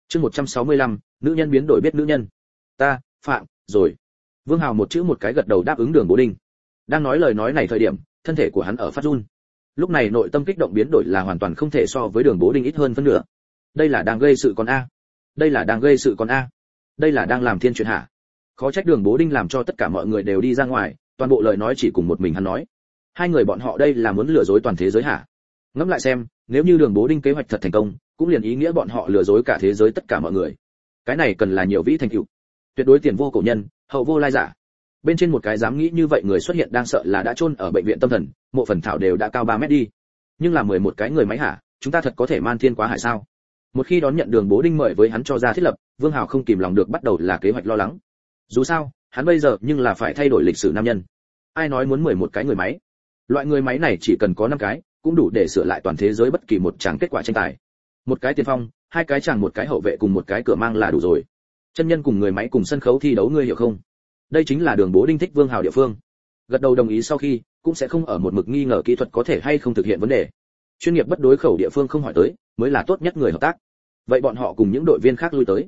Chương 165, nữ nhân biến đổi biết nữ nhân. Ta, phạm, rồi. Vương Hào một chữ một cái gật đầu đáp ứng Đường Bố Đinh. Đang nói lời nói này thời điểm, thân thể của hắn ở phát run. Lúc này nội tâm kích động biến đổi là hoàn toàn không thể so với Đường Bố Đinh ít hơn phân nửa. Đây là đang gây sự con a. Đây là đang gây sự con a. Đây là đang làm thiên chuyện hả? Khó trách Đường Bố Đinh làm cho tất cả mọi người đều đi ra ngoài, toàn bộ lời nói chỉ cùng một mình hắn nói. Hai người bọn họ đây là muốn lừa dối toàn thế giới hả? Ngẫm lại xem, nếu như Đường Bố Đinh kế hoạch thật thành công, cũng liền ý nghĩa bọn họ lừa dối cả thế giới tất cả mọi người. Cái này cần là nhiều vĩ thành tựu. Tuyệt đối tiền vô cổ nhân, hậu vô lai giả. Bên trên một cái dám nghĩ như vậy người xuất hiện đang sợ là đã chôn ở bệnh viện tâm thần, mộ phần thảo đều đã cao 3 mét đi. Nhưng là 11 cái người máy hả, chúng ta thật có thể man thiên quá hải sao? Một khi đón nhận Đường Bố Đinh mời với hắn cho ra thiết lập, Vương Hào không kìm lòng được bắt đầu là kế hoạch lo lắng. Dù sao, hắn bây giờ nhưng là phải thay đổi lịch sử nam nhân. Ai nói muốn 11 cái người máy? Loại người máy này chỉ cần có 5 cái, cũng đủ để sửa lại toàn thế giới bất kỳ một tràng kết quả tranh tài. Một cái tiền phong, hai cái chàng, một cái hậu vệ cùng một cái cửa mang là đủ rồi. Chân nhân cùng người máy cùng sân khấu thi đấu, ngươi hiểu không? Đây chính là Đường Bố Đinh thích Vương Hào địa phương. Gật đầu đồng ý sau khi, cũng sẽ không ở một mực nghi ngờ kỹ thuật có thể hay không thực hiện vấn đề. Chuyên nghiệp bất đối khẩu địa phương không hỏi tới, mới là tốt nhất người hợp tác. Vậy bọn họ cùng những đội viên khác lui tới.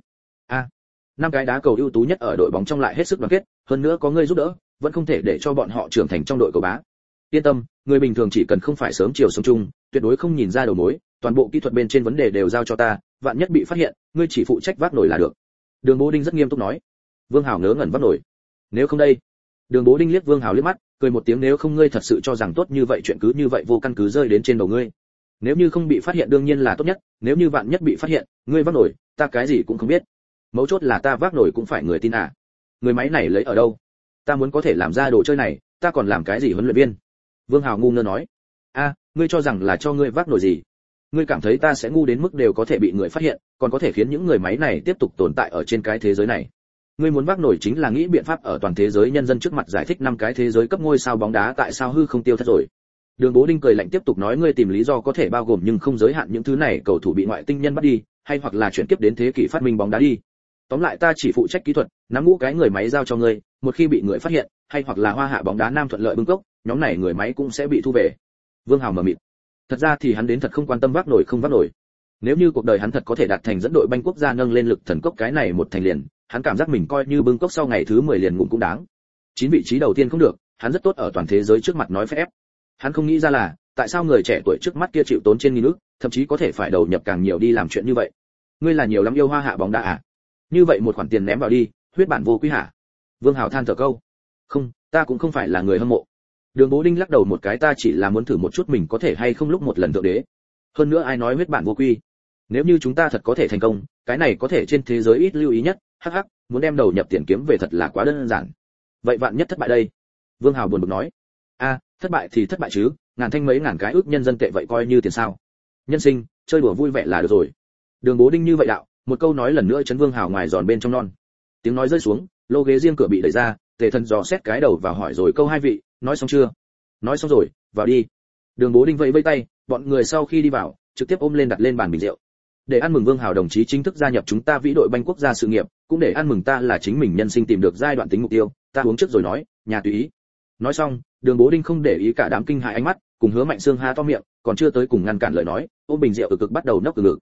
Năm cái đá cầu ưu tú nhất ở đội bóng trong lại hết sức đoàn kết, hơn nữa có ngươi giúp đỡ, vẫn không thể để cho bọn họ trưởng thành trong đội cầu bá. Yên tâm, người bình thường chỉ cần không phải sớm chiều sống chung, tuyệt đối không nhìn ra đầu mối, toàn bộ kỹ thuật bên trên vấn đề đều giao cho ta, vạn nhất bị phát hiện, ngươi chỉ phụ trách vác nổi là được. Đường Bố Đinh rất nghiêm túc nói. Vương Hào ngớ ngẩn vác nổi. Nếu không đây? Đường Bố Đinh liếc Vương Hào liếc mắt, cười một tiếng, nếu không ngươi thật sự cho rằng tốt như vậy chuyện cứ như vậy vô căn cứ rơi đến trên đầu ngươi. Nếu như không bị phát hiện đương nhiên là tốt nhất, nếu như vạn nhất bị phát hiện, ngươi vác nổi, ta cái gì cũng không biết. Mấu chốt là ta vác nổi cũng phải người tin à? Người máy này lấy ở đâu? Ta muốn có thể làm ra đồ chơi này, ta còn làm cái gì huấn luyện viên? Vương Hào ngu ngơ nói. Ngươi cho rằng là cho ngươi vác nổi gì? Ngươi cảm thấy ta sẽ ngu đến mức đều có thể bị người phát hiện, còn có thể khiến những người máy này tiếp tục tồn tại ở trên cái thế giới này? Ngươi muốn vác nổi chính là nghĩ biện pháp ở toàn thế giới nhân dân trước mặt giải thích 5 cái thế giới cấp ngôi sao bóng đá tại sao hư không tiêu thất rồi. Đường Bố Đinh cười lạnh tiếp tục nói, ngươi tìm lý do có thể bao gồm nhưng không giới hạn những thứ này, cầu thủ bị ngoại tinh nhân bắt đi, hay hoặc là chuyển kiếp đến thế kỷ phát minh bóng đá đi. Tóm lại ta chỉ phụ trách kỹ thuật, nắm ngũ cái người máy giao cho ngươi, một khi bị người phát hiện, hay hoặc là Hoa Hạ bóng đá Nam thuận lợi bưng cốc, nhóm này người máy cũng sẽ bị thu về. Vương Hào mờ mịt. Thật ra thì hắn đến thật không quan tâm vác nổi không vác nổi. Nếu như cuộc đời hắn thật có thể đạt thành dẫn đội banh quốc gia nâng lên lực thần cốc cái này một thành liền, hắn cảm giác mình coi như bưng cốc sau ngày thứ 10 liền ngụm cũng đáng. 9 vị trí đầu tiên không được, hắn rất tốt ở toàn thế giới trước mặt nói phép. Hắn không nghĩ ra là, tại sao người trẻ tuổi trước mắt kia chịu tốn trên nghìn ức, thậm chí có thể phải đầu nhập càng nhiều đi làm chuyện như vậy. Ngươi là nhiều lắm yêu Hoa Hạ bóng đá à? Như vậy một khoản tiền ném vào đi, huyết bản vô quý hả? Vương Hào than thở câu. Không, ta cũng không phải là người hâm mộ. Đường Bố Đinh lắc đầu một cái, ta chỉ là muốn thử một chút mình có thể hay không lúc một lần thượng đế. Hơn nữa ai nói huyết bản vô quy? Nếu như chúng ta thật có thể thành công, cái này có thể trên thế giới ít lưu ý nhất, hắc, muốn đem đầu nhập tiền kiếm về thật là quá đơn giản. Vậy vạn nhất thất bại đây? Vương Hào buồn bực nói. Thất bại thì thất bại chứ, ngàn thanh mấy ngàn cái ước nhân dân tệ vậy coi như tiền sao? Nhân sinh, chơi đùa vui vẻ là được rồi. Đường Bố Đinh như vậy đạo, một câu nói lần nữa chấn Vương Hào ngoài giòn bên trong non. Tiếng nói rơi xuống, lô ghế riêng cửa bị đẩy ra, Tề Thần dò xét cái đầu vào hỏi rồi câu, hai vị, nói xong chưa? Nói xong rồi, vào đi. Đường Bố Đinh vẫy vẫy tay, bọn người sau khi đi vào, trực tiếp ôm lên đặt lên bàn bình rượu. Để ăn mừng Vương Hào đồng chí chính thức gia nhập chúng ta vĩ đội banh quốc gia sự nghiệp, cũng để ăn mừng ta là chính mình nhân sinh tìm được giai đoạn tính mục tiêu, ta uống trước rồi nói, nhà tùy ý. Nói xong, Đường Bố Đinh không để ý cả đám kinh hãi ánh mắt, cùng Hứa Mạnh Sương há to miệng, còn chưa tới cùng ngăn cản lời nói, ôm bình rượu cực bắt đầu nốc từ ngực.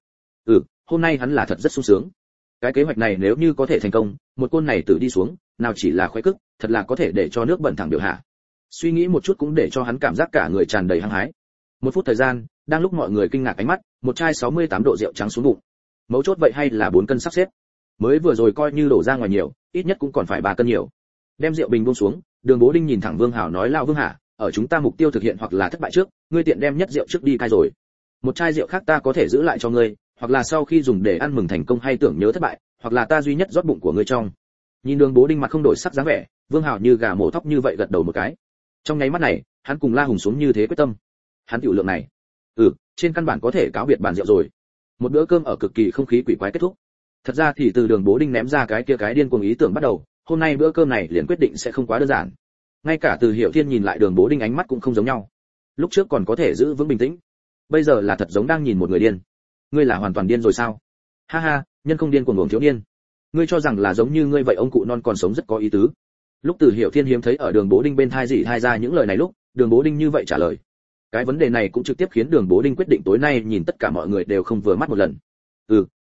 Hôm nay hắn là thật rất sung sướng. Cái kế hoạch này nếu như có thể thành công, một côn này tự đi xuống, nào chỉ là khoái cức, thật là có thể để cho nước bẩn thẳng biểu hạ. Suy nghĩ một chút cũng để cho hắn cảm giác cả người tràn đầy hăng hái. Một phút thời gian, đang lúc mọi người kinh ngạc ánh mắt, một chai 68 độ rượu trắng xuống bụng. Mấu chốt vậy hay là 4 cân sắp xếp. Mới vừa rồi coi như đổ ra ngoài nhiều, ít nhất cũng còn phải 3 cân nhiều. Đem rượu bình buông xuống, Đường Bố Đinh nhìn thẳng Vương Hào nói, lão Vương Hạ, ở chúng ta mục tiêu thực hiện hoặc là thất bại trước, ngươi tiện đem nhất rượu trước đi cai rồi. Một chai rượu khác ta có thể giữ lại cho ngươi, hoặc là sau khi dùng để ăn mừng thành công hay tưởng nhớ thất bại, hoặc là ta duy nhất rót bụng của ngươi trong. Nhìn Đường Bố Đinh mặt không đổi sắc dáng vẻ, Vương Hào như gà mổ thóc như vậy gật đầu một cái. Trong nháy mắt này, hắn cùng La Hùng xuống như thế quyết tâm. Hắn tiểu lượng này, trên căn bản có thể cáo biệt bàn rượu rồi. Một bữa cơm ở cực kỳ không khí quỷ quái kết thúc. Thật ra thì từ Đường Bố Đinh ném ra cái kia cái điên cuồng ý tưởng bắt đầu, hôm nay bữa cơm này liền quyết định sẽ không quá đơn giản. Ngay cả Từ Hiểu Thiên nhìn lại Đường Bố Đinh ánh mắt cũng không giống nhau. Lúc trước còn có thể giữ vững bình tĩnh, bây giờ là thật giống đang nhìn một người điên. Ngươi là hoàn toàn điên rồi sao? Ha ha, nhân không điên cuồng uổng thiếu niên. Ngươi cho rằng là giống như ngươi vậy ông cụ non còn sống rất có ý tứ. Lúc Từ Hiểu Thiên hiếm thấy ở Đường Bố Đinh bên thai dị thai ra những lời này lúc, Đường Bố Đinh như vậy trả lời. Cái vấn đề này cũng trực tiếp khiến Đường Bố Đinh quyết định tối nay nhìn tất cả mọi người đều không vừa mắt một lần.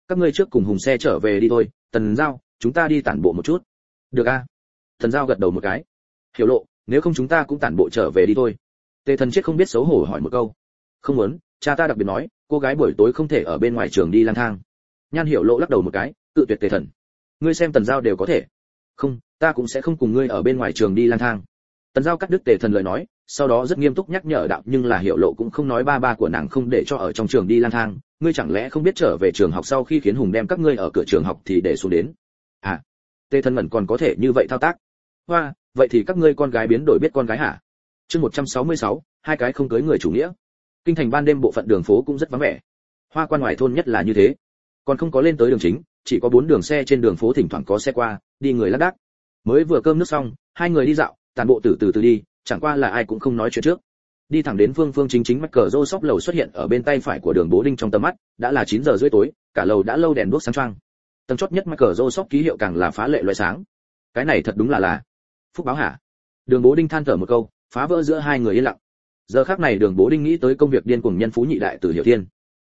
các ngươi trước cùng Hùng xe trở về đi thôi, Tần Giao, chúng ta đi tản bộ một chút. Được a. Tần Giao gật đầu một cái. Hiểu Lộ, nếu không chúng ta cũng tản bộ trở về đi thôi. Tề Thần chết không biết xấu hổ hỏi một câu. Không muốn, cha ta đặc biệt nói, cô gái buổi tối không thể ở bên ngoài trường đi lang thang. Nhan Hiểu Lộ lắc đầu một cái, tự tuyệt Tề Thần. Ngươi xem Tần Giao đều có thể. Không, ta cũng sẽ không cùng ngươi ở bên ngoài trường đi lang thang. Tần Giao cắt đứt Tề Thần lời nói, sau đó rất nghiêm túc nhắc nhở đạo, nhưng là Hiểu Lộ cũng không nói ba của nàng không để cho ở trong trường đi lang thang, ngươi chẳng lẽ không biết trở về trường học sau khi khiến Hùng đem các ngươi ở cửa trường học thì để xuống đến. À, Tề Thần ngẩn còn có thể như vậy thao tác. Hoa, vậy thì các ngươi con gái biến đổi biết con gái hả? Chương 166, hai cái không cưới người chủ nghĩa. Kinh thành ban đêm bộ phận đường phố cũng rất vắng vẻ. Hoa Quan ngoài thôn nhất là như thế, còn không có lên tới đường chính, chỉ có 4 đường xe trên đường phố thỉnh thoảng có xe qua, đi người lác đác. Mới vừa cơm nước xong, hai người đi dạo, tản bộ từ từ đi, chẳng qua là ai cũng không nói chuyện trước. Đi thẳng đến phương chính mắc cờ rô shop lầu xuất hiện ở bên tay phải của đường Bố Đinh trong tầm mắt, đã là 9 giờ rưỡi tối, cả lầu đã lâu đèn đuốc sáng choang. Tầng chót nhất mắc cờ rô shop ký hiệu càng là phá lệ loại sáng. Cái này thật đúng là phúc báo hả? Đường Bố Đinh than thở một câu, phá vỡ giữa hai người yên lặng. Giờ khắc này đường Bố Đinh nghĩ tới công việc điên cuồng nhân phú nhị đại Từ Hiểu Thiên.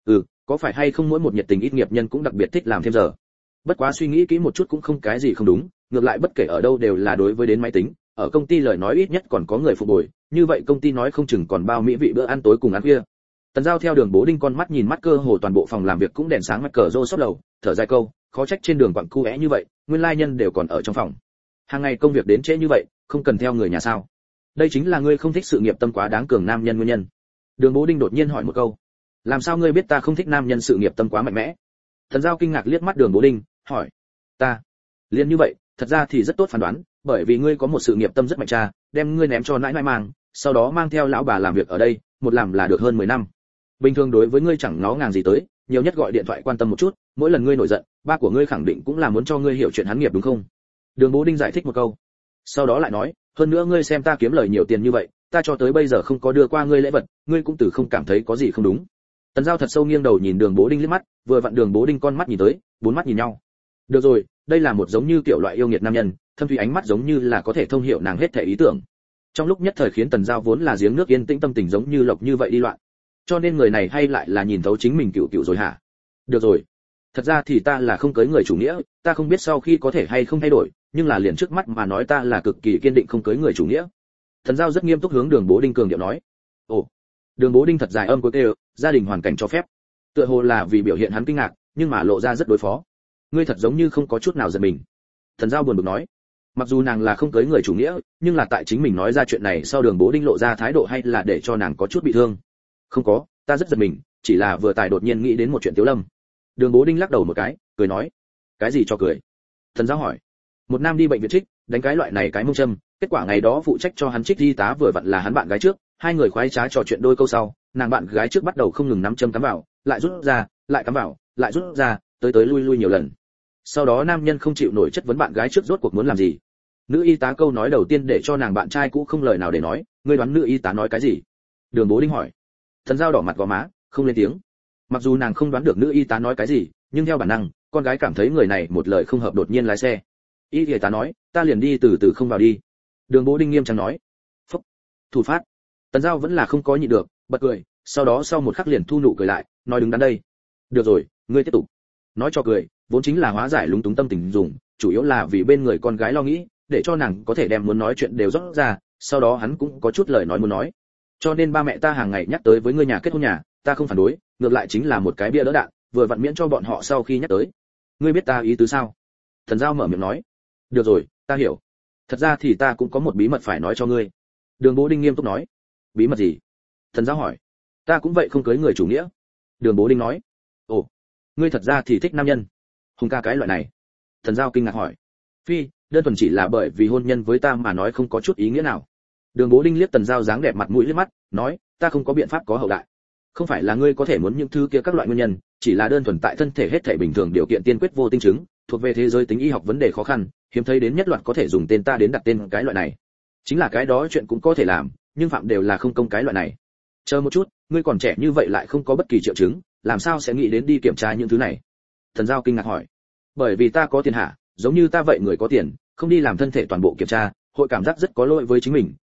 Có phải hay không mỗi một nhiệt tình ít nghiệp nhân cũng đặc biệt thích làm thêm giờ? Bất quá suy nghĩ kỹ một chút cũng không cái gì không đúng, ngược lại bất kể ở đâu đều là đối với đến máy tính, ở công ty lời nói ít nhất còn có người phục bồi, như vậy công ty nói không chừng còn bao mỹ vị bữa ăn tối cùng ăn khuya. Tần Giao theo đường Bố Đinh con mắt nhìn mắt cơ hồ toàn bộ phòng làm việc cũng đèn sáng mặt cờ rô sốt lầu, thở dài câu, khó trách trên đường quặng cu é như vậy, nguyên lai nhân đều còn ở trong phòng. Hàng ngày công việc đến trễ như vậy, không cần theo người nhà sao? Đây chính là ngươi không thích sự nghiệp tâm quá đáng cường nam nhân nguyên nhân. Đường Bố Đinh đột nhiên hỏi một câu. Làm sao ngươi biết ta không thích nam nhân sự nghiệp tâm quá mạnh mẽ? Tần Giao kinh ngạc liếc mắt đường Bố Đinh, hỏi. Ta, liền như vậy, thật ra thì rất tốt phán đoán, bởi vì ngươi có một sự nghiệp tâm rất mạnh cha, đem ngươi ném cho nãi nãi mang, sau đó mang theo lão bà làm việc ở đây, một làm là được hơn 10 năm. Bình thường đối với ngươi chẳng ngó ngàng gì tới, nhiều nhất gọi điện thoại quan tâm một chút, mỗi lần ngươi nổi giận, ba của ngươi khẳng định cũng là muốn cho ngươi hiểu chuyện hắn nghiệp đúng không? Đường Bố Đinh giải thích một câu. Sau đó lại nói, hơn nữa ngươi xem ta kiếm lời nhiều tiền như vậy, ta cho tới bây giờ không có đưa qua ngươi lễ vật, ngươi cũng từ không cảm thấy có gì không đúng. Tần Giao thật sâu nghiêng đầu nhìn đường Bố Đinh liếc mắt, vừa vặn đường Bố Đinh con mắt nhìn tới, 4 mắt nhìn nhau. Được rồi, đây là một giống như kiểu loại yêu nghiệt nam nhân, thâm thủy ánh mắt giống như là có thể thông hiểu nàng hết thể ý tưởng. Trong lúc nhất thời khiến Tần Giao vốn là giếng nước yên tĩnh tâm tình giống như lộc như vậy đi loạn. Cho nên người này hay lại là nhìn thấu chính mình cựu rồi hả? Được rồi, thật ra thì ta là không cưới người chủ nghĩa, ta không biết sau khi có thể hay không thay đổi, nhưng là liền trước mắt mà nói ta là cực kỳ kiên định không cưới người chủ nghĩa. Tần Giao rất nghiêm túc hướng đường Bố Đinh cường điệu nói. Ồ, đường Bố Đinh thật dài âm cuối kêu, gia đình hoàn cảnh cho phép. Tựa hồ là vì biểu hiện hắn kinh ngạc, nhưng mà lộ ra rất đối phó. Ngươi thật giống như không có chút nào giận mình. Tần Giao buồn bực nói. Mặc dù nàng là không cưới người chủ nghĩa, nhưng là tại chính mình nói ra chuyện này sau đường Bố Đinh lộ ra thái độ hay là để cho nàng có chút bị thương. Không có, ta rất giận mình, chỉ là vừa tài đột nhiên nghĩ đến một chuyện Tiếu Lâm. Đường Bố Đinh lắc đầu một cái, cười nói. Cái gì cho cười? Tần Giao hỏi. Một nam đi bệnh viện trích, đánh cái loại này cái mông châm, kết quả ngày đó phụ trách cho hắn trích y tá vừa vặn là hắn bạn gái trước, hai người khoái trá trò chuyện đôi câu sau, nàng bạn gái trước bắt đầu không ngừng nắm châm cắm vào, lại rút ra, lại cắm vào, lại rút ra, tới lui nhiều lần. Sau đó nam nhân không chịu nổi chất vấn bạn gái trước rốt cuộc muốn làm gì. Nữ y tá câu nói đầu tiên để cho nàng bạn trai cũ không lời nào để nói, ngươi đoán nữ y tá nói cái gì? Đường Bố Đinh hỏi. Thần Giao đỏ mặt gò má, không lên tiếng. Mặc dù nàng không đoán được nữ y tá nói cái gì, nhưng theo bản năng, con gái cảm thấy người này một lời không hợp đột nhiên lái xe. Y tá nói, ta liền đi từ từ không vào đi. Đường Bố Đinh nghiêm trang nói. Phúc, thủ phát. Tần Giao vẫn là không có nhịn được, bật cười, sau đó sau một khắc liền thu nụ cười lại, nói đứng đắn đây. Được rồi, ngươi tiếp tục. Nói cho cười, vốn chính là hóa giải lúng túng tâm tình dùng, chủ yếu là vì bên người con gái lo nghĩ, để cho nàng có thể đem muốn nói chuyện đều rót ra, sau đó hắn cũng có chút lời nói muốn nói. Cho nên ba mẹ ta hàng ngày nhắc tới với ngươi nhà kết hôn nhà, ta không phản đối, ngược lại chính là một cái bia đỡ đạn, vừa vặn miễn cho bọn họ sau khi nhắc tới. Ngươi biết ta ý tứ sao? Thần Giao mở miệng nói. Được rồi, ta hiểu. Thật ra thì ta cũng có một bí mật phải nói cho ngươi. Đường Bố Đinh nghiêm túc nói. Bí mật gì? Thần Giao hỏi. Ta cũng vậy không cưới người chủ nghĩa. Đường Bố Đinh nói. Ồ, ngươi thật ra thì thích nam nhân. Hùng ca cái loại này. Thần Giao kinh ngạc hỏi. Phi, đơn thuần chỉ là bởi vì hôn nhân với ta mà nói không có chút ý nghĩa nào. Đường Bố Đinh liếc Tần Giao dáng đẹp mặt mũi liếc mắt, nói, ta không có biện pháp có hậu đại. Không phải là ngươi có thể muốn những thứ kia các loại nguyên nhân, chỉ là đơn thuần tại thân thể hết thể bình thường điều kiện tiên quyết vô tinh chứng, thuộc về thế giới tính y học vấn đề khó khăn, hiếm thấy đến nhất loạt có thể dùng tên ta đến đặt tên cái loại này. Chính là cái đó chuyện cũng có thể làm, nhưng phạm đều là không công cái loại này. Chờ một chút, ngươi còn trẻ như vậy lại không có bất kỳ triệu chứng, làm sao sẽ nghĩ đến đi kiểm tra những thứ này? Thần Giao kinh ngạc hỏi. Bởi vì ta có tiền hả? Giống như ta vậy người có tiền, không đi làm thân thể toàn bộ kiểm tra, hội cảm giác rất có lỗi với chính mình,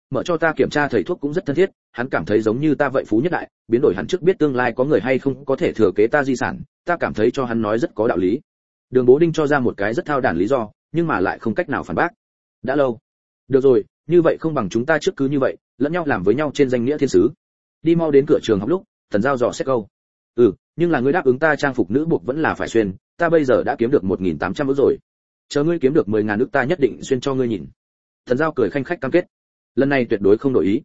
mở cho ta kiểm tra thầy thuốc cũng rất thân thiết, hắn cảm thấy giống như ta vậy phú nhất đại, biến đổi hắn trước biết tương lai có người hay không có thể thừa kế ta di sản, ta cảm thấy cho hắn nói rất có đạo lý. Đường Bố Đinh cho ra một cái rất thao đản lý do, nhưng mà lại không cách nào phản bác. Đã lâu. Được rồi, như vậy không bằng chúng ta trước cứ như vậy, lẫn nhau làm với nhau trên danh nghĩa thiên sứ. Đi mau đến cửa trường học lúc, Tần Giao dò xét câu. Nhưng là ngươi đáp ứng ta trang phục nữ buộc vẫn là phải xuyên, ta bây giờ đã kiếm được 1.800 ức rồi. Chờ ngươi kiếm được 10.000 ức ta nhất định xuyên cho ngươi nhìn. Tần Giao cười khanh khách cam kết. Lần này tuyệt đối không đổi ý.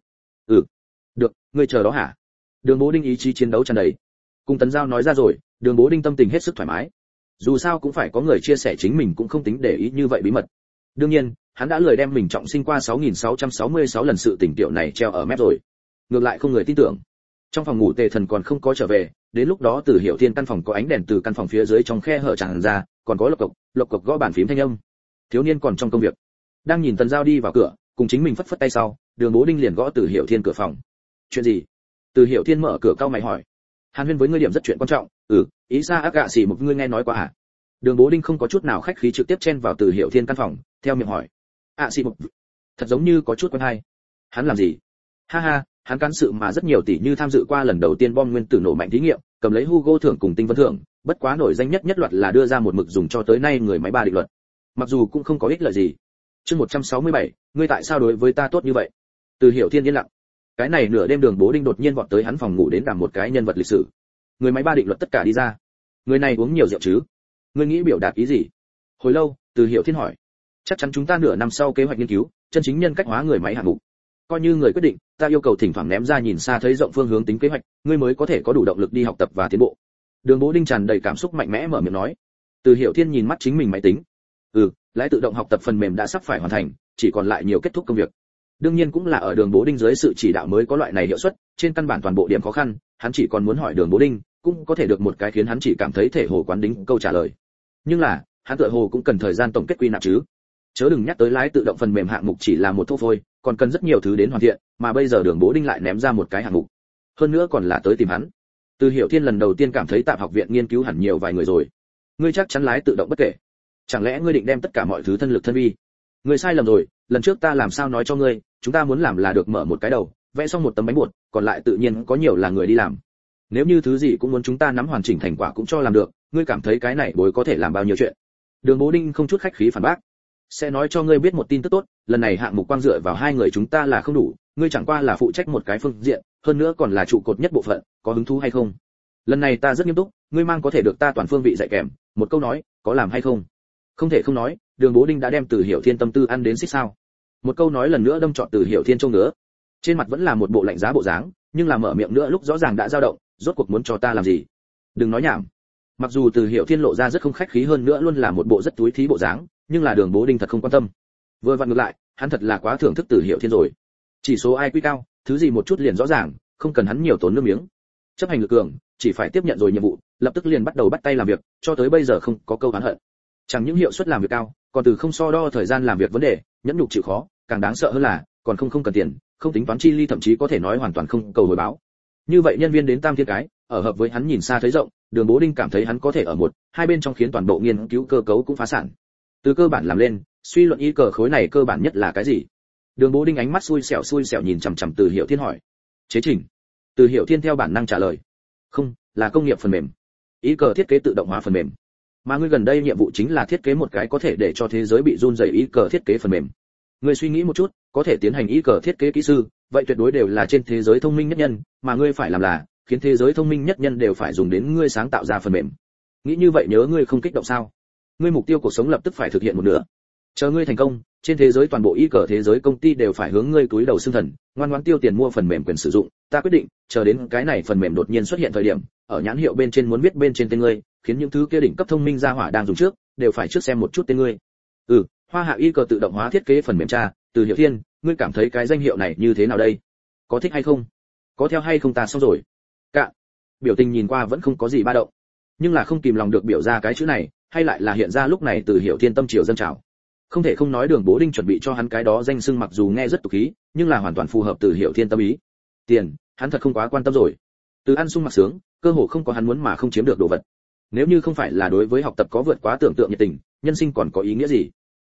Được, ngươi chờ đó hả? Đường Bố Đinh ý chí chiến đấu tràn đầy. Cùng Tần Giao nói ra rồi, Đường Bố Đinh tâm tình hết sức thoải mái. Dù sao cũng phải có người chia sẻ chính mình cũng không tính để ý như vậy bí mật. Đương nhiên, hắn đã lười đem mình trọng sinh qua 6.666 lần sự tình tiểu này treo ở mép rồi. Ngược lại không người tin tưởng. Trong phòng ngủ Tề Thần còn không có trở về, đến lúc đó Từ Hiểu Thiên căn phòng có ánh đèn từ căn phòng phía dưới trong khe hở tràn ra, còn có lộc cộc gõ bàn phím thanh âm. Thiếu niên còn trong công việc. Đang nhìn Tần Giao đi vào cửa, cùng chính mình phất phất tay sau, Đường Bố Đinh liền gõ Từ Hiểu Thiên cửa phòng. Chuyện gì? Từ Hiểu Thiên mở cửa cau mày hỏi. Hàn huyên với ngươi điểm rất chuyện quan trọng. Ý xa ác gạ xỉ một ngươi nghe nói qua à? Đường Bố Đinh không có chút nào khách khí trực tiếp chen vào Từ Hiểu Thiên căn phòng, theo miệng hỏi. Xỉ một. Thật giống như có chút quen hay. Hắn làm gì? Ha ha, hắn cán sự mà rất nhiều tỷ như tham dự qua lần đầu tiên bom nguyên tử nổ mạnh thí nghiệm, cầm lấy Hugo thưởng cùng tinh vân thưởng, bất quá nổi danh nhất loạt là đưa ra một mực dùng cho tới nay người máy ba định luật. Mặc dù cũng không có ích lợi gì. Chương 167, ngươi tại sao đối với ta tốt như vậy? Từ Hiểu Thiên yên lặng. Cái này nửa đêm Đường Bố Đinh đột nhiên vọt tới hắn phòng ngủ đến đàm một cái nhân vật lịch sử. Người máy ba định luật tất cả đi ra. Người này uống nhiều rượu chứ? Ngươi nghĩ biểu đạt ý gì? Hồi lâu, Từ Hiểu Thiên hỏi. Chắc chắn chúng ta nửa năm sau kế hoạch nghiên cứu, chân chính nhân cách hóa người máy hạng mục. Coi như người quyết định, ta yêu cầu thỉnh thoảng ném ra nhìn xa thấy rộng phương hướng tính kế hoạch, ngươi mới có thể có đủ động lực đi học tập và tiến bộ. Đường Bố Đinh tràn đầy cảm xúc mạnh mẽ mở miệng nói. Từ Hiểu Thiên nhìn mắt chính mình máy tính. Lái tự động học tập phần mềm đã sắp phải hoàn thành, chỉ còn lại nhiều kết thúc công việc. Đương nhiên cũng là ở Đường Bố Đinh dưới sự chỉ đạo mới có loại này hiệu suất, trên căn bản toàn bộ điểm khó khăn, hắn chỉ còn muốn hỏi Đường Bố Đinh, cũng có thể được một cái khiến hắn chỉ cảm thấy thể hồ quán đính câu trả lời. Nhưng là, hắn tựa hồ cũng cần thời gian tổng kết quy nạp chứ. Chớ đừng nhắc tới lái tự động phần mềm hạng mục chỉ là một thô phôi, còn cần rất nhiều thứ đến hoàn thiện, mà bây giờ Đường Bố Đinh lại ném ra một cái hạng mục. Hơn nữa còn là tới tìm hắn. Từ Hiểu Thiên lần đầu tiên cảm thấy Tạm học viện nghiên cứu hẳn nhiều vài người rồi. Ngươi chắc chắn lái tự động bất kể. Chẳng lẽ ngươi định đem tất cả mọi thứ thân lực thân vi? Ngươi sai lầm rồi, lần trước ta làm sao nói cho ngươi, chúng ta muốn làm là được mở một cái đầu, vẽ xong một tấm bánh bột, còn lại tự nhiên có nhiều là người đi làm. Nếu như thứ gì cũng muốn chúng ta nắm hoàn chỉnh thành quả cũng cho làm được, ngươi cảm thấy cái này bối có thể làm bao nhiêu chuyện? Đường Bố Đinh không chút khách khí phản bác. Sẽ nói cho ngươi biết một tin tức tốt, lần này hạng mục quang dựa vào hai người chúng ta là không đủ, ngươi chẳng qua là phụ trách một cái phương diện, hơn nữa còn là trụ cột nhất bộ phận, có hứng thú hay không? Lần này ta rất nghiêm túc, ngươi mang có thể được ta toàn phương vị dạy kèm, một câu nói, có làm hay không? Không thể không nói, Đường Bố Đinh đã đem Từ Hiểu Thiên tâm tư ăn đến xích sao. Một câu nói lần nữa đâm trọn Từ Hiểu Thiên trông ngứa. Trên mặt vẫn là một bộ lạnh giá bộ dáng, nhưng là mở miệng nữa lúc rõ ràng đã dao động, rốt cuộc muốn cho ta làm gì? Đừng nói nhảm. Mặc dù Từ Hiểu Thiên lộ ra rất không khách khí hơn nữa luôn là một bộ rất túi thí bộ dáng, nhưng là Đường Bố Đinh thật không quan tâm. Vừa vặn ngược lại, hắn thật là quá thưởng thức Từ Hiểu Thiên rồi. Chỉ số IQ cao, thứ gì một chút liền rõ ràng, không cần hắn nhiều tốn nước miếng. Chấp hành lực cường, chỉ phải tiếp nhận rồi nhiệm vụ, lập tức liền bắt đầu bắt tay làm việc, cho tới bây giờ không có câu oán hận. Chẳng những hiệu suất làm việc cao, còn từ không so đo thời gian làm việc vấn đề, nhẫn nhục chịu khó, càng đáng sợ hơn là, còn không cần tiền, không tính toán chi ly, thậm chí có thể nói hoàn toàn không cầu hồi báo. Như vậy nhân viên đến tam thiên cái, ở hợp với hắn nhìn xa thấy rộng, Đường Bố Đinh cảm thấy hắn có thể ở một, hai bên trong khiến toàn bộ nghiên cứu cơ cấu cũng phá sản. Từ cơ bản làm lên, suy luận ý cờ khối này cơ bản nhất là cái gì? Đường Bố Đinh ánh mắt xui xẻo nhìn chằm chằm Từ Hiểu Thiên hỏi. Chế trình. Từ Hiểu Thiên theo bản năng trả lời. Không, là công nghiệp phần mềm. Ý cờ thiết kế tự động hóa phần mềm. Mà ngươi gần đây nhiệm vụ chính là thiết kế một cái có thể để cho thế giới bị run rẩy ý cờ thiết kế phần mềm. Ngươi suy nghĩ một chút, có thể tiến hành ý cờ thiết kế kỹ sư, vậy tuyệt đối đều là trên thế giới thông minh nhất nhân, mà ngươi phải làm là khiến thế giới thông minh nhất nhân đều phải dùng đến ngươi sáng tạo ra phần mềm. Nghĩ như vậy nhớ ngươi không kích động sao? Ngươi mục tiêu cuộc sống lập tức phải thực hiện một nửa. Chờ ngươi thành công, trên thế giới toàn bộ ý cờ thế giới công ty đều phải hướng ngươi cúi đầu xưng thần, ngoan ngoãn tiêu tiền mua phần mềm quyền sử dụng. Ta quyết định, chờ đến cái này phần mềm đột nhiên xuất hiện thời điểm, ở nhãn hiệu bên trên muốn viết bên trên tên ngươi, khiến những thứ kia đỉnh cấp thông minh gia hỏa đang dùng trước, đều phải trước xem một chút tên ngươi. Hoa Hạ ý cờ tự động hóa thiết kế phần mềm tra, Từ Hiểu Thiên, ngươi cảm thấy cái danh hiệu này như thế nào đây? Có thích hay không? Có theo hay không ta xong rồi. Cạn. Biểu tình nhìn qua vẫn không có gì ba động, nhưng là không kìm lòng được biểu ra cái chữ này, hay lại là hiện ra lúc này Từ Hiểu Thiên tâm triều dâng trào. Không thể không nói Đường Bố Đinh chuẩn bị cho hắn cái đó danh xưng mặc dù nghe rất tục khí, nhưng là hoàn toàn phù hợp Từ Hiểu Thiên tâm ý. Tiền, hắn thật không quá quan tâm rồi. Từ ăn sung mặc sướng, cơ hồ không có hắn muốn mà không chiếm được đồ vật. Nếu như không phải là đối với học tập có vượt quá tưởng tượng nhiệt tình, nhân sinh còn có ý nghĩa gì?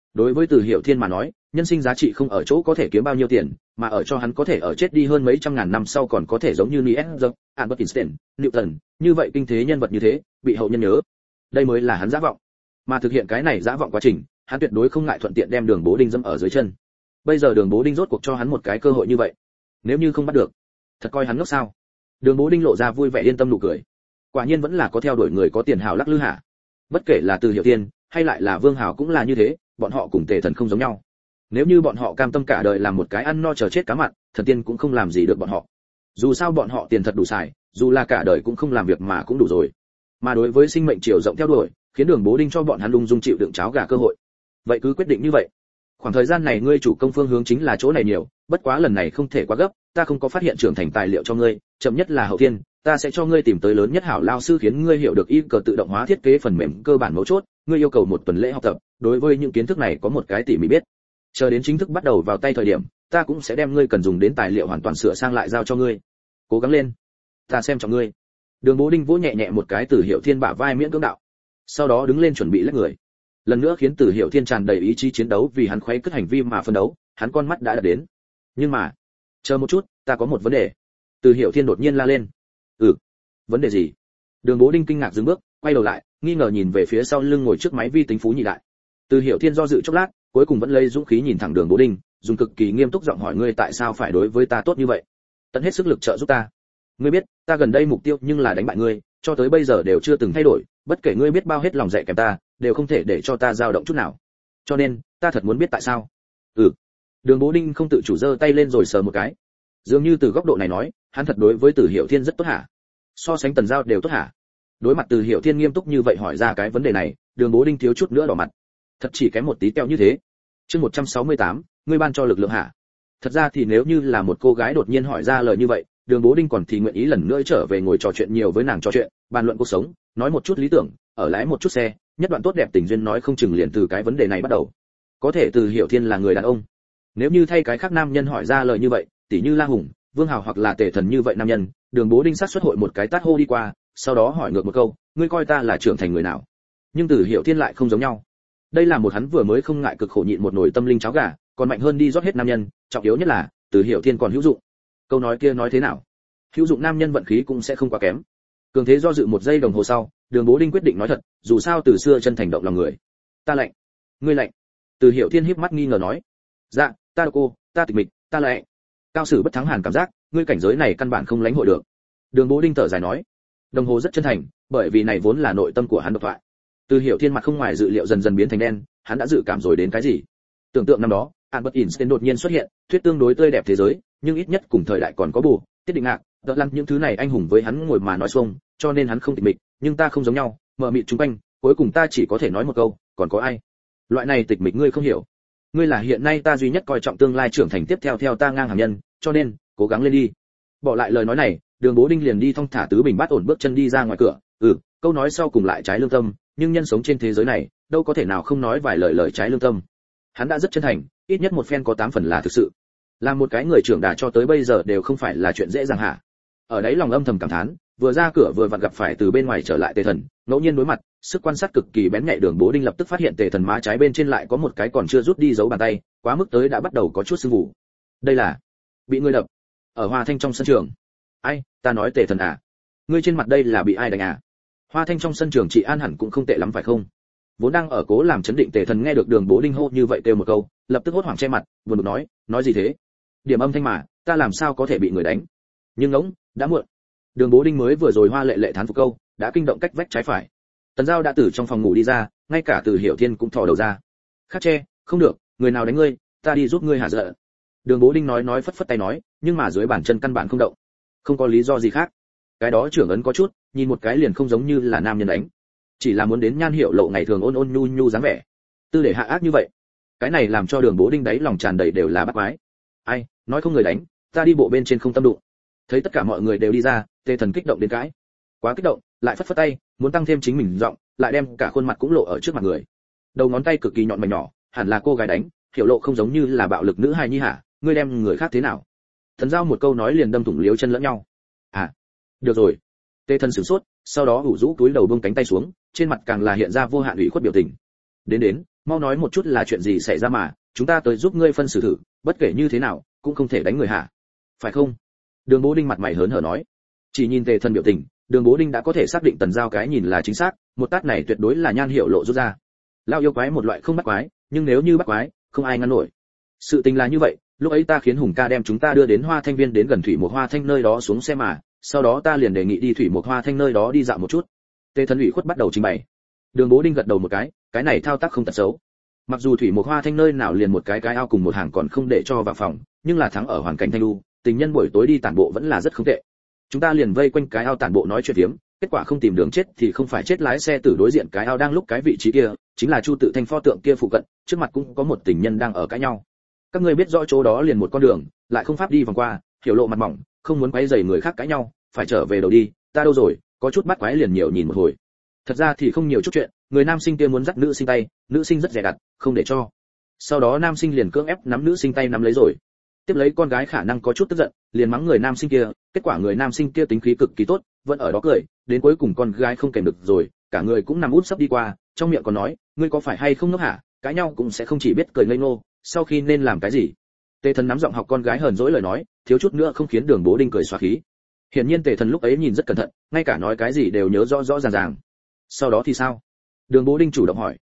Đối với Từ Hiểu Thiên mà nói, nhân sinh giá trị không ở chỗ có thể kiếm bao nhiêu tiền, mà ở cho hắn có thể ở chết đi hơn mấy trăm ngàn năm sau còn có thể giống như Nietzsche, Albert Einstein, Newton, như vậy kinh thế nhân vật như thế, bị hậu nhân nhớ. Đây mới là hắn dã vọng. Mà thực hiện cái này dã vọng quá trình, hắn tuyệt đối không ngại thuận tiện đem Đường Bố Đinh dẫm ở dưới chân. Bây giờ Đường Bố Đinh rốt cuộc cho hắn một cái cơ hội như vậy. Nếu như không bắt được, thật coi hắn ngốc sao? Đường Bố Đinh lộ ra vui vẻ yên tâm nụ cười. Quả nhiên vẫn là có theo đuổi người có tiền hào lắc lư hả? Bất kể là Từ Hiểu Thiên, hay lại là Vương Hào cũng là như thế, bọn họ cùng Tề Thần không giống nhau. Nếu như bọn họ cam tâm cả đời làm một cái ăn no chờ chết cá mặn, thần tiên cũng không làm gì được bọn họ. Dù sao bọn họ tiền thật đủ xài, dù là cả đời cũng không làm việc mà cũng đủ rồi. Mà đối với sinh mệnh chiều rộng theo đuổi, khiến Đường Bố Đinh cho bọn hắn lung dung chịu đựng cháo gà cơ hội. Vậy cứ quyết định như vậy. Khoảng thời gian này ngươi chủ công phương hướng chính là chỗ này nhiều, bất quá lần này không thể quá gấp, ta không có phát hiện trưởng thành tài liệu cho ngươi, chậm nhất là hậu thiên, ta sẽ cho ngươi tìm tới lớn nhất hảo lao sư khiến ngươi hiểu được y cờ tự động hóa thiết kế phần mềm cơ bản mấu chốt, ngươi yêu cầu một tuần lễ học tập, đối với những kiến thức này có một cái tỉ mỉ biết. Chờ đến chính thức bắt đầu vào tay thời điểm, ta cũng sẽ đem ngươi cần dùng đến tài liệu hoàn toàn sửa sang lại giao cho ngươi. Cố gắng lên, ta xem trọng ngươi. Đường Bố Đinh vỗ nhẹ nhẹ một cái Từ Hiểu Thiên bả vai miễn cưỡng đạo. Sau đó đứng lên chuẩn bị lách người. Lần nữa khiến Từ Hiểu Thiên tràn đầy ý chí chiến đấu vì hắn khuấy cất hành vi mà phân đấu, hắn con mắt đã đạt đến. Nhưng mà, chờ một chút, ta có một vấn đề. Từ Hiểu Thiên đột nhiên la lên. Vấn đề gì? Đường Bố Đinh kinh ngạc dừng bước, quay đầu lại, nghi ngờ nhìn về phía sau lưng ngồi trước máy vi tính Phú Nhị Đại. Từ Hiểu Thiên do dự chốc lát, cuối cùng vẫn lấy dũng khí nhìn thẳng Đường Bố Đinh, dùng cực kỳ nghiêm túc giọng hỏi ngươi tại sao phải đối với ta tốt như vậy, tận hết sức lực trợ giúp ta. Ngươi biết, ta gần đây mục tiêu nhưng là đánh bại ngươi, cho tới bây giờ đều chưa từng thay đổi, bất kể ngươi biết bao hết lòng dạy kèm ta, đều không thể để cho ta dao động chút nào. Cho nên, ta thật muốn biết tại sao. Đường Bố Đinh không tự chủ giơ tay lên rồi sờ một cái. Dường như từ góc độ này nói, hắn thật đối với Từ Hiểu Thiên rất tốt hả? So sánh Tần Giao đều tốt hả? Đối mặt Từ Hiểu Thiên nghiêm túc như vậy hỏi ra cái vấn đề này, Đường Bố Đinh thiếu chút nữa đỏ mặt. Thật chỉ kém một tí teo như thế. Chương 168, ngươi ban cho lực lượng hả? Thật ra thì nếu như là một cô gái đột nhiên hỏi ra lời như vậy, Đường Bố Đinh còn thì nguyện ý lần nữa trở về ngồi trò chuyện nhiều với nàng trò chuyện, bàn luận cuộc sống, nói một chút lý tưởng, ở lái một chút xe, nhất đoạn tốt đẹp tình duyên nói không chừng liền từ cái vấn đề này bắt đầu. Có thể Từ Hiểu Thiên là người đàn ông. Nếu như thay cái khác nam nhân hỏi ra lời như vậy, tỉ như La Hùng, Vương Hào hoặc là Tề Thần như vậy nam nhân, Đường Bố Đinh sát xuất hội một cái tát hô đi qua, sau đó hỏi ngược một câu, ngươi coi ta là trưởng thành người nào? Nhưng Từ Hiểu Thiên lại không giống nhau. Đây là một hắn vừa mới không ngại cực khổ nhịn một nồi tâm linh cháo gà, còn mạnh hơn đi rót hết nam nhân, trọng yếu nhất là, Từ Hiểu Thiên còn hữu dụng. Câu nói kia nói thế nào? Hữu dụng nam nhân vận khí cũng sẽ không quá kém. Cường thế do dự một giây đồng hồ sau, Đường Bố Đinh quyết định nói thật, dù sao từ xưa chân thành động lòng người. Ta lạnh. Ngươi lạnh. Từ Hiểu Thiên híp mắt nghi ngờ nói. Dạ, ta cô, ta tịch mịch, ta lạnh. Cao sử bất thắng hàn cảm giác, ngươi cảnh giới này căn bản không lãnh hội được. Đường Bố Đinh thở dài nói. Đồng hồ rất chân thành, bởi vì này vốn là nội tâm của hắn độc thoại. Từ Hiểu Thiên mặt không ngoài dự liệu dần dần biến thành đen, hắn đã dự cảm rồi đến cái gì. Tưởng tượng năm đó, Albert Einstein đột nhiên xuất hiện, thuyết tương đối tươi đẹp thế giới, nhưng ít nhất cùng thời đại còn có bù, Tiết Định Ngạc, đợt lăn những thứ này anh hùng với hắn ngồi mà nói xuông, cho nên hắn không tịch mịch, nhưng ta không giống nhau, mờ mịt chúng quanh, cuối cùng ta chỉ có thể nói một câu, còn có ai? Loại này tịch mịch ngươi không hiểu. Ngươi là hiện nay ta duy nhất coi trọng tương lai trưởng thành tiếp theo ta ngang hàng nhân, cho nên, cố gắng lên đi. Bỏ lại lời nói này, Đường Bố Đinh liền đi thong thả tứ bình bát ổn bước chân đi ra ngoài cửa, câu nói sau cùng lại trái lương tâm, nhưng nhân sống trên thế giới này, đâu có thể nào không nói vài lời trái lương tâm. Hắn đã rất chân thành, ít nhất một phen có 8 phần là thực sự. Làm một cái người trưởng đà cho tới bây giờ đều không phải là chuyện dễ dàng hả? Ở đấy lòng âm thầm cảm thán, vừa ra cửa vừa vặn gặp phải từ bên ngoài trở lại Tề Thần, ngẫu nhiên đối mặt, sức quan sát cực kỳ bén nhạy. Đường Bố Đinh lập tức phát hiện Tề Thần má trái bên trên lại có một cái còn chưa rút đi dấu bàn tay, quá mức tới đã bắt đầu có chút sưng vụ. Đây là bị người đập ở Hoa Thanh trong sân trường. Ai, ta nói Tề Thần à? Ngươi trên mặt đây là bị ai đánh à? Hoa Thanh trong sân trường chị An hẳn cũng không tệ lắm phải không? Vốn đang ở cố làm chấn định Tề Thần nghe được Đường Bố Đinh hô như vậy kêu một câu, lập tức hốt hoảng che mặt, buồn bực nói gì thế? Điểm âm thanh mà, ta làm sao có thể bị người đánh? Nhưng ngỗng, đã muộn. Đường Bố Đinh mới vừa rồi hoa lệ lệ thán phục câu, đã kinh động cách vách trái phải. Tần Giao đã từ trong phòng ngủ đi ra, ngay cả Từ Hiểu Thiên cũng thò đầu ra. Khát che, không được, người nào đánh ngươi, ta đi giúp ngươi hả giận. Đường Bố Đinh nói phất phất tay nói, nhưng mà dưới bàn chân căn bản không động. Không có lý do gì khác. Cái đó trưởng ấn có chút, nhìn một cái liền không giống như là nam nhân đánh. Chỉ là muốn đến nhan hiệu lộ ngày thường ôn nhu nhu dáng vẻ. Tư để hạ ác như vậy. Cái này làm cho Đường Bố Đinh đáy lòng tràn đầy đều là bắt quái. Ai, nói không người đánh, ta đi bộ bên trên không tâm đụng. Thấy tất cả mọi người đều đi ra, Tề Thần kích động đến cãi. Quá kích động, lại phất phất tay, muốn tăng thêm chính mình giọng, lại đem cả khuôn mặt cũng lộ ở trước mặt người. Đầu ngón tay cực kỳ nhọn mảnh nhỏ, hẳn là cô gái đánh, hiểu lộ không giống như là bạo lực nữ hài nhi hả? Ngươi đem người khác thế nào? Thần Giao một câu nói liền đâm thủng liếu chân lẫn nhau. À, được rồi. Tề Thần sửng sốt, sau đó ủ rũ túi đầu buông cánh tay xuống, trên mặt càng là hiện ra vô hạn ủy khuất biểu tình. Đến, mau nói một chút là chuyện gì xảy ra mà, chúng ta tới giúp ngươi phân xử thử, bất kể như thế nào cũng không thể đánh người hả, phải không? Đường Bố Đinh mặt mày hớn hở nói. Chỉ nhìn Tề Thần biểu tình, Đường Bố Đinh đã có thể xác định Tần Giao cái nhìn là chính xác, một tát này tuyệt đối là Nhan Hiểu Lộ rút ra. Lao yêu quái một loại không bắt quái, nhưng nếu như bắt quái, không ai ngăn nổi. Sự tình là như vậy, lúc ấy ta khiến Hùng ca đem chúng ta đưa đến Hoa Thanh Viên đến gần Thủy Mộc Hoa Thanh nơi đó xuống xe mà, sau đó ta liền đề nghị đi Thủy Mộc Hoa Thanh nơi đó đi dạo một chút. Tề Thần ủy khuất bắt đầu trình bày. Đường Bố Đinh gật đầu một cái này thao tác không tật xấu. Mặc dù Thủy Mộc Hoa Thanh nơi nào liền một cái ao cùng một hàng còn không để cho vào phòng, nhưng là thắng ở hoàn cảnh thanh lưu, tình nhân buổi tối đi tản bộ vẫn là rất không tệ. Chúng ta liền vây quanh cái ao tản bộ nói chuyện phiếm, kết quả không tìm đường chết thì không phải chết, lái xe từ đối diện cái ao đang lúc cái vị trí kia, chính là Chu Tự Thanh pho tượng kia phụ cận, trước mặt cũng có một tình nhân đang ở cãi nhau. Các ngươi biết rõ chỗ đó liền một con đường, lại không pháp đi vòng qua, Hiểu Lộ mặt mỏng, không muốn quấy rầy người khác cãi nhau, phải trở về đầu đi, ta đâu rồi, có chút bắt quái liền nhiều nhìn một hồi. Thật ra thì không nhiều chút chuyện, người nam sinh kia muốn dắt nữ sinh tay, nữ sinh rất dè dặt, không để cho. Sau đó nam sinh liền cưỡng ép nắm nữ sinh tay nắm lấy rồi. Tiếp lấy con gái khả năng có chút tức giận, liền mắng người nam sinh kia, kết quả người nam sinh kia tính khí cực kỳ tốt, vẫn ở đó cười, đến cuối cùng con gái không kèm được rồi, cả người cũng nằm úp sấp đi qua, trong miệng còn nói, ngươi có phải hay không ngốc hả, cãi nhau cũng sẽ không chỉ biết cười ngây ngô, sau khi nên làm cái gì. Tề Thần nắm giọng học con gái hờn dỗi lời nói, thiếu chút nữa không khiến Đường Bố Đinh cười xóa khí. Hiển nhiên Tề Thần lúc ấy nhìn rất cẩn thận, ngay cả nói cái gì đều nhớ rõ rõ ràng ràng. Sau đó thì sao? Đường Bố Đinh chủ động hỏi.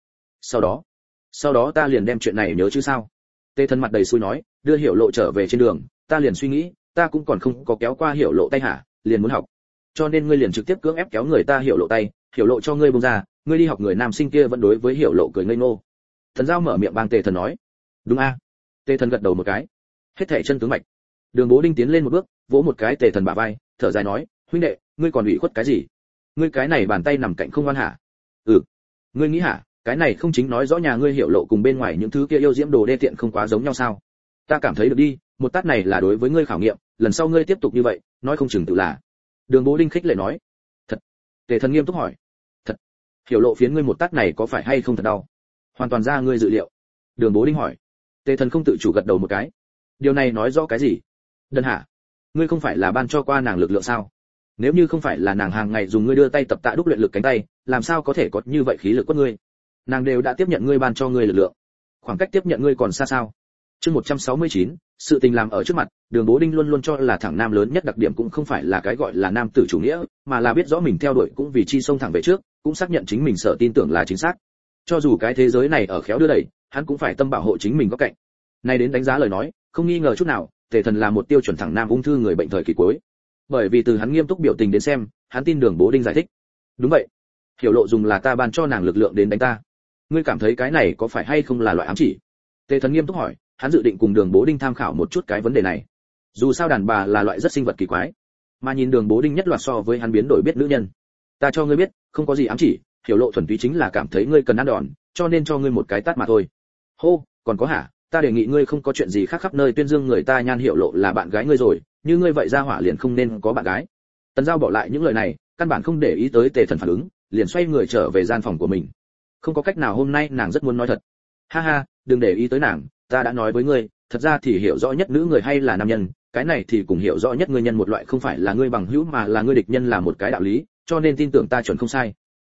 Sau đó ta liền đem chuyện này nhớ chứ sao? Tề Thần mặt đầy xui nói, đưa Hiểu Lộ trở về trên đường, ta liền suy nghĩ, ta cũng còn không có kéo qua Hiểu Lộ tay hả, liền muốn học. Cho nên ngươi liền trực tiếp cưỡng ép kéo người ta Hiểu Lộ tay, Hiểu Lộ cho ngươi buông ra, ngươi đi học người nam sinh kia vẫn đối với Hiểu Lộ cười ngây ngô. Thần Giao mở miệng bang Tề Thần nói. Đúng a. Tề Thần gật đầu một cái. Hết thảy chân tướng mạch. Đường Bố Đinh tiến lên một bước, vỗ một cái Tề Thần bả vai, thở dài nói, huynh đệ, ngươi còn ủy khuất cái gì? Ngươi cái này bàn tay nằm cạnh không ngoan hả? Ừ. Ngươi nghĩ hả? Cái này không chính nói rõ nhà ngươi Hiểu Lộ cùng bên ngoài những thứ kia yêu diễm đồ đê tiện không quá giống nhau sao? Ta cảm thấy được đi, một tát này là đối với ngươi khảo nghiệm, lần sau ngươi tiếp tục như vậy, nói không chừng tự là. Đường Bố Đinh khích lệ nói. Thật? Tề Thần nghiêm túc hỏi. Thật. Hiểu Lộ phiến ngươi một tát này có phải hay không thật đau? Hoàn toàn ra ngươi dự liệu. Đường Bố Đinh hỏi. Tề Thần không tự chủ gật đầu một cái. Điều này nói rõ cái gì? Đơn hả? Ngươi không phải là ban cho qua nàng lực lượng sao? Nếu như không phải là nàng hàng ngày dùng ngươi đưa tay tập tạ đúc luyện lực cánh tay, làm sao có thể có như vậy khí lực quất ngươi? Nàng đều đã tiếp nhận ngươi ban cho ngươi lực lượng, khoảng cách tiếp nhận ngươi còn xa sao? Chương 169, sự tình làm ở trước mặt, Đường Bố Đinh luôn luôn cho là thẳng nam lớn nhất đặc điểm cũng không phải là cái gọi là nam tử chủ nghĩa, mà là biết rõ mình theo đuổi cũng vì chi sông thẳng về trước, cũng xác nhận chính mình sở tin tưởng là chính xác. Cho dù cái thế giới này ở khéo đưa đẩy, hắn cũng phải tâm bảo hộ chính mình có cạnh. Nay đến đánh giá lời nói, không nghi ngờ chút nào, Tề Thần là một tiêu chuẩn thẳng nam ung thư người bệnh thời kỳ cuối. Bởi vì từ hắn nghiêm túc biểu tình đến xem, hắn tin Đường Bố Đinh giải thích. Đúng vậy, Hiểu Lộ dùng là ta ban cho nàng lực lượng đến đánh ta. Ngươi cảm thấy cái này có phải hay không là loại ám chỉ? Tề Thần nghiêm túc hỏi, hắn dự định cùng Đường Bố Đinh tham khảo một chút cái vấn đề này. Dù sao đàn bà là loại rất sinh vật kỳ quái, mà nhìn Đường Bố Đinh nhất loạt so với hắn biến đổi biết nữ nhân. Ta cho ngươi biết, không có gì ám chỉ, Hiểu Lộ thuần túy chính là cảm thấy ngươi cần ăn đòn, cho nên cho ngươi một cái tát mà thôi. Hô, còn có hả? Ta đề nghị ngươi không có chuyện gì khác khắp nơi tuyên dương người ta Nhan Hiểu Lộ là bạn gái ngươi rồi, như ngươi vậy ra hỏa liền không nên có bạn gái. Tần Giao bỏ lại những lời này, căn bản không để ý tới Tề Thần phản ứng, liền xoay người trở về gian phòng của mình. Không có cách nào, hôm nay nàng rất muốn nói thật. Ha ha, đừng để ý tới nàng, ta đã nói với ngươi, thật ra thì hiểu rõ nhất nữ người hay là nam nhân, cái này thì cũng hiểu rõ nhất ngươi nhân một loại không phải là ngươi bằng hữu mà là ngươi địch nhân là một cái đạo lý, cho nên tin tưởng ta chuẩn không sai.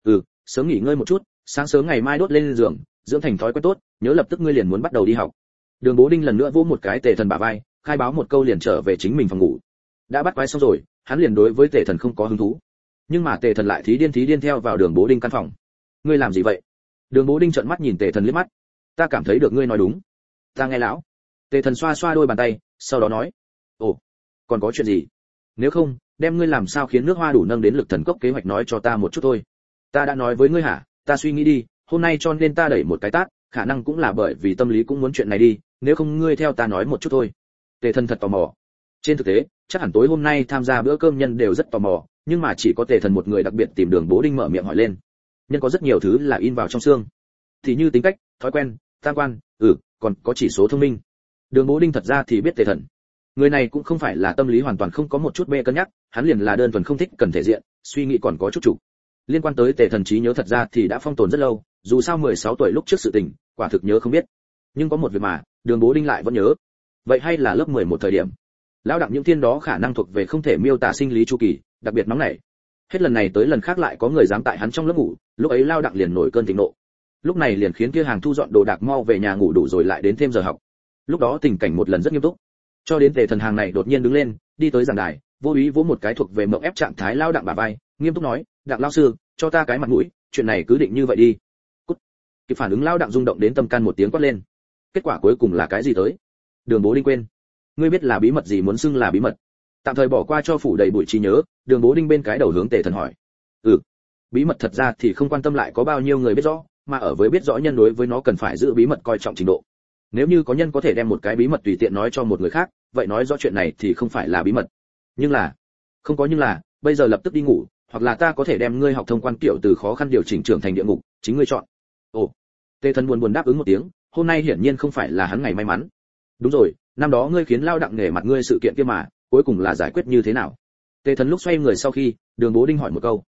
Sớm nghỉ ngơi một chút, sáng sớm ngày mai đốt lên giường, dưỡng thành thói quen tốt, nhớ lập tức ngươi liền muốn bắt đầu đi học. Đường Bố Đinh lần nữa vỗ một cái Tề Thần bả vai, khai báo một câu liền trở về chính mình phòng ngủ. Đã bắt quái xong rồi, hắn liền đối với Tề Thần không có hứng thú. Nhưng mà Tề Thần lại thí điên theo vào Đường Bố Đinh căn phòng. Ngươi làm gì vậy? Đường Bố Đinh trợn mắt nhìn Tề Thần liếc mắt. Ta cảm thấy được ngươi nói đúng. Ta nghe lão. Tề Thần xoa xoa đôi bàn tay, sau đó nói. Ồ, còn có chuyện gì? Nếu không, đem ngươi làm sao khiến nước hoa đủ nâng đến lực thần cốc kế hoạch nói cho ta một chút thôi. Ta đã nói với ngươi hả? Ta suy nghĩ đi, hôm nay cho nên ta đẩy một cái tát, khả năng cũng là bởi vì tâm lý cũng muốn chuyện này đi, nếu không ngươi theo ta nói một chút thôi. Tề Thần thật tò mò. Trên thực tế, chắc hẳn tối hôm nay tham gia bữa cơm nhân đều rất tò mò, nhưng mà chỉ có Tề Thần một người đặc biệt tìm Đường Bố Đinh mở miệng hỏi lên. Nhân có rất nhiều thứ là in vào trong xương, thì như tính cách, thói quen, tam quan, còn có chỉ số thông minh. Đường Bố Đinh thật ra thì biết Tề Thần. Người này cũng không phải là tâm lý hoàn toàn không có một chút bê cân nhắc, hắn liền là đơn thuần không thích cần thể diện, suy nghĩ còn có chút chủ. Liên quan tới Tề Thần trí nhớ thật ra thì đã phong tồn rất lâu, dù sao 16 tuổi lúc trước sự tình, quả thực nhớ không biết. Nhưng có một việc mà, Đường Bố Đinh lại vẫn nhớ. Vậy hay là lớp 11 thời điểm. Lão Đặng những thiên đó khả năng thuộc về không thể miêu tả sinh lý chu kỳ, đặc biệt nóng nảy. Hết lần này tới lần khác lại có người dám tại hắn trong lớp ngủ, lúc ấy Lao Đặng liền nổi cơn thịnh nộ. lúc này liền khiến kia hàng thu dọn đồ đạc mau về nhà ngủ đủ rồi lại đến thêm giờ học. Lúc đó tình cảnh một lần rất nghiêm túc, cho đến Tề Thần hàng này đột nhiên đứng lên, đi tới giảng đài, vô ý vỗ một cái thuộc về mộng ép trạng thái lao Đặng bả vai, nghiêm túc nói, Đặng lão sư, cho ta cái mặt mũi, chuyện này cứ định như vậy đi. Cút. Kịp phản ứng lao Đặng rung động đến tâm can một tiếng quát lên. Kết quả cuối cùng là cái gì tới? Đường Bố Đinh quên. Ngươi biết là bí mật gì muốn xưng là bí mật? Tạm thời bỏ qua cho phủ đầy bụi trí nhớ, Đường Bố Đinh bên cái đầu hướng Tề Thần hỏi. Bí mật thật ra thì không quan tâm lại có bao nhiêu người biết rõ, mà ở với biết rõ nhân đối với nó cần phải giữ bí mật coi trọng trình độ. Nếu như có nhân có thể đem một cái bí mật tùy tiện nói cho một người khác, vậy nói rõ chuyện này thì không phải là bí mật. Nhưng là, không có nhưng là, bây giờ lập tức đi ngủ, hoặc là ta có thể đem ngươi học thông quan kiểu từ khó khăn điều chỉnh trưởng thành địa ngục, chính ngươi chọn. Ồ. Tề Thần buồn buồn đáp ứng một tiếng, hôm nay hiển nhiên không phải là hắn ngày may mắn. Đúng rồi, năm đó ngươi khiến lao Đặng nể mặt ngươi sự kiện kia mà, cuối cùng là giải quyết như thế nào? Tề Thần lúc xoay người sau khi, Đường Bố Đinh hỏi một câu.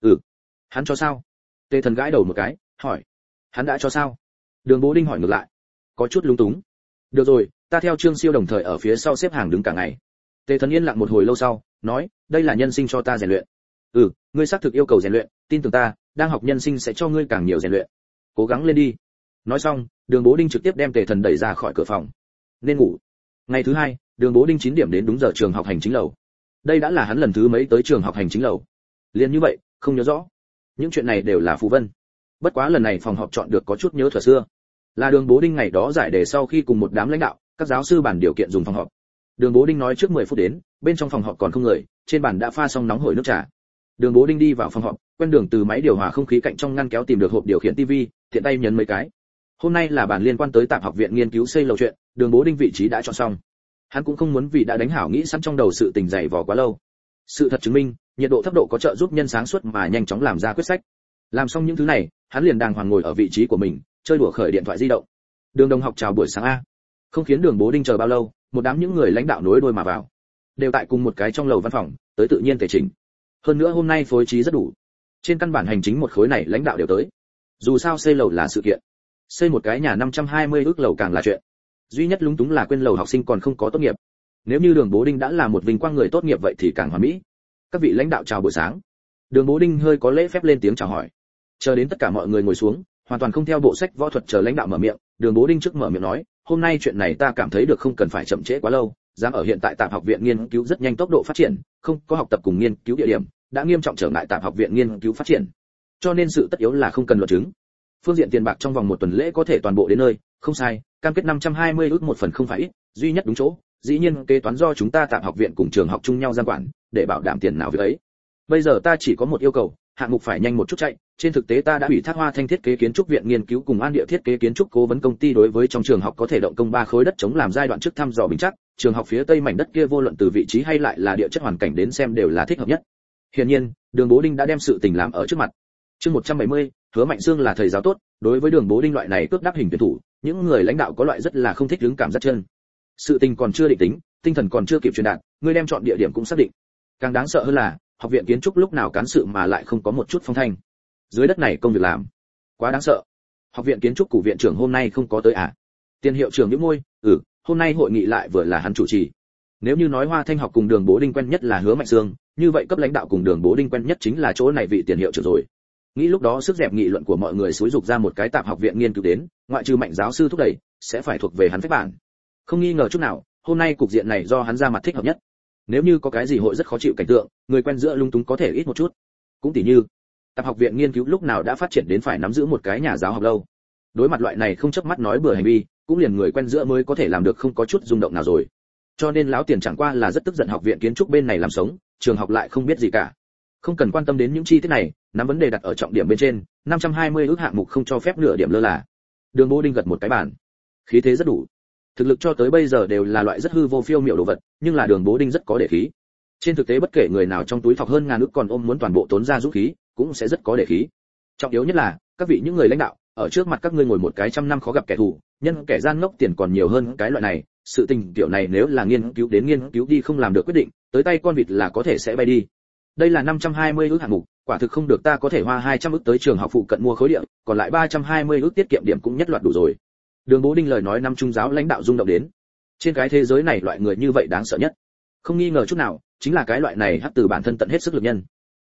Hắn cho sao? Tề Thần gãi đầu một cái, hỏi. Hắn đã cho sao? Đường Bố Đinh hỏi ngược lại, có chút lúng túng. Được rồi, ta theo Trương Siêu đồng thời ở phía sau xếp hàng đứng cả ngày. Tề Thần yên lặng một hồi lâu sau, nói, đây là nhân sinh cho ta rèn luyện. Ngươi xác thực yêu cầu rèn luyện, tin tưởng ta, đang học nhân sinh sẽ cho ngươi càng nhiều rèn luyện. Cố gắng lên đi. Nói xong, Đường Bố Đinh trực tiếp đem Tề Thần đẩy ra khỏi cửa phòng. Nên ngủ. Ngày thứ hai, Đường Bố Đinh 9 điểm đến đúng giờ trường học hành chính lầu. Đây đã là hắn lần thứ mấy tới trường học hành chính lầu. Liên như vậy, không nhớ rõ. Những chuyện này đều là phù vân. Bất quá lần này phòng họp chọn được có chút nhớ thuở xưa. Là Đường Bố Đinh ngày đó giải đề sau khi cùng một đám lãnh đạo, các giáo sư bàn điều kiện dùng phòng họp. Đường Bố Đinh nói trước 10 phút đến, bên trong phòng họp còn không người, trên bàn đã pha xong nóng hổi nước trà. Đường Bố Đinh đi vào phòng họp, quen đường từ máy điều hòa không khí cạnh trong ngăn kéo tìm được hộp điều khiển tivi, tiện tay nhấn mấy cái. Hôm nay là bàn liên quan tới Tạp học viện nghiên cứu xây lầu chuyện, Đường Bố Đinh vị trí đã chọn xong. Hắn cũng không muốn vì đã đánh hảo nghĩ sẵn trong đầu sự tình dày vò quá lâu. Sự thật chứng minh, nhiệt độ thấp độ có trợ giúp nhân sáng suốt mà nhanh chóng làm ra quyết sách. Làm xong những thứ này, hắn liền đàng hoàng ngồi ở vị trí của mình, chơi đùa khởi điện thoại di động. Đường đồng học chào buổi sáng a. Không khiến Đường Bố Đinh chờ bao lâu, một đám những người lãnh đạo nối đuôi mà vào. Đều tại cùng một cái trong lầu văn phòng, tới tự nhiên tề chỉnh. Hơn nữa hôm nay phối trí rất đủ. Trên căn bản hành chính một khối này lãnh đạo đều tới. Dù sao xây lầu là sự kiện, xây một cái nhà 520 ức lầu càng là chuyện. Duy nhất lúng túng là quên lầu học sinh còn không có tốt nghiệp. Nếu như Đường Bố Đinh đã là một vinh quang người tốt nghiệp vậy thì càng hoàn mỹ. Các vị lãnh đạo chào buổi sáng. Đường Bố Đinh hơi có lễ phép lên tiếng chào hỏi. Chờ đến tất cả mọi người ngồi xuống, hoàn toàn không theo bộ sách võ thuật chờ lãnh đạo mở miệng, Đường Bố Đinh trước mở miệng nói, hôm nay chuyện này ta cảm thấy được không cần phải chậm trễ quá lâu, dám ở hiện tại Tạp học viện nghiên cứu rất nhanh tốc độ phát triển, không có học tập cùng nghiên cứu địa điểm, đã nghiêm trọng trở ngại Tạp học viện nghiên cứu phát triển. Cho nên sự tất yếu là không cần luận chứng. Phương diện tiền bạc trong vòng một tuần lễ có thể toàn bộ đến nơi, không sai, cam kết 520 ức một phần không phải ít, duy nhất đúng chỗ, dĩ nhiên kế toán do chúng ta Tạp học viện cùng trường học chung nhau giang quản, để bảo đảm tiền nào việc ấy. Bây giờ ta chỉ có một yêu cầu, hạng mục phải nhanh một chút chạy, trên thực tế ta đã ủy thác Hoa Thanh thiết kế kiến trúc viện nghiên cứu cùng An Địa thiết kế kiến trúc cố vấn công ty đối với trong trường học có thể động công 3 khối đất chống làm giai đoạn trước thăm dò bình chắc, trường học phía tây mảnh đất kia vô luận từ vị trí hay lại là địa chất hoàn cảnh đến xem đều là thích hợp nhất. Hiển nhiên, Đường Bố Đinh đã đem sự tình làm ở trước mặt. Chương 170, Hứa Mạnh Sương là thầy giáo tốt, đối với Đường Bố Đinh loại này cướp đáp hình tuyển thủ, những người lãnh đạo có loại rất là không thích hứng cảm giác chân. Sự tình còn chưa định tính, tinh thần còn chưa kịp truyền đạt, người đem chọn địa điểm cũng xác định. Càng đáng sợ hơn là, học viện kiến trúc lúc nào cán sự mà lại không có một chút phong thanh. Dưới đất này công việc làm, quá đáng sợ. Học viện kiến trúc cụ viện trưởng hôm nay không có tới à? Tiền hiệu trưởng nhếch môi, hôm nay hội nghị lại vừa là hắn chủ trì. Nếu như nói Hoa Thanh học cùng Đường Bố Đinh quen nhất là Hứa Mạnh Sương, như vậy cấp lãnh đạo cùng Đường Bố Đinh quen nhất chính là chỗ này vị tiền hiệu trưởng rồi. Nghĩ lúc đó sức dẹp nghị luận của mọi người xúi dục ra một cái Tạp học viện nghiên cứu đến, ngoại trừ Mạnh giáo sư thúc đẩy, sẽ phải thuộc về hắn phép bản. Không nghi ngờ chút nào, hôm nay cục diện này do hắn ra mặt thích hợp nhất. Nếu như có cái gì hội rất khó chịu cảnh tượng, người quen giữa lung túng có thể ít một chút. Cũng tỉ như, Tạp học viện nghiên cứu lúc nào đã phát triển đến phải nắm giữ một cái nhà giáo học lâu. Đối mặt loại này không chớp mắt nói bừa hành vi, cũng liền người quen giữa mới có thể làm được không có chút rung động nào rồi. Cho nên lão tiền chẳng qua là rất tức giận học viện kiến trúc bên này làm sống, trường học lại không biết gì cả. Không cần quan tâm đến những chi tiết này, nắm vấn đề đặt ở trọng điểm bên trên, 520 ước hạng mục không cho phép nửa điểm lơ là. Đường Bố Đinh gật một cái bàn. Khí thế rất đủ. Thực lực cho tới bây giờ đều là loại rất hư vô phiêu miểu đồ vật, nhưng là Đường Bố Đinh rất có để khí. Trên thực tế bất kể người nào trong túi thọc hơn ngàn ức còn ôm muốn toàn bộ tốn ra dũng khí, cũng sẽ rất có để khí. Trọng yếu nhất là, các vị những người lãnh đạo, ở trước mặt các ngươi ngồi một cái trăm năm khó gặp kẻ thù, nhân kẻ gian ngốc tiền còn nhiều hơn cái loại này, sự tình tiểu này nếu là nghiên cứu đến nghiên cứu đi không làm được quyết định, tới tay con vịt là có thể sẽ bay đi. Đây là 520 ức hạng mục, quả thực không được ta có thể hoa 200 ức tới trường học phụ cận mua khối địa, còn lại 320 ức tiết kiệm điểm cũng nhất loạt đủ rồi. Đường Bố Đinh lời nói năm trung giáo lãnh đạo rung động đến. Trên cái thế giới này loại người như vậy đáng sợ nhất. Không nghi ngờ chút nào, chính là cái loại này hắc từ bản thân tận hết sức lực nhân.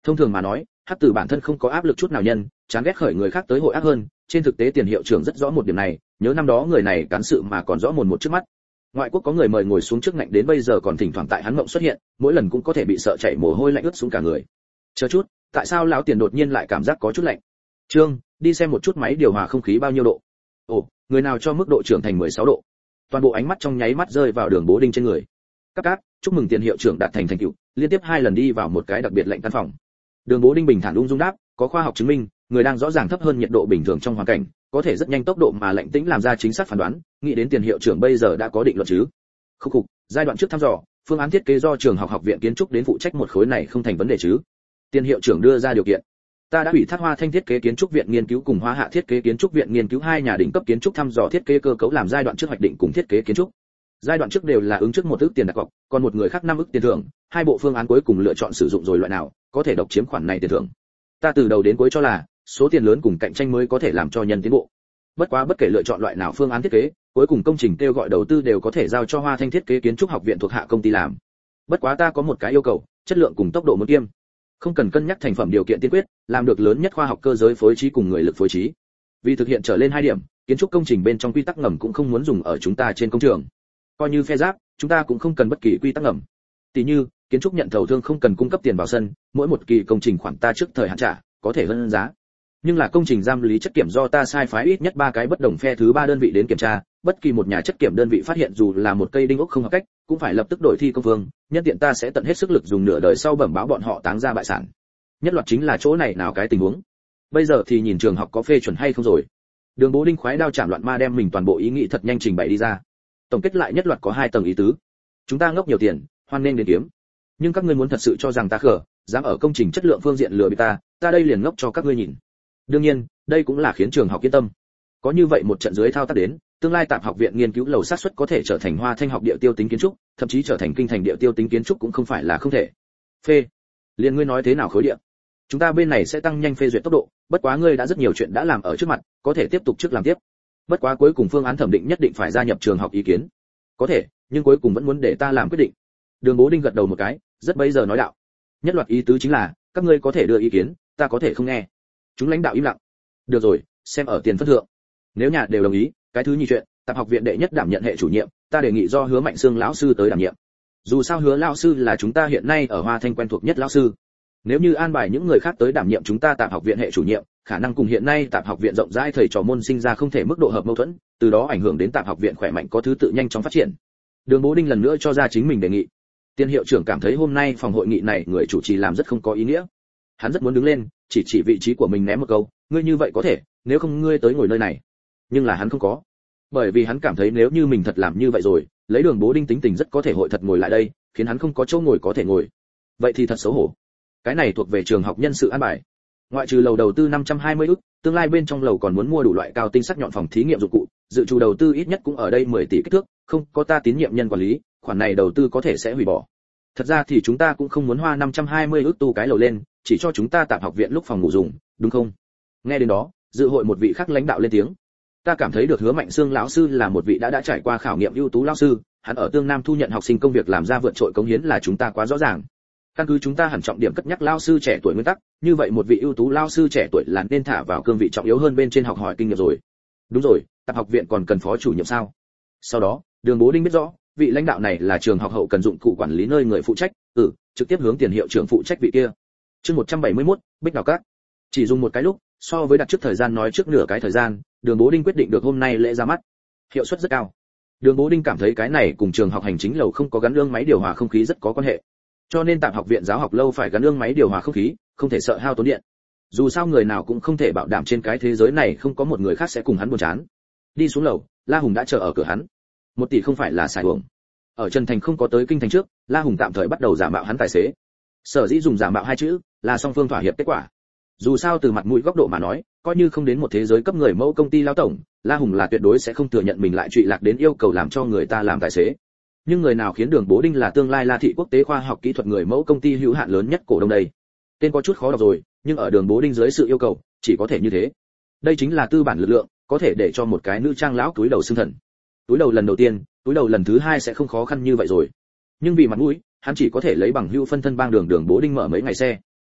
Thông thường mà nói, hắc tử bản thân không có áp lực chút nào nhân, chán ghét khởi người khác tới hội ác hơn, trên thực tế tiền hiệu trưởng rất rõ một điểm này, nhớ năm đó người này cán sự mà còn rõ mồn một trước mắt. Ngoại quốc có người mời ngồi xuống trước ngạnh đến bây giờ còn thỉnh thoảng tại hắn mộng xuất hiện, mỗi lần cũng có thể bị sợ chảy mồ hôi lạnh ướt xuống cả người. Chờ chút, tại sao lão tiền đột nhiên lại cảm giác có chút lạnh? Trương, đi xem một chút máy điều hòa không khí bao nhiêu độ. Ồ, người nào cho mức độ trưởng thành 16 độ. Toàn bộ ánh mắt trong nháy mắt rơi vào Đường Bố Đinh trên người. Cáp, chúc mừng tiền hiệu trưởng đạt thành thành tựu, liên tiếp 2 lần đi vào một cái đặc biệt lạnh căn phòng. Đường Bố Đinh bình thản ung dung đáp, có khoa học chứng minh, người đang rõ ràng thấp hơn nhiệt độ bình thường trong hoàn cảnh, có thể rất nhanh tốc độ mà lạnh tĩnh làm ra chính xác phán đoán, nghĩ đến tiền hiệu trưởng bây giờ đã có định luật chứ. Khúc, giai đoạn trước thăm dò, phương án thiết kế do trường học học viện kiến trúc đến phụ trách một khối này không thành vấn đề chứ. Tiền hiệu trưởng đưa ra điều kiện. Ta đã ủy thác Hoa Thanh thiết kế kiến trúc viện nghiên cứu cùng Hoa Hạ thiết kế kiến trúc viện nghiên cứu 2 nhà đỉnh cấp kiến trúc thăm dò thiết kế cơ cấu làm giai đoạn trước hoạch định cùng thiết kế kiến trúc. Giai đoạn trước đều là ứng trước 1 ức tiền đặt cọc, còn một người khác 5 ức tiền thưởng, 2 bộ phương án cuối cùng lựa chọn sử dụng rồi loại nào, có thể độc chiếm khoản này tiền thưởng. Ta từ đầu đến cuối cho là, số tiền lớn cùng cạnh tranh mới có thể làm cho nhân tiến bộ. Bất quá bất kể lựa chọn loại nào phương án thiết kế, cuối cùng công trình kêu gọi đầu tư đều có thể giao cho Hoa Thanh thiết kế kiến trúc học viện thuộc hạ công ty làm. Bất quá ta có một cái yêu cầu, chất lượng cùng tốc độ muốn kiêm. Không cần cân nhắc thành phẩm điều kiện tiên quyết, làm được lớn nhất khoa học cơ giới phối trí cùng người lực phối trí. Vì thực hiện trở lên 2 điểm, kiến trúc công trình bên trong quy tắc ngầm cũng không muốn dùng ở chúng ta trên công trường. Coi như phe giáp, chúng ta cũng không cần bất kỳ quy tắc ngầm. Tỷ như, kiến trúc nhận thầu thương không cần cung cấp tiền vào sân, mỗi một kỳ công trình khoản ta trước thời hạn trả, có thể hơn giá. Nhưng là công trình giam lý chất kiểm do ta sai phái ít nhất 3 cái bất đồng phe thứ 3 đơn vị đến kiểm tra, bất kỳ một nhà chất kiểm đơn vị phát hiện dù là một cây đinh ốc không hợp cách, cũng phải lập tức đổi thi công phương, nhân tiện ta sẽ tận hết sức lực dùng nửa đời sau bẩm báo bọn họ táng ra bại sản. Nhất loạt chính là chỗ này nào cái tình huống. Bây giờ thì nhìn trường học có phê chuẩn hay không rồi. Đường Bố Đinh khoái đao chạm loạn ma đem mình toàn bộ ý nghĩ thật nhanh trình bày đi ra. Tổng kết lại nhất loạt có 2 tầng ý tứ. Chúng ta ngốc nhiều tiền, hoan nên đến kiếm. Nhưng các ngươi muốn thật sự cho rằng ta khờ, dám ở công trình chất lượng phương diện lừa bịp ta đây liền ngốc cho các ngươi nhìn. Đương nhiên, đây cũng là khiến trường học yên tâm. Có như vậy một trận dưới thao tác đến, tương lai Tạp học viện nghiên cứu lầu xác suất có thể trở thành Hoa Thanh học địa tiêu tính kiến trúc, thậm chí trở thành kinh thành địa tiêu tính kiến trúc cũng không phải là không thể. Phê, liền ngươi nói thế nào khối địa? Chúng ta bên này sẽ tăng nhanh phê duyệt tốc độ, bất quá ngươi đã rất nhiều chuyện đã làm ở trước mặt, có thể tiếp tục trước làm tiếp. Bất quá cuối cùng phương án thẩm định nhất định phải gia nhập trường học ý kiến. Có thể, nhưng cuối cùng vẫn muốn để ta làm quyết định. Đường Bố Đinh gật đầu một cái, rất bây giờ nói đạo. Nhất loạt ý tứ chính là, các ngươi có thể đưa ý kiến, ta có thể không nghe. Chúng lãnh đạo im lặng. Được rồi, xem ở tiền phân thượng. Nếu nhà đều đồng ý, cái thứ nhì chuyện, Tạp học viện đệ nhất đảm nhận hệ chủ nhiệm, ta đề nghị do Hứa Mạnh Sương lão sư tới đảm nhiệm. Dù sao Hứa lão sư là chúng ta hiện nay ở Hoa Thanh quen thuộc nhất lão sư. Nếu như an bài những người khác tới đảm nhiệm chúng ta Tạp học viện hệ chủ nhiệm, khả năng cùng hiện nay Tạp học viện rộng rãi thầy trò môn sinh ra không thể mức độ hợp mâu thuẫn, từ đó ảnh hưởng đến Tạp học viện khỏe mạnh có thứ tự nhanh chóng phát triển. Đường Bố Đinh lần nữa cho ra chính mình đề nghị. Tiền hiệu trưởng cảm thấy hôm nay phòng hội nghị này người chủ trì làm rất không có ý nghĩa. Hắn rất muốn đứng lên, chỉ vị trí của mình ném một câu, ngươi như vậy có thể, nếu không ngươi tới ngồi nơi này. Nhưng là hắn không có. Bởi vì hắn cảm thấy nếu như mình thật làm như vậy rồi, lấy Đường Bố Đinh tính tình rất có thể hội thật ngồi lại đây, khiến hắn không có chỗ ngồi có thể ngồi. Vậy thì thật xấu hổ. Cái này thuộc về trường học nhân sự an bài. Ngoại trừ lầu đầu tư 520 ức, tương lai bên trong lầu còn muốn mua đủ loại cao tinh sắc nhọn phòng thí nghiệm dụng cụ, dự trù đầu tư ít nhất cũng ở đây 10 tỷ kích thước, không có ta tín nhiệm nhân quản lý, khoản này đầu tư có thể sẽ hủy bỏ. Thật ra thì chúng ta cũng không muốn hoa 520 ức tu cái lầu lên, chỉ cho chúng ta Tạp học viện lúc phòng ngủ dùng, đúng không? Nghe đến đó, dự hội một vị khác lãnh đạo lên tiếng. Ta cảm thấy được Hứa Mạnh Sương lão sư là một vị đã trải qua khảo nghiệm ưu tú lão sư, hắn ở Tương Nam thu nhận học sinh công việc làm ra vượt trội cống hiến là chúng ta quá rõ ràng. Căn cứ chúng ta hẳn trọng điểm cất nhắc lão sư trẻ tuổi nguyên tắc, như vậy một vị ưu tú lão sư trẻ tuổi là nên thả vào cương vị trọng yếu hơn bên trên học hỏi kinh nghiệm rồi. Đúng rồi, Tạp học viện còn cần phó chủ nhiệm sao? Sau đó, Đường Bố Đinh biết rõ, vị lãnh đạo này là trường học hậu cần dụng cụ quản lý nơi người phụ trách, trực tiếp hướng tiền hiệu trưởng phụ trách vị kia. Chương 171, Bích Đào Các. Chỉ dùng một cái lúc, so với đặt trước thời gian nói trước nửa cái thời gian, Đường Bố Đinh quyết định được hôm nay lễ ra mắt. Hiệu suất rất cao. Đường Bố Đinh cảm thấy cái này cùng trường học hành chính lầu không có gắn ương máy điều hòa không khí rất có quan hệ. Cho nên Tạp học viện giáo học lâu phải gắn ương máy điều hòa không khí, không thể sợ hao tốn điện. Dù sao người nào cũng không thể bảo đảm trên cái thế giới này không có một người khác sẽ cùng hắn buồn chán. Đi xuống lầu, La Hùng đã chờ ở cửa hắn. 1 tỷ không phải là xài uổng. Ở Trần Thành không có tới kinh thành trước, La Hùng tạm thời bắt đầu giả mạo hắn tài xế. Sở dĩ dùng giả mạo 2 chữ, là song phương thỏa hiệp kết quả. Dù sao từ mặt mũi góc độ mà nói, coi như không đến một thế giới cấp người mẫu công ty lão tổng, La Hùng là tuyệt đối sẽ không thừa nhận mình lại trụy lạc đến yêu cầu làm cho người ta làm tài xế. Nhưng người nào khiến Đường Bố Đinh là tương lai La Thị Quốc tế khoa học kỹ thuật người mẫu công ty hữu hạn lớn nhất cổ đông đây? Tên có chút khó đọc rồi, nhưng ở Đường Bố Đinh dưới sự yêu cầu, chỉ có thể như thế. Đây chính là tư bản lực lượng, có thể để cho một cái nữ trang lão túi đầu xương thần. Túi đầu lần đầu tiên, túi đầu lần thứ 2 sẽ không khó khăn như vậy rồi. Nhưng vì mặt mũi, hắn chỉ có thể lấy bằng hữu phân thân bang Đường Bố Đinh mở mấy ngày xe.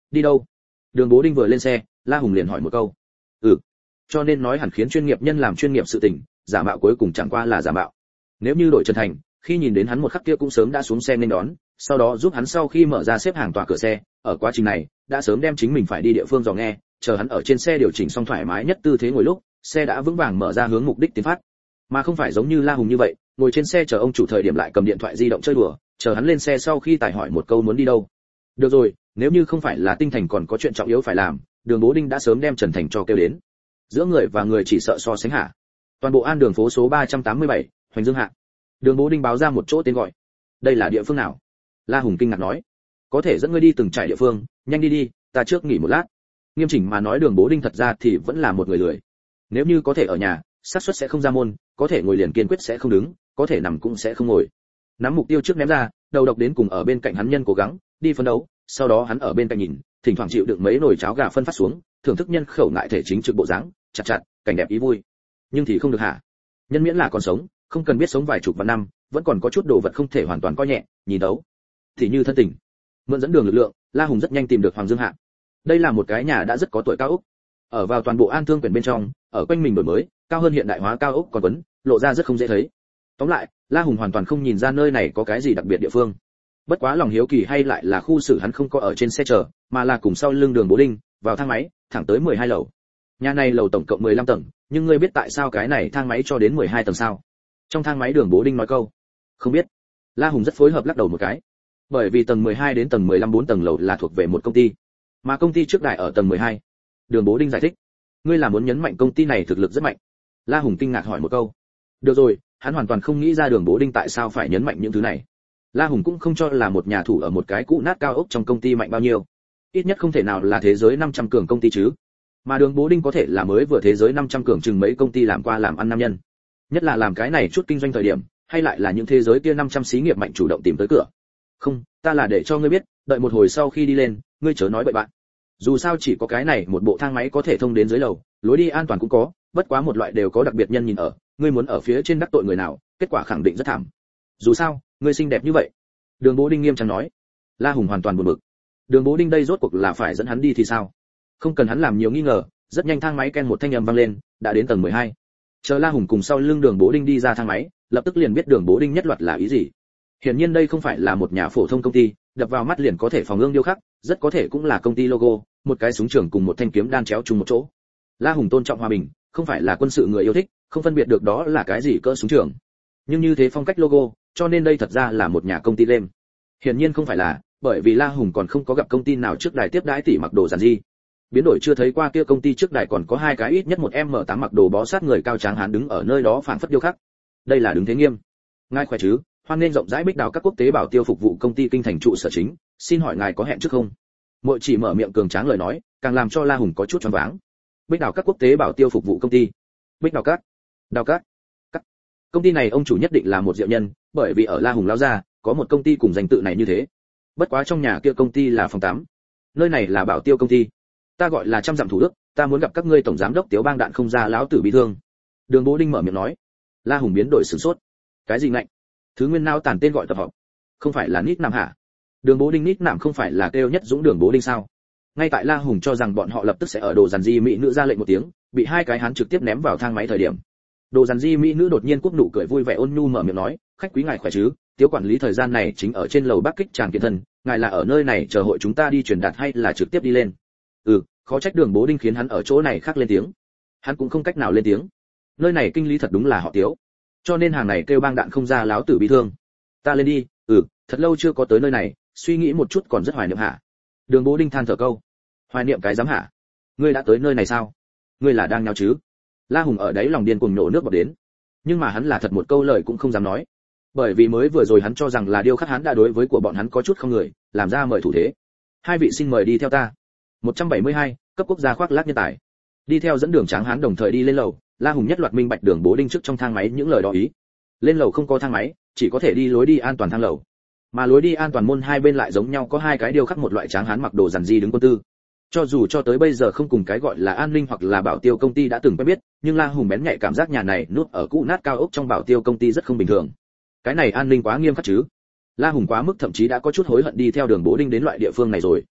đi đâu? Đường Bố Đinh vừa lên xe, La Hùng liền hỏi một câu. Cho nên nói hẳn khiến chuyên nghiệp nhân làm chuyên nghiệp sự tình, giả mạo cuối cùng chẳng qua là giả mạo. Nếu như đổi Trần Thành, khi nhìn đến hắn một khắc kia cũng sớm đã xuống xe nên đón, sau đó giúp hắn sau khi mở ra xếp hàng tòa cửa xe, ở quá trình này, đã sớm đem chính mình phải đi địa phương dò nghe, chờ hắn ở trên xe điều chỉnh xong thoải mái nhất tư thế ngồi lúc, xe đã vững vàng mở ra hướng mục đích tiến phát. Mà không phải giống như La Hùng như vậy, ngồi trên xe chờ ông chủ thời điểm lại cầm điện thoại di động chơi đùa, chờ hắn lên xe sau khi tài hỏi một câu muốn đi đâu. Được rồi, nếu như không phải là Tinh Thành còn có chuyện trọng yếu phải làm, Đường Bố Đinh đã sớm đem Trần Thành cho kêu đến. Giữa người và người chỉ sợ so sánh hả? Toàn bộ An đường phố số 387, Hoành Dương Hạ. Đường Bố Đinh báo ra một chỗ tên gọi. Đây là địa phương nào? La Hùng kinh ngạc nói. Có thể dẫn ngươi đi từng trải địa phương, nhanh đi đi, ta trước nghỉ một lát. Nghiêm chỉnh mà nói Đường Bố Đinh thật ra thì vẫn là một người lười. Nếu như có thể ở nhà, xác suất sẽ không ra môn, có thể ngồi liền kiên quyết sẽ không đứng, có thể nằm cũng sẽ không ngồi. Nắm mục tiêu trước ném ra, đầu độc đến cùng ở bên cạnh hắn nhân cố gắng đi phấn đấu, sau đó hắn ở bên cạnh nhìn, thỉnh thoảng chịu đựng mấy nồi cháo gà phân phát xuống, thưởng thức nhân khẩu ngại thể chính trực bộ dáng, chặt, cảnh đẹp ý vui. Nhưng thì không được hả? Nhân miễn là còn sống, không cần biết sống vài chục vạn năm, vẫn còn có chút đồ vật không thể hoàn toàn coi nhẹ, nhìn đấu. Thì như thân tình. Mượn dẫn đường lực lượng, La Hùng rất nhanh tìm được Hoàng Dương Hạ. Đây là một cái nhà đã rất có tuổi cao ốc. Ở vào toàn bộ An Thương quyển bên trong, ở quanh mình đổi mới, cao hơn hiện đại hóa cao ốc còn quấn, lộ ra rất không dễ thấy. Tóm lại, La Hùng hoàn toàn không nhìn ra nơi này có cái gì đặc biệt địa phương. Bất quá lòng hiếu kỳ hay lại là khu xử hắn không có ở trên xe chờ, mà là cùng sau lưng Đường Bố Đinh, vào thang máy, thẳng tới 12 lầu. Nhà này lầu tổng cộng 15 tầng, nhưng ngươi biết tại sao cái này thang máy cho đến 12 tầng sao? Trong thang máy Đường Bố Đinh nói câu, không biết. La Hùng rất phối hợp lắc đầu một cái. Bởi vì tầng 12 đến tầng 15 4 tầng lầu là thuộc về một công ty, mà công ty trước đại ở tầng 12. Đường Bố Đinh giải thích, ngươi là muốn nhấn mạnh công ty này thực lực rất mạnh. La Hùng kinh ngạc hỏi một câu. Được rồi, hắn hoàn toàn không nghĩ ra Đường Bố Đinh tại sao phải nhấn mạnh những thứ này. La Hùng cũng không cho là một nhà thủ ở một cái cũ nát cao ốc trong công ty mạnh bao nhiêu. Ít nhất không thể nào là thế giới 500 cường công ty chứ. Mà Đường Bố Đinh có thể là mới vừa thế giới 500 cường chừng mấy công ty làm qua làm ăn nam nhân. Nhất là làm cái này chút kinh doanh thời điểm, hay lại là những thế giới kia 500 xí nghiệp mạnh chủ động tìm tới cửa. Không, ta là để cho ngươi biết, đợi một hồi sau khi đi lên, ngươi chớ nói bậy bạn. Dù sao chỉ có cái này một bộ thang máy có thể thông đến dưới lầu, lối đi an toàn cũng có, bất quá một loại đều có đặc biệt nhân nhìn ở, ngươi muốn ở phía trên đắc tội người nào, kết quả khẳng định rất thảm. Dù sao, ngươi xinh đẹp như vậy. Đường Bố Đinh nghiêm trang nói. La Hùng hoàn toàn buồn bực. Đường Bố Đinh đây rốt cuộc là phải dẫn hắn đi thì sao? Không cần hắn làm nhiều nghi ngờ, rất nhanh thang máy ken một thanh âm vang lên, đã đến tầng 12. Chờ La Hùng cùng sau lưng Đường Bố Đinh đi ra thang máy, lập tức liền biết Đường Bố Đinh nhất loạt là ý gì. Hiển nhiên đây không phải là một nhà phổ thông công ty, đập vào mắt liền có thể phòng ương điêu khắc, rất có thể cũng là công ty logo, một cái súng trường cùng một thanh kiếm đan chéo chung một chỗ. La Hùng tôn trọng hòa bình, không phải là quân sự người yêu thích, không phân biệt được đó là cái gì cỡ súng trường. Nhưng như thế phong cách logo, cho nên đây thật ra là một nhà công ty game. Hiển nhiên không phải là, bởi vì La Hùng còn không có gặp công ty nào trước đài tiếp đãi tỷ mặc đồ giản dị. Biến đổi chưa thấy qua kia công ty trước đài còn có hai cái ít nhất một M8 mặc đồ bó sát người cao tráng hán đứng ở nơi đó phảng phất điêu khắc. Đây là đứng thế nghiêm. Ngài khỏe chứ? Hoan nên rộng rãi Bích Đào các quốc tế bảo tiêu phục vụ công ty kinh thành trụ sở chính, xin hỏi ngài có hẹn trước không? Muội chỉ mở miệng cường tráng lời nói, càng làm cho La Hùng có chút choáng váng. Bích Đào các quốc tế bảo tiêu phục vụ công ty. Bích Đào các. Đào các. Công ty này ông chủ nhất định là một diệu nhân, bởi vì ở La Hùng lao ra, có một công ty cùng danh tự này như thế. Bất quá trong nhà kia công ty là phòng 8. Nơi này là bảo tiêu công ty. Ta gọi là trăm dặm thủ đức, ta muốn gặp các ngươi tổng giám đốc Tiếu Bang Đạn không ra lão tử bị thương. Đường Bố Đinh mở miệng nói. La Hùng biến đổi sửng sốt. Cái gì ngạnh? Thứ nguyên nao tản tên gọi tập hợp. Không phải là nít nam hả? Đường Bố Đinh nít nam không phải là kêu nhất dũng Đường Bố Đinh sao? Ngay tại La Hùng cho rằng bọn họ lập tức sẽ ở đồ dàn di mỹ nữ ra lệnh một tiếng, bị hai cái hán trực tiếp ném vào thang máy thời điểm. Đồ dàn di mỹ nữ đột nhiên cúp nụ cười vui vẻ ôn nhu mở miệng nói, khách quý ngài khỏe chứ? Tiếu quản lý thời gian này chính ở trên lầu Bắc Kích tràng kiện thân, ngài là ở nơi này chờ hội chúng ta đi truyền đạt hay là trực tiếp đi lên? Khó trách Đường Bố Đinh khiến hắn ở chỗ này khác lên tiếng. Hắn cũng không cách nào lên tiếng. Nơi này kinh lý thật đúng là họ Tiếu. Cho nên hàng này kêu Bang Đạn không ra láo tử bị thương. Ta lên đi, thật lâu chưa có tới nơi này, suy nghĩ một chút còn rất hoài niệm hả? Đường Bố Đinh than thở câu. Hoài niệm cái dám hả? Ngươi đã tới nơi này sao? Ngươi là đang nháo chứ? La Hùng ở đấy lòng điên cuồng nổ nước bọt đến. Nhưng mà hắn là thật một câu lời cũng không dám nói. Bởi vì mới vừa rồi hắn cho rằng là điêu khắc hắn đã đối với của bọn hắn có chút không người, làm ra mời thủ thế. Hai vị xin mời đi theo ta. 172, cấp quốc gia khoác lác nhân tài. Đi theo dẫn đường tráng hán đồng thời đi lên lầu, La Hùng nhất loạt minh bạch Đường Bố Đinh trước trong thang máy những lời đó ý. Lên lầu không có thang máy, chỉ có thể đi lối đi an toàn thang lầu. Mà lối đi an toàn môn hai bên lại giống nhau có hai cái điêu khắc một loại tráng hán mặc đồ giản dị đứng quân tư. Cho dù cho tới bây giờ không cùng cái gọi là an ninh hoặc là bảo tiêu công ty đã từng quen biết, nhưng La Hùng bén nhạy cảm giác nhà này núp ở cũ nát cao ốc trong bảo tiêu công ty rất không bình thường. Cái này an ninh quá nghiêm khắc chứ? La Hùng quá mức thậm chí đã có chút hối hận đi theo Đường Bố Đinh đến loại địa phương này rồi.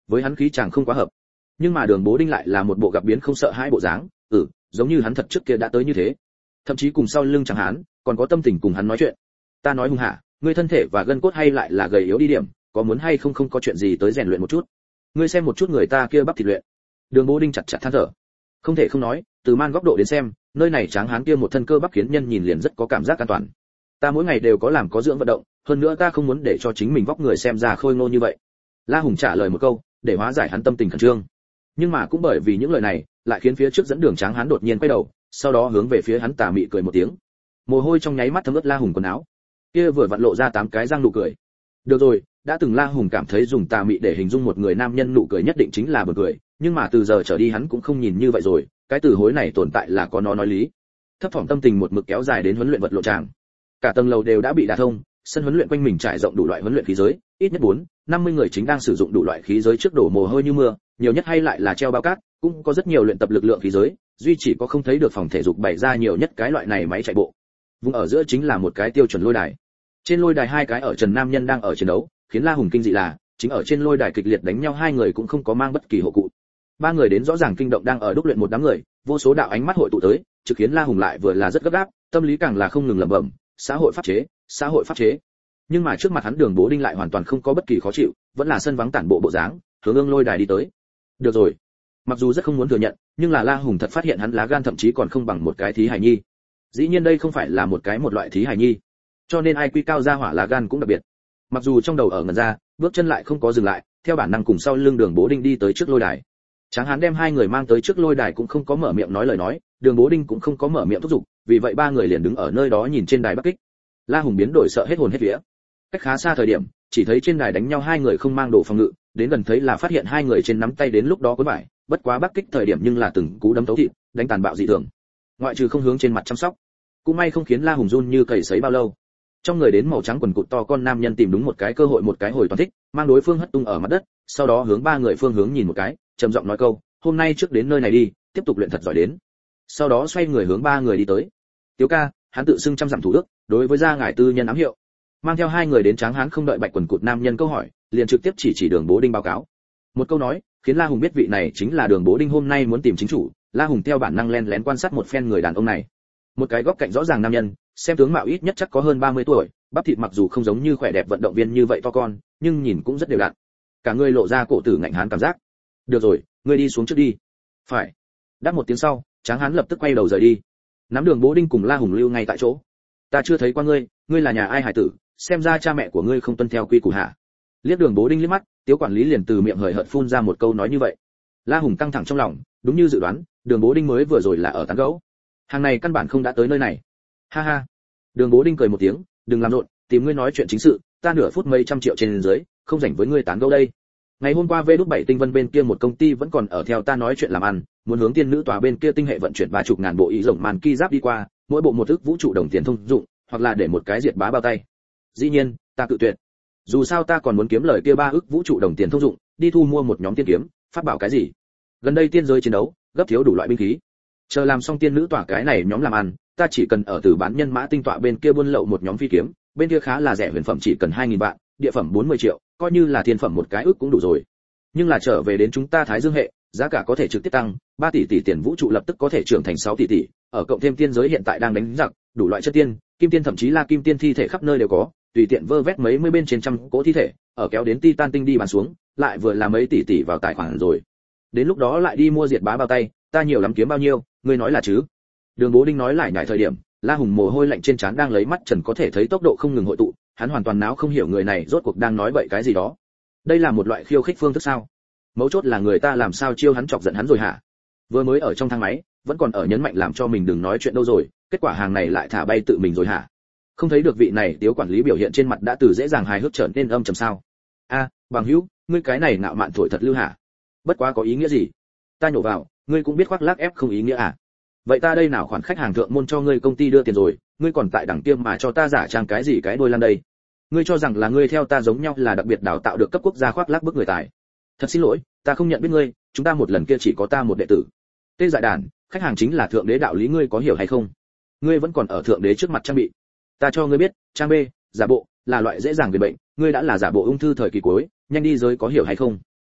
với hắn khí chàng không quá hợp. Nhưng mà Đường Bố Đinh lại là một bộ gặp biến không sợ hãi bộ dáng, giống như hắn thật trước kia đã tới như thế. Thậm chí cùng sau lưng chẳng hắn, còn có tâm tình cùng hắn nói chuyện. Ta nói Hùng Hạ, ngươi thân thể và gân cốt hay lại là gầy yếu đi điểm, có muốn hay không không có chuyện gì tới rèn luyện một chút. Ngươi xem một chút người ta kia bắp thịt luyện. Đường Bố Đinh chặt chặt than thở. Không thể không nói, từ man góc độ đến xem, nơi này tráng hán kia một thân cơ bắp khiến nhân nhìn liền rất có cảm giác an toàn. Ta mỗi ngày đều có làm có dưỡng vận động, hơn nữa ta không muốn để cho chính mình vóc người xem ra khôi ngô như vậy. La Hùng trả lời một câu, để hóa giải hắn tâm tình khẩn trương. Nhưng mà cũng bởi vì những lời này, lại khiến phía trước dẫn đường tráng hán đột nhiên quay đầu, sau đó hướng về phía hắn tà mị cười một tiếng. Mồ hôi trong nháy mắt thấm ướt La Hùng quần áo. Kia vừa vặn lộ ra 8 cái răng nụ cười. Được rồi, đã từng La Hùng cảm thấy dùng tà mị để hình dung một người nam nhân nụ cười nhất định chính là bật cười, nhưng mà từ giờ trở đi hắn cũng không nhìn như vậy rồi, cái từ hối này tồn tại là có nó nói lý. Thấp thỏm tâm tình một mực kéo dài đến huấn luyện vật lộ tràng. Cả tầng lầu đều đã bị đả thông, sân huấn luyện quanh mình trải rộng đủ loại huấn luyện khí giới, ít nhất 50 người chính đang sử dụng đủ loại khí giới trước đổ mồ hôi như mưa, nhiều nhất hay lại là treo bao cát, cũng có rất nhiều luyện tập lực lượng khí giới, duy chỉ có không thấy được phòng thể dục bày ra nhiều nhất cái loại này máy chạy bộ. Vùng ở giữa chính là một cái tiêu chuẩn lôi đài. Trên lôi đài 2 cái ở trần nam nhân đang ở chiến đấu, khiến La Hùng kinh dị là, chính ở trên lôi đài kịch liệt đánh nhau 2 người cũng không có mang bất kỳ hộ cụ. 3 người đến rõ ràng kinh động đang ở đúc luyện một đám người, vô số đạo ánh mắt hội tụ tới, trực khiến La Hùng lại vừa là rất gấp gáp, tâm lý càng là không ngừng lẩm bẩm, xã hội pháp chế. Nhưng mà trước mặt hắn Đường Bố Đinh lại hoàn toàn không có bất kỳ khó chịu, vẫn là sân vắng tản bộ bộ dáng, hướng ương lôi đài đi tới. Được rồi, mặc dù rất không muốn thừa nhận, nhưng là La Hùng thật phát hiện hắn lá gan thậm chí còn không bằng một cái thí hài nhi. Dĩ nhiên đây không phải là một loại thí hài nhi, cho nên ai quy cao ra hỏa lá gan cũng đặc biệt. Mặc dù trong đầu ở ngẩn ra, bước chân lại không có dừng lại, theo bản năng cùng sau lưng Đường Bố Đinh đi tới trước lôi đài. Tráng hán đem 2 người mang tới trước lôi đài cũng không có mở miệng nói lời nói, Đường Bố Đinh cũng không có mở miệng thúc giục, vì vậy 3 người liền đứng ở nơi đó nhìn trên đài bắc kích. La Hùng biến đổi sợ hết hồn hết vía. Cách khá xa thời điểm, chỉ thấy trên đài đánh nhau 2 người không mang đồ phòng ngự, đến gần thấy là phát hiện 2 người trên nắm tay đến lúc đó cuốn vải, bất quá bắc kích thời điểm nhưng là từng cú đấm thấu thịt, đánh tàn bạo dị thường. Ngoại trừ không hướng trên mặt chăm sóc, cũng may không khiến La Hùng run như cầy sấy bao lâu. Trong người đến màu trắng quần cụt to con nam nhân tìm đúng một cái cơ hội một cái hồi toàn thích, mang đối phương hất tung ở mặt đất, sau đó hướng 3 người phương hướng nhìn một cái, trầm giọng nói câu, hôm nay trước đến nơi này đi, tiếp tục luyện thật giỏi đến. Sau đó xoay người hướng 3 người đi tới. Tiếu ca, hắn tự xưng trăm dặm thủ đức, đối với gia ngải tư nhân ám hiệu. Mang theo 2 người đến tráng hán không đợi bạch quần cụt nam nhân câu hỏi, liền trực tiếp chỉ Đường Bố Đinh báo cáo. Một câu nói, khiến La Hùng biết vị này chính là Đường Bố Đinh hôm nay muốn tìm chính chủ. La Hùng theo bản năng lén lén quan sát một phen người đàn ông này. Một cái góc cạnh rõ ràng nam nhân, xem tướng mạo ít nhất chắc có hơn 30 tuổi, bắp thịt mặc dù không giống như khỏe đẹp vận động viên như vậy to con, nhưng nhìn cũng rất đều đặn. Cả người lộ ra cổ tử ngạnh hán cảm giác. Được rồi, ngươi đi xuống trước đi. Phải. Đáp một tiếng sau, tráng hán lập tức quay đầu rời đi. Nắm Đường Bố Đinh cùng La Hùng lưu ngay tại chỗ. Ta chưa thấy qua ngươi, ngươi là nhà ai hải tử, xem ra cha mẹ của ngươi không tuân theo quy củ hả? Liếc Đường Bố Đinh liếc mắt, Tiếu quản lý liền từ miệng hời hợt phun ra một câu nói như vậy. La Hùng căng thẳng trong lòng, đúng như dự đoán, Đường Bố Đinh mới vừa rồi là ở tán gẫu. Hàng này căn bản không đã tới nơi này. Ha ha. Đường Bố Đinh cười một tiếng, đừng làm rộn, tìm ngươi nói chuyện chính sự, ta nửa phút mấy trăm triệu trên dưới, không rảnh với ngươi tán gẫu đây. Ngày hôm qua V7 tinh vân bên kia một công ty vẫn còn ở theo ta nói chuyện làm ăn, muốn hướng tiên nữ tòa bên kia tinh hệ vận chuyển 30 ngàn bộ ý rộng màn ki giáp đi qua, mỗi bộ một ức vũ trụ đồng tiền thông dụng, hoặc là để một cái diệt bá bao tay. Dĩ nhiên, ta cự tuyệt. Dù sao ta còn muốn kiếm lời kia 3 ức vũ trụ đồng tiền thông dụng, đi thu mua một nhóm tiên kiếm, pháp bảo cái gì. Gần đây tiên giới chiến đấu, gấp thiếu đủ loại binh khí. Chờ làm xong tiên nữ tòa cái này nhóm làm ăn, ta chỉ cần ở từ bán nhân mã tinh tọa bên kia buôn lậu một nhóm phi kiếm, bên kia khá là rẻ huyền phẩm chỉ cần 2000 vạn, địa phẩm 40 triệu, coi như là thiên phẩm một cái ức cũng đủ rồi. Nhưng là trở về đến chúng ta Thái Dương hệ, giá cả có thể trực tiếp tăng, 3 tỷ tiền vũ trụ lập tức có thể trưởng thành 6 tỷ, ở cộng thêm tiên giới hiện tại đang đánh giặc, đủ loại chất tiên, kim tiên thậm chí là kim tiên thi thể khắp nơi đều có, tùy tiện vơ vét mấy mươi bên trên trăm cỗ thi thể, ở kéo đến Titan tinh đi bàn xuống, lại vừa là mấy tỷ vào tài khoản rồi. Đến lúc đó lại đi mua diệt bá bao tay, ta nhiều lắm kiếm bao nhiêu, ngươi nói là chứ? Đường Bố Đinh nói lại nhảy thời điểm, La Hùng mồ hôi lạnh trên trán đang lấy mắt trần có thể thấy tốc độ không ngừng hội tụ, hắn hoàn toàn náo không hiểu người này rốt cuộc đang nói vậy cái gì đó. Đây là một loại khiêu khích phương thức sao? Mấu chốt là người ta làm sao chiêu hắn chọc giận hắn rồi hả? Vừa mới ở trong thang máy, vẫn còn ở nhấn mạnh làm cho mình đừng nói chuyện đâu rồi, kết quả hàng này lại thả bay tự mình rồi hả? Không thấy được vị này Tiếu quản lý biểu hiện trên mặt đã từ dễ dàng hài hước trở nên âm trầm sao? A, bằng hữu, ngươi cái này ngạo mạn thổi thật lưu hả? Bất quá có ý nghĩa gì? Ta nhổ vào, ngươi cũng biết khoác lác ép không ý nghĩa à? Vậy ta đây nào khoản khách hàng thượng môn cho ngươi công ty đưa tiền rồi, ngươi còn tại đẳng tiêm mà cho ta giả trang cái gì cái đôi lan đây? Ngươi cho rằng là ngươi theo ta giống nhau là đặc biệt đào tạo được cấp quốc gia khoác lác bức người tài. Thật xin lỗi, ta không nhận biết ngươi, chúng ta một lần kia chỉ có ta một đệ tử. Tê Dại Đàn, khách hàng chính là thượng đế đạo lý, ngươi có hiểu hay không? Ngươi vẫn còn ở thượng đế trước mặt trang bị. Ta cho ngươi biết, trang B, giả bộ là loại dễ dàng gây bệnh, ngươi đã là giả bộ ung thư thời kỳ cuối, nhanh đi giới có hiểu hay không?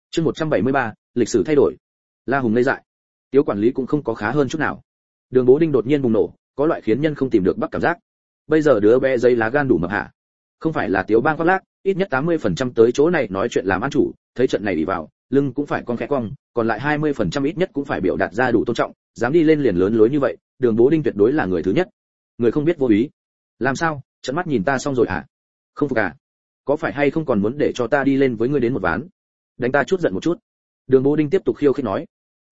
Chương 173, lịch sử thay đổi. La Hùng ngây dại. Tiếu quản lý cũng không có khá hơn chút nào. Đường Bố Đinh đột nhiên bùng nổ, có loại khiến nhân không tìm được bắc cảm giác. Bây giờ đứa bé giấy lá gan đủ mập hả? Không phải là Tiếu Bang khoác lác, ít nhất 80% tới chỗ này nói chuyện làm ăn chủ, thấy trận này đi vào, lưng cũng phải con khẽ cong, còn lại 20% ít nhất cũng phải biểu đạt ra đủ tôn trọng, dám đi lên liền lớn lối như vậy, Đường Bố Đinh tuyệt đối là người thứ nhất. Người không biết vô ý. Làm sao? Trận mắt nhìn ta xong rồi hả? Không phục à? Có phải hay không còn muốn để cho ta đi lên với ngươi đến một ván? Đánh ta chút giận một chút. Đường Bố Đinh tiếp tục khiêu khích nói.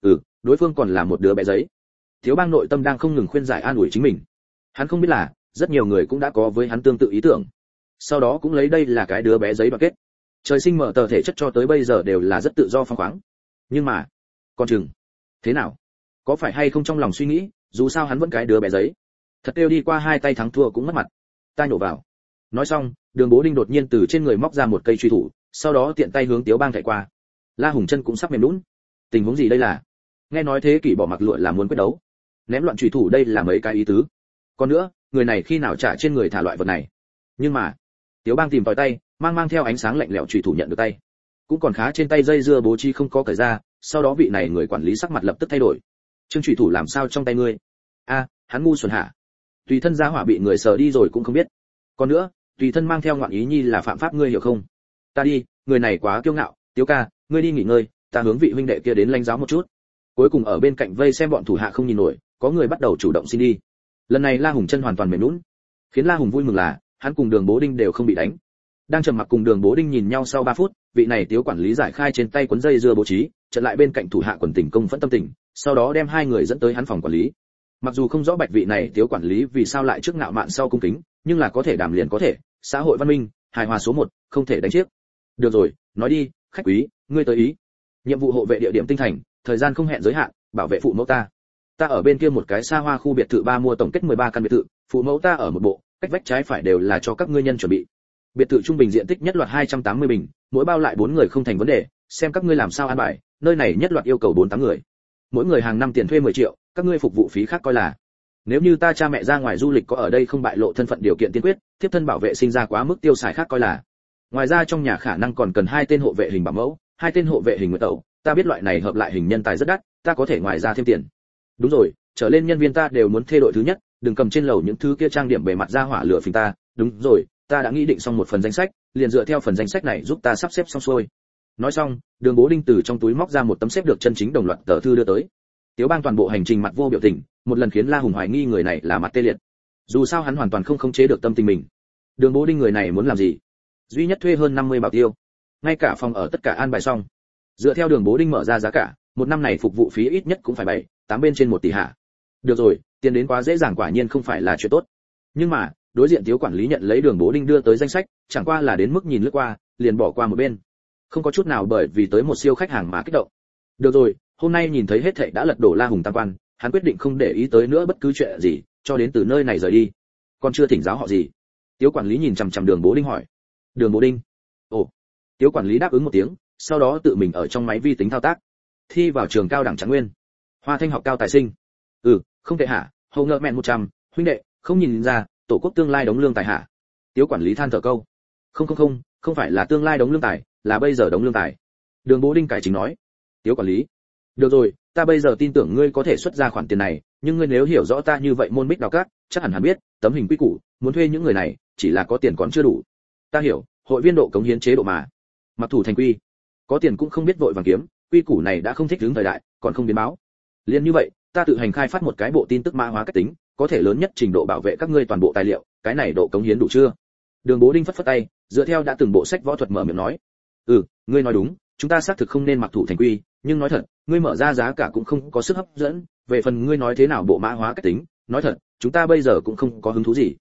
Đối phương còn là một đứa bé giấy. Thiếu Bang nội tâm đang không ngừng khuyên giải an ủi chính mình. Hắn không biết là, rất nhiều người cũng đã có với hắn tương tự ý tưởng. Sau đó cũng lấy đây là cái đứa bé giấy đoàn kết. Trời sinh mở tờ thể chất cho tới bây giờ đều là rất tự do phóng khoáng. Nhưng mà, con chừng, thế nào? Có phải hay không trong lòng suy nghĩ, dù sao hắn vẫn cái đứa bé giấy. Thật kêu đi qua hai tay thắng thua cũng mất mặt. Ta nhổ vào. Nói xong, Đường Bố Đinh đột nhiên từ trên người móc ra một cây truy thủ, sau đó tiện tay hướng Tiếu Bang thảy qua. La Hùng chân cũng sắp mềm nhũn. Tình huống gì đây là? Nghe nói thế kỷ bỏ mặc lụa là muốn quyết đấu. Ném loạn truy thủ đây là mấy cái ý tứ. Còn nữa, người này khi nào trả trên người thả loại vật này? Nhưng mà, Tiếu Bang tìm tòi tay, mang theo ánh sáng lạnh lẽo truy thủ nhận được tay. Cũng còn khá trên tay dây dưa bố trí không có cởi ra, sau đó vị này người quản lý sắc mặt lập tức thay đổi. Trương truy thủ làm sao trong tay ngươi? Hắn ngu xuẩn hả? Tùy thân gia hỏa bị người sờ đi rồi cũng không biết. Còn nữa, tùy thân mang theo ngoạn ý nhi là phạm pháp ngươi hiểu không? Ta đi, người này quá kiêu ngạo, Tiếu ca, ngươi đi nghỉ ngơi, ta hướng vị huynh đệ kia đến lãnh giáo một chút. Cuối cùng ở bên cạnh vây xem bọn thủ hạ không nhìn nổi, có người bắt đầu chủ động xin đi. Lần này La Hùng chân hoàn toàn mềm nhũn. Khiến La Hùng vui mừng là, hắn cùng Đường Bố Đinh đều không bị đánh. Đang trầm mặc cùng Đường Bố Đinh nhìn nhau sau 3 phút, vị này Tiếu quản lý giải khai trên tay cuốn dây dưa bố trí, chợt lại bên cạnh thủ hạ quần tình công phẫn tâm tình, sau đó đem hai người dẫn tới hắn phòng quản lý. Mặc dù không rõ bạch vị này Tiếu quản lý vì sao lại trước ngạo mạn sau cung kính, nhưng là có thể đàm liền có thể, xã hội văn minh, hài hòa số 1, không thể đánh chiếc. Được rồi, nói đi, khách quý, ngươi tới ý. Nhiệm vụ hộ vệ địa điểm tinh thành, thời gian không hẹn giới hạn, bảo vệ phụ mẫu ta. Ta ở bên kia một cái xa hoa khu biệt thự 3 mua tổng kết 13 căn biệt thự, phụ mẫu ta ở một bộ, cách vách trái phải đều là cho các ngươi nhân chuẩn bị. Biệt thự trung bình diện tích nhất loạt 280 bình, mỗi bao lại 4 người không thành vấn đề, xem các ngươi làm sao an bài, nơi này nhất loạt yêu cầu 4-8 người. Mỗi người hàng năm tiền thuê 10 triệu, các ngươi phục vụ phí khác coi là. Nếu như ta cha mẹ ra ngoài du lịch có ở đây không bại lộ thân phận điều kiện tiên quyết, tiếp thân bảo vệ sinh ra quá mức tiêu xài khác coi là. Ngoài ra trong nhà khả năng còn cần 2 tên hộ vệ hình bảo mẫu, 2 tên hộ vệ hình nguyệt tẩu, ta biết loại này hợp lại hình nhân tài rất đắt, ta có thể ngoài ra thêm tiền. Đúng rồi, trở lên nhân viên ta đều muốn thê đội thứ nhất, đừng cầm trên lầu những thứ kia trang điểm bề mặt ra hỏa lửa phình ta. Đúng rồi, ta đã nghĩ định xong một phần danh sách, liền dựa theo phần danh sách này giúp ta sắp xếp xong xuôi. Nói xong, Đường Bố Đinh từ trong túi móc ra một tấm xếp được chân chính đồng loạt tờ thư đưa tới. Tiếu Bang toàn bộ hành trình mặt vô biểu tình, một lần khiến La Hùng hoài nghi người này là mặt tê liệt. Dù sao hắn hoàn toàn không khống chế được tâm tình mình. Đường Bố Đinh người này muốn làm gì? Duy nhất thuê hơn 50 bảo tiêu, ngay cả phòng ở tất cả an bài xong. Dựa theo Đường Bố Đinh mở ra giá cả, một năm này phục vụ phí ít nhất cũng phải 7-8 bên trên 1 tỷ hạ. Được rồi, tiền đến quá dễ dàng quả nhiên không phải là chuyện tốt. Nhưng mà, đối diện Tiếu quản lý nhận lấy Đường Bố Đinh đưa tới danh sách, chẳng qua là đến mức nhìn lướt qua, liền bỏ qua một bên. Không có chút nào bởi vì tới một siêu khách hàng mà kích động. Được rồi, hôm nay nhìn thấy hết thảy đã lật đổ La Hùng tam quan, hắn quyết định không để ý tới nữa bất cứ chuyện gì, cho đến từ nơi này rời đi. Còn chưa thỉnh giáo họ gì? Tiếu quản lý nhìn chằm chằm Đường Bố Đinh hỏi. Đường Bố Đinh. Ồ. Tiếu quản lý đáp ứng một tiếng, sau đó tự mình ở trong máy vi tính thao tác. Thi vào trường cao đẳng Trạng Nguyên. Hoa Thanh học cao tài sinh. Không tệ hả? Hầu ngợ mẹn 100, huynh đệ, không nhìn ra, tổ quốc tương lai đống lương tài hả? Tiếu quản lý than thở câu. Không phải là tương lai đống lương tài, là bây giờ đống lương tài. Đường Bố Đinh cải chính nói. Tiếu quản lý. Được rồi, ta bây giờ tin tưởng ngươi có thể xuất ra khoản tiền này, nhưng ngươi nếu hiểu rõ ta như vậy môn bích đào cát, chắc hẳn biết, tấm hình quy củ, muốn thuê những người này, chỉ là có tiền còn chưa đủ. Ta hiểu, hội viên độ cống hiến chế độ mà. Mặc thủ thành quy. Có tiền cũng không biết vội vàng kiếm, quy củ này đã không thích ứng thời đại, còn không biến báo. Liên như vậy, ta tự hành khai phát một cái bộ tin tức mã hóa cách tính, có thể lớn nhất trình độ bảo vệ các ngươi toàn bộ tài liệu, cái này độ cống hiến đủ chưa? Đường Bố Đinh phất phất tay, dựa theo đã từng bộ sách võ thuật mở miệng nói. Ngươi nói đúng, chúng ta xác thực không nên mặc thủ thành quy, nhưng nói thật, ngươi mở ra giá cả cũng không có sức hấp dẫn, về phần ngươi nói thế nào bộ mã hóa cách tính, nói thật, chúng ta bây giờ cũng không có hứng thú gì.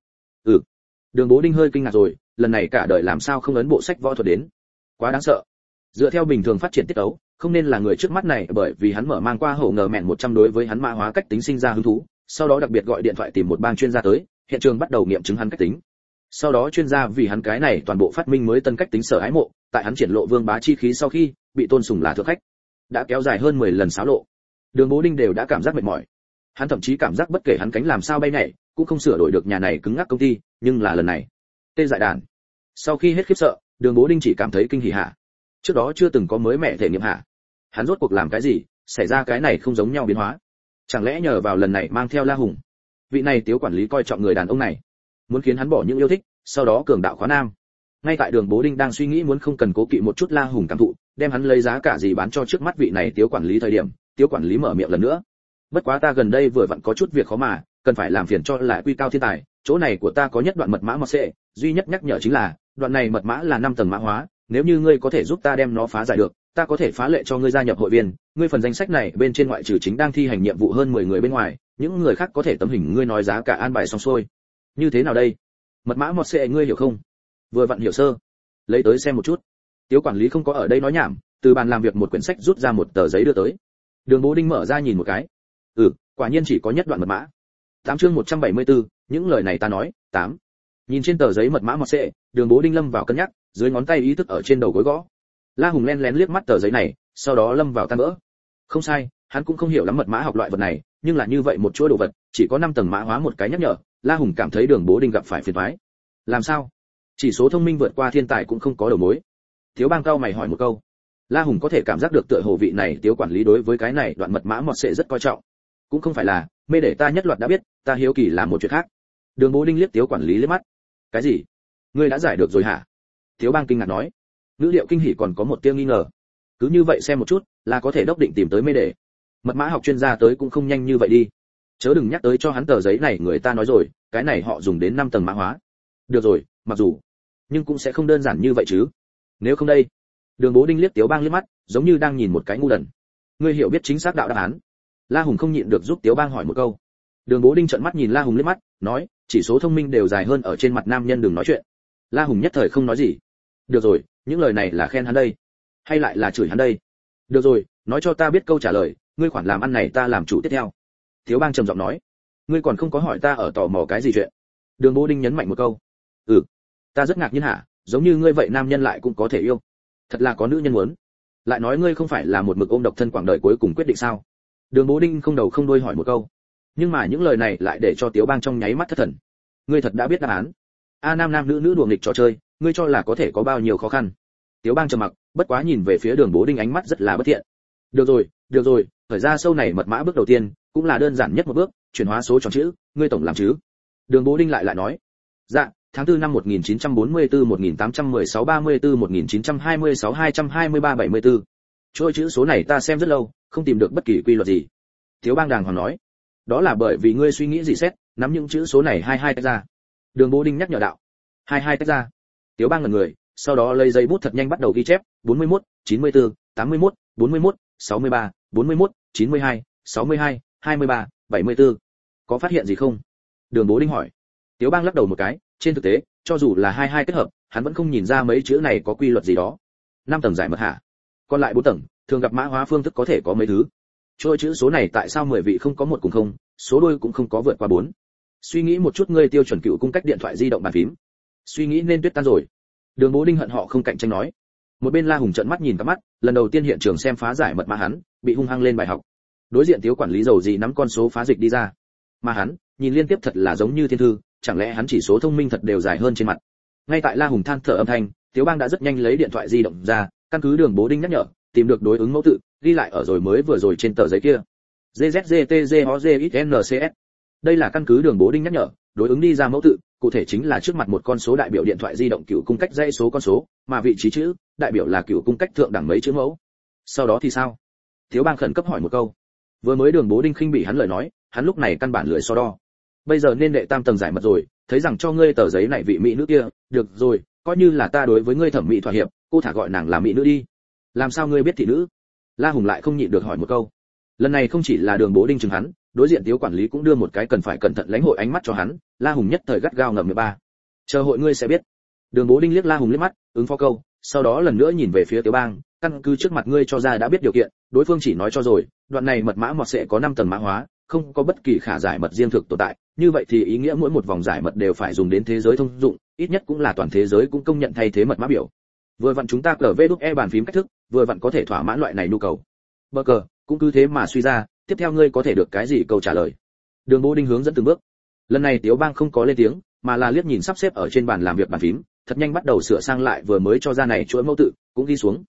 Đường Bố Đinh hơi kinh ngạc rồi, lần này cả đời làm sao không ấn bộ sách võ thuật đến? Quá đáng sợ. Dựa theo bình thường phát triển tiết ấu, không nên là người trước mắt này bởi vì hắn mở mang qua hổ ngờ mẹn 100 đối với hắn mã hóa cách tính sinh ra hứng thú, sau đó đặc biệt gọi điện thoại tìm một bang chuyên gia tới, hiện trường bắt đầu nghiệm chứng hắn cách tính. Sau đó chuyên gia vì hắn cái này toàn bộ phát minh mới tân cách tính sở ái mộ, tại hắn triển lộ vương bá chi khí sau khi bị tôn sùng là thượng khách, đã kéo dài hơn 10 lần xáo lộ. Đường Bố Đinh đều đã cảm giác mệt mỏi. Hắn thậm chí cảm giác bất kể hắn cánh làm sao bay nhảy, cũng không sửa đổi được nhà này cứng ngắc công ty, nhưng là lần này, tê dại đàn. Sau khi hết khiếp sợ, Đường Bố Đinh chỉ cảm thấy kinh hỉ hạ. Trước đó chưa từng có mới mẻ thể nghiệm hả? Hắn rốt cuộc làm cái gì, xảy ra cái này không giống nhau biến hóa? Chẳng lẽ nhờ vào lần này mang theo La Hùng? Vị này Tiếu quản lý coi trọng người đàn ông này, muốn khiến hắn bỏ những yêu thích, sau đó cường đạo khóa nam. Ngay tại Đường Bố Đinh đang suy nghĩ muốn không cần cố kỵ một chút La Hùng cảm thụ, đem hắn lấy giá cả gì bán cho trước mắt vị này Tiếu quản lý thời điểm, Tiếu quản lý mở miệng lần nữa. Bất quá ta gần đây vừa vặn có chút việc khó mà, cần phải làm phiền cho lại Quy Cao thiên tài, chỗ này của ta có nhất đoạn mật mã mật sẽ, duy nhất nhắc nhở chính là, đoạn này mật mã là 5 tầng mã hóa, nếu như ngươi có thể giúp ta đem nó phá giải được, ta có thể phá lệ cho ngươi gia nhập hội viên, ngươi phần danh sách này bên trên ngoại trừ chính đang thi hành nhiệm vụ hơn 10 người bên ngoài, những người khác có thể tấm hình ngươi nói giá cả an bài xong xuôi. Như thế nào đây? Mật mã mật sẽ ngươi hiểu không? Vừa vặn hiểu sơ. Lấy tới xem một chút. Tiếu quản lý không có ở đây nói nhảm, từ bàn làm việc một quyển sách rút ra một tờ giấy đưa tới. Đường Bố Đinh mở ra nhìn một cái. Quả nhiên chỉ có nhất đoạn mật mã. 8 chương 174, những lời này ta nói, 8. Nhìn trên tờ giấy mật mã mật sẽ, Đường Bố Đinh lâm vào cân nhắc, dưới ngón tay ý thức ở trên đầu gối gõ. La Hùng lén liếc mắt tờ giấy này, sau đó lâm vào tan vỡ. Không sai, hắn cũng không hiểu lắm mật mã học loại vật này, nhưng là như vậy một chuỗi đồ vật, chỉ có 5 tầng mã hóa một cái nhắc nhở, La Hùng cảm thấy Đường Bố Đinh gặp phải phiền toái. Làm sao? Chỉ số thông minh vượt qua thiên tài cũng không có đầu mối. Thiếu Bang cao mày hỏi một câu. La Hùng có thể cảm giác được tựa hồ vị này Tiếu quản lý đối với cái này đoạn mật mã mọt sẽ rất coi trọng. Cũng không phải là, mê để ta nhất loạt đã biết, ta hiếu kỳ là một chuyện khác. Đường Bố Đinh liếc Tiếu quản lý liếc mắt. Cái gì? Ngươi đã giải được rồi hả? Tiếu Bang kinh ngạc nói. Ngữ liệu kinh hỉ còn có một tia nghi ngờ. Cứ như vậy xem một chút, là có thể đốc định tìm tới mê để. Mật mã học chuyên gia tới cũng không nhanh như vậy đi. Chớ đừng nhắc tới cho hắn tờ giấy này, người ta nói rồi, cái này họ dùng đến 5 tầng mã hóa. Được rồi, mặc dù, nhưng cũng sẽ không đơn giản như vậy chứ. Nếu không đây. Đường Bố Đinh liếc Tiếu Bang liếc mắt, giống như đang nhìn một cái ngu đần. Ngươi hiểu biết chính xác đạo đáp án. La Hùng không nhịn được giúp Tiếu Bang hỏi một câu. Đường Bố Đinh trợn mắt nhìn La Hùng liếc mắt, nói, chỉ số thông minh đều dài hơn ở trên mặt nam nhân đừng nói chuyện. La Hùng nhất thời không nói gì. Được rồi, những lời này là khen hắn đây, hay lại là chửi hắn đây? Được rồi, nói cho ta biết câu trả lời, ngươi khoản làm ăn này ta làm chủ tiếp theo. Tiếu Bang trầm giọng nói. Ngươi còn không có hỏi ta ở tò mò cái gì chuyện? Đường Bố Đinh nhấn mạnh một câu. Ta rất ngạc nhiên hả, giống như ngươi vậy nam nhân lại cũng có thể yêu. Thật là có nữ nhân muốn. Lại nói ngươi không phải là một mực ôm độc thân quãng đời cuối cùng quyết định sao? Đường Bố Đinh không đầu không đuôi hỏi một câu. Nhưng mà những lời này lại để cho Tiếu Bang trong nháy mắt thất thần. Ngươi thật đã biết đáp án? Nam nam nữ nữ đùa nghịch trò chơi, ngươi cho là có thể có bao nhiêu khó khăn? Tiếu Bang trầm mặc, bất quá nhìn về phía Đường Bố Đinh ánh mắt rất là bất thiện. Được rồi, thời ra sâu này mật mã bước đầu tiên, cũng là đơn giản nhất một bước, chuyển hóa số tròn chữ, ngươi tổng làm chứ? Đường Bố Đinh lại nói. Dạ, tháng 4 năm 1944 1816 34 1926 223 74. Chuỗi chữ số này ta xem rất lâu, không tìm được bất kỳ quy luật gì. Tiếu Bang đàng hoàng nói. Đó là bởi vì ngươi suy nghĩ gì xét, nắm những chữ số này hai tách ra. Đường Bố Đinh nhắc nhở đạo. Hai tách ra. Tiếu Bang ngẩn người, sau đó lấy giấy bút thật nhanh bắt đầu ghi chép, 41, 94, 81, 41, 63, 41, 92, 62, 23, 74. Có phát hiện gì không? Đường Bố Đinh hỏi. Tiếu Bang lắc đầu một cái, trên thực tế, cho dù là hai kết hợp, hắn vẫn không nhìn ra mấy chữ này có quy luật gì đó. 5 tầng giải mật hả? Còn lại 4 tầng, thường gặp mã hóa phương thức có thể có mấy thứ. Chuỗi chữ số này tại sao 10 vị không có một cùng không, số đôi cũng không có vượt qua 4. Suy nghĩ một chút ngươi tiêu chuẩn cựu cung cách điện thoại di động bàn phím. Suy nghĩ nên tuyết tan rồi. Đường Bố Đinh hận họ không cạnh tranh nói. Một bên La Hùng trợn mắt nhìn cả mắt, lần đầu tiên hiện trường xem phá giải mật mã hắn, bị hung hăng lên bài học. Đối diện Tiếu quản lý giàu gì nắm con số phá dịch đi ra. Mà hắn, nhìn liên tiếp thật là giống như thiên thư, chẳng lẽ hắn chỉ số thông minh thật đều dài hơn trên mặt. Ngay tại La Hùng than thở âm thanh, Tiếu Bang đã rất nhanh lấy điện thoại di động ra, căn cứ Đường Bố Đinh nhắc nhở, tìm được đối ứng mẫu tự, ghi lại ở rồi mới vừa rồi trên tờ giấy kia. GZGTGOZXNCS. Đây là căn cứ Đường Bố Đinh nhắc nhở, đối ứng đi ra mẫu tự, cụ thể chính là trước mặt một con số đại biểu điện thoại di động cựu cung cách dãy số con số, mà vị trí chữ đại biểu là cựu cung cách thượng đẳng mấy chữ mẫu. Sau đó thì sao? Tiếu Bang khẩn cấp hỏi một câu. Vừa mới Đường Bố Đinh khinh bỉ hắn lời nói, hắn lúc này căn bản lười so đo. Bây giờ nên đệ tam tầng giải mật rồi, thấy rằng cho ngươi tờ giấy này vị mỹ nữ kia, được rồi, coi như là ta đối với ngươi thẩm mỹ thỏa hiệp, cô thả gọi nàng là mỹ nữ đi. Làm sao ngươi biết thị nữ? La Hùng lại không nhịn được hỏi một câu. Lần này không chỉ là Đường Bố Đinh chừng hắn, đối diện Tiếu quản lý cũng đưa một cái cần phải cẩn thận lãnh hội ánh mắt cho hắn. La Hùng nhất thời gắt gao ngậm miệng ba. Chờ hội ngươi sẽ biết. Đường Bố Đinh liếc La Hùng liếc mắt, ứng phó câu, sau đó lần nữa nhìn về phía Tiếu Bang, căn cứ trước mặt ngươi cho ra đã biết điều kiện, đối phương chỉ nói cho rồi, đoạn này mật mã mọt sẽ có 5 tầng mã hóa, không có bất kỳ khả giải mật riêng thực tồn tại, như vậy thì ý nghĩa mỗi một vòng giải mật đều phải dùng đến thế giới thông dụng, ít nhất cũng là toàn thế giới cũng công nhận thay thế mật mã biểu. Vừa vặn chúng ta cờ VE bàn phím cách thức, vừa vặn có thể thỏa mãn loại này nhu cầu. Bờ cờ, cũng cứ thế mà suy ra, tiếp theo ngươi có thể được cái gì câu trả lời. Đường Bố Đinh hướng dẫn từng bước. Lần này Tiếu Bang không có lên tiếng, mà là liếc nhìn sắp xếp ở trên bàn làm việc bàn phím, thật nhanh bắt đầu sửa sang lại vừa mới cho ra này chuỗi mẫu tự, cũng ghi xuống.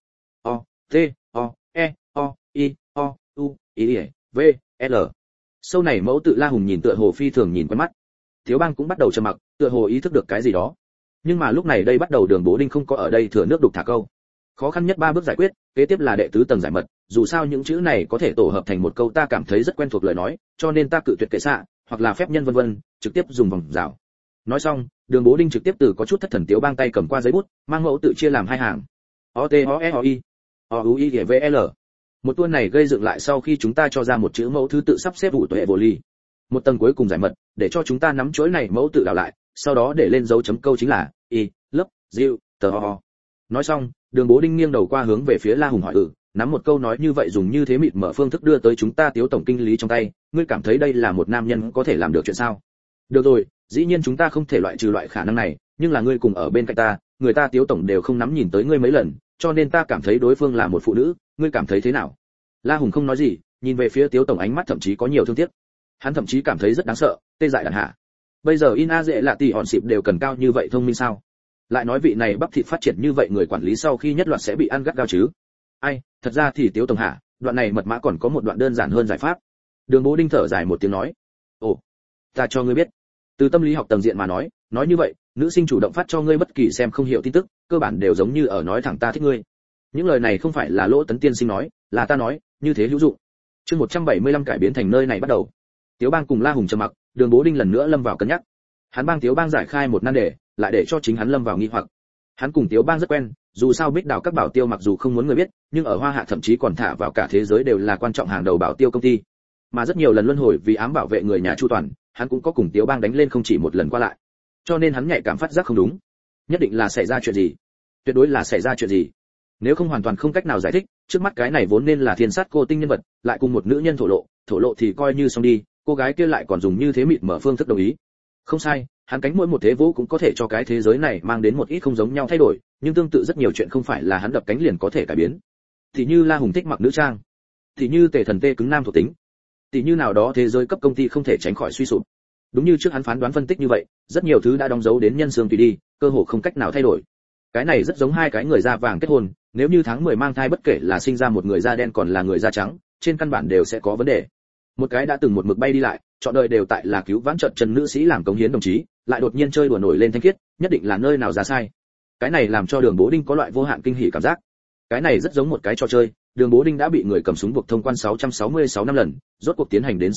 o t o e o i o u i v l. Sâu này mẫu tự La Hùng nhìn tựa hồ phi thường nhìn quen mắt. Thiếu Bang cũng bắt đầu trầm mặc, tựa hồ ý thức được cái gì đó. Nhưng mà lúc này đây bắt đầu Đường Bố Đinh không có ở đây thừa nước đục thả câu. Khó khăn nhất 3 bước giải quyết, kế tiếp là đệ tứ tầng giải mật, dù sao những chữ này có thể tổ hợp thành một câu ta cảm thấy rất quen thuộc lời nói, cho nên ta cự tuyệt kệ xạ, hoặc là phép nhân vân vân, trực tiếp dùng vòng rào. Nói xong, Đường Bố Đinh trực tiếp từ có chút thất thần Tiếu Bang tay cầm qua giấy bút, mang mẫu tự chia làm 2 hàng. O T O E O I O U I V L. Một tuôn này gây dựng lại sau khi chúng ta cho ra một chữ mẫu thứ tự sắp xếp ủ tuệ vô ly. Một tầng cuối cùng giải mật, để cho chúng ta nắm chuỗi này mẫu tự đảo lại, sau đó để lên dấu chấm câu chính là i, lớp, diệu, tờ ho. Nói xong, Đường Bố Đinh nghiêng đầu qua hướng về phía La Hùng hỏi nắm một câu nói như vậy dùng như thế mịt mở phương thức đưa tới chúng ta Tiếu tổng kinh lý trong tay, ngươi cảm thấy đây là một nam nhân có thể làm được chuyện sao? Được rồi, dĩ nhiên chúng ta không thể loại trừ loại khả năng này, nhưng là ngươi cùng ở bên cạnh ta, người ta Tiếu tổng đều không nắm nhìn tới ngươi mấy lần, cho nên ta cảm thấy đối phương là một phụ nữ, ngươi cảm thấy thế nào? La Hùng không nói gì, nhìn về phía Tiếu tổng ánh mắt thậm chí có nhiều thương tiếc. Hắn thậm chí cảm thấy rất đáng sợ, tê dại đàn hạ. Bây giờ Ina dễ là tỷ hòn xịp đều cần cao như vậy thông minh sao? Lại nói vị này bắp thịt phát triển như vậy người quản lý sau khi nhất loạt sẽ bị ăn gắt gao chứ? Ai, thật ra thì Tiếu tổng hạ, đoạn này mật mã còn có một đoạn đơn giản hơn giải pháp. Đường Bố Đinh thở dài một tiếng nói, ồ, ta cho ngươi biết. Từ tâm lý học tầng diện mà nói như vậy, nữ sinh chủ động phát cho ngươi bất kỳ xem không hiểu tin tức, cơ bản đều giống như ở nói thẳng ta thích ngươi. Những lời này không phải là Lỗ Tấn tiên sinh nói, là ta nói, như thế hữu dụng. Chương 175 cải biến thành nơi này bắt đầu. Tiếu Bang cùng La Hùng trầm mặc, Đường Bố Đinh lần nữa lâm vào cân nhắc. Hắn bang Tiếu Bang giải khai một nan đề, lại để cho chính hắn lâm vào nghi hoặc. Hắn cùng Tiếu Bang rất quen, dù sao Bích Đào các bảo tiêu mặc dù không muốn người biết, nhưng ở Hoa Hạ thậm chí còn thả vào cả thế giới đều là quan trọng hàng đầu bảo tiêu công ty. Mà rất nhiều lần luân hồi vì ám bảo vệ người nhà chu toàn, hắn cũng có cùng Tiếu Bang đánh lên không chỉ một lần qua lại. Cho nên hắn nhạy cảm phát giác không đúng. Nhất định là xảy ra chuyện gì. Tuyệt đối là xảy ra chuyện gì. Nếu không hoàn toàn không cách nào giải thích, trước mắt cái này vốn nên là thiên sát cô tinh nhân vật, lại cùng một nữ nhân thổ lộ thì coi như xong đi, cô gái kia lại còn dùng như thế mịt mở phương thức đồng ý. Không sai, hắn cánh mỗi một thế vũ cũng có thể cho cái thế giới này mang đến một ít không giống nhau thay đổi, nhưng tương tự rất nhiều chuyện không phải là hắn đập cánh liền có thể cải biến. Thì như La Hùng thích mặc nữ trang, thì như Tề Thần tê cứng nam thuộc tính, thì như nào đó thế giới cấp công ty không thể tránh khỏi suy sụp. Đúng như trước hắn phán đoán phân tích như vậy, rất nhiều thứ đã đóng dấu đến nhân xương tùy đi, cơ hồ không cách nào thay đổi. Cái này rất giống hai cái người da vàng kết hôn, nếu như tháng 10 mang thai bất kể là sinh ra một người da đen còn là người da trắng, trên căn bản đều sẽ có vấn đề. Một cái đã từng một mực bay đi lại, chọn đời đều tại là cứu vãn trận chân nữ sĩ làm cống hiến đồng chí, lại đột nhiên chơi đùa nổi lên thanh khiết, nhất định là nơi nào ra sai. Cái này làm cho Đường Bố Đinh có loại vô hạn kinh hỉ cảm giác. Cái này rất giống một cái trò chơi, Đường Bố Đinh đã bị người cầm súng buộc thông quan 666 năm lần, rốt cuộc tiến hành đến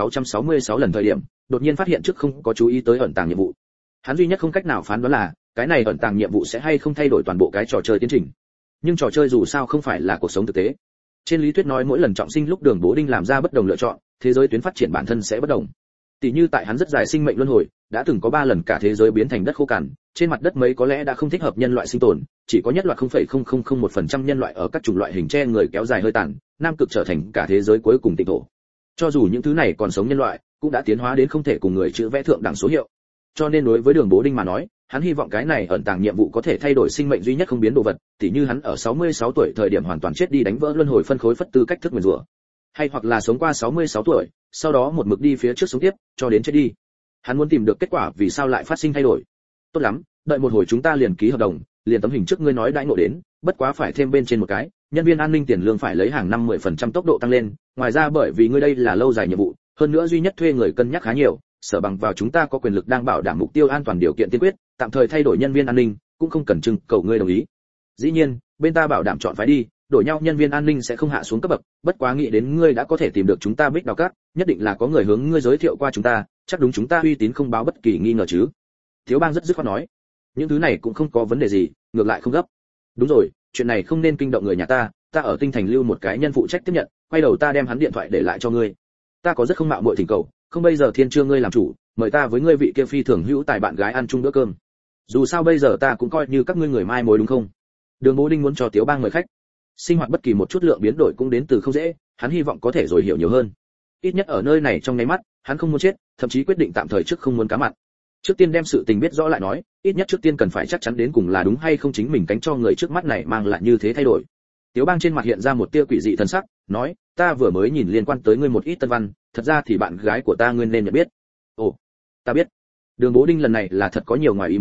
6666 lần thời điểm, đột nhiên phát hiện trước không có chú ý tới ẩn tàng nhiệm vụ. Hắn duy nhất không cách nào phán đoán là, cái này ẩn tàng nhiệm vụ sẽ hay không thay đổi toàn bộ cái trò chơi tiến trình. Nhưng trò chơi dù sao không phải là cuộc sống thực tế. Trên lý thuyết nói mỗi lần trọng sinh lúc Đường Bố Đinh làm ra bất đồng lựa chọn, thế giới tuyến phát triển bản thân sẽ bất đồng. Tỷ như tại hắn rất dài sinh mệnh luân hồi, đã từng có 3 lần cả thế giới biến thành đất khô cằn, trên mặt đất mấy có lẽ đã không thích hợp nhân loại sinh tồn, chỉ có nhất loại 0,0001% nhân loại ở các chủng loại hình tre người kéo dài hơi tàn, nam cực trở thành cả thế giới cuối cùng tịnh thổ. Cho dù những thứ này còn sống nhân loại, cũng đã tiến hóa đến không thể cùng người chữ vẽ thượng đẳng số hiệu. Cho nên đối với Đường Bố Đinh mà nói, hắn hy vọng cái này ẩn tàng nhiệm vụ có thể thay đổi sinh mệnh duy nhất không biến đồ vật, tỉ như hắn ở 66 tuổi thời điểm hoàn toàn chết đi đánh vỡ luân hồi phân khối phất tư cách thức nguyền rủa, hay hoặc là sống qua 66 tuổi, sau đó một mực đi phía trước sống tiếp, cho đến chết đi. Hắn muốn tìm được kết quả vì sao lại phát sinh thay đổi. Tốt lắm, đợi một hồi chúng ta liền ký hợp đồng, liền tấm hình trước ngươi nói đãi ngộ đến, bất quá phải thêm bên trên một cái, nhân viên an ninh tiền lương phải lấy hàng năm 10% tốc độ tăng lên, ngoài ra bởi vì ngươi đây là lâu dài nhiệm vụ, hơn nữa duy nhất thuê người cân nhắc khá nhiều, sở bằng vào chúng ta có quyền lực đang bảo đảm mục tiêu an toàn điều kiện tiên quyết, tạm thời thay đổi nhân viên an ninh, cũng không cần trưng cầu ngươi đồng ý. Dĩ nhiên, bên ta bảo đảm chọn phái đi, đổi nhau nhân viên an ninh sẽ không hạ xuống cấp bậc, bất quá nghĩ đến ngươi đã có thể tìm được chúng ta Bích Đào Các, nhất định là có người hướng ngươi giới thiệu qua chúng ta, chắc đúng chúng ta uy tín không báo bất kỳ nghi ngờ chứ. Thiếu Bang rất dứt khoát nói, những thứ này cũng không có vấn đề gì, ngược lại không gấp. Đúng rồi, chuyện này không nên kinh động người nhà ta ở Tinh Thành lưu một cái nhân phụ trách tiếp nhận, quay đầu ta đem hắn điện thoại để lại cho ngươi. Ta có rất không mạo muội thỉnh cầu, không bây giờ thiên trương ngươi làm chủ, mời ta với ngươi vị kia phi thường hữu tài bạn gái ăn chung bữa cơm. Dù sao bây giờ ta cũng coi như các ngươi người mai mối đúng không? Đường Bố Đinh muốn cho Tiếu Bang mời khách. Sinh hoạt bất kỳ một chút lượng biến đổi cũng đến từ không dễ, hắn hy vọng có thể rồi hiểu nhiều hơn. Ít nhất ở nơi này trong nháy mắt, hắn không muốn chết, thậm chí quyết định tạm thời trước không muốn cá mặn. Trước tiên đem sự tình biết rõ lại nói, ít nhất trước tiên cần phải chắc chắn đến cùng là đúng hay không chính mình cánh cho người trước mắt này mang lại như thế thay đổi. Tiếu Bang trên mặt hiện ra một tia quỷ dị thần sắc, nói, ta vừa mới nhìn liên quan tới ngươi một ít tân văn, thật ra thì bạn gái của ta ngươi nên nhận biết. Ồ, ta biết. Đường Bố Đinh lần này là thật có nhiều ngoài ý muốn,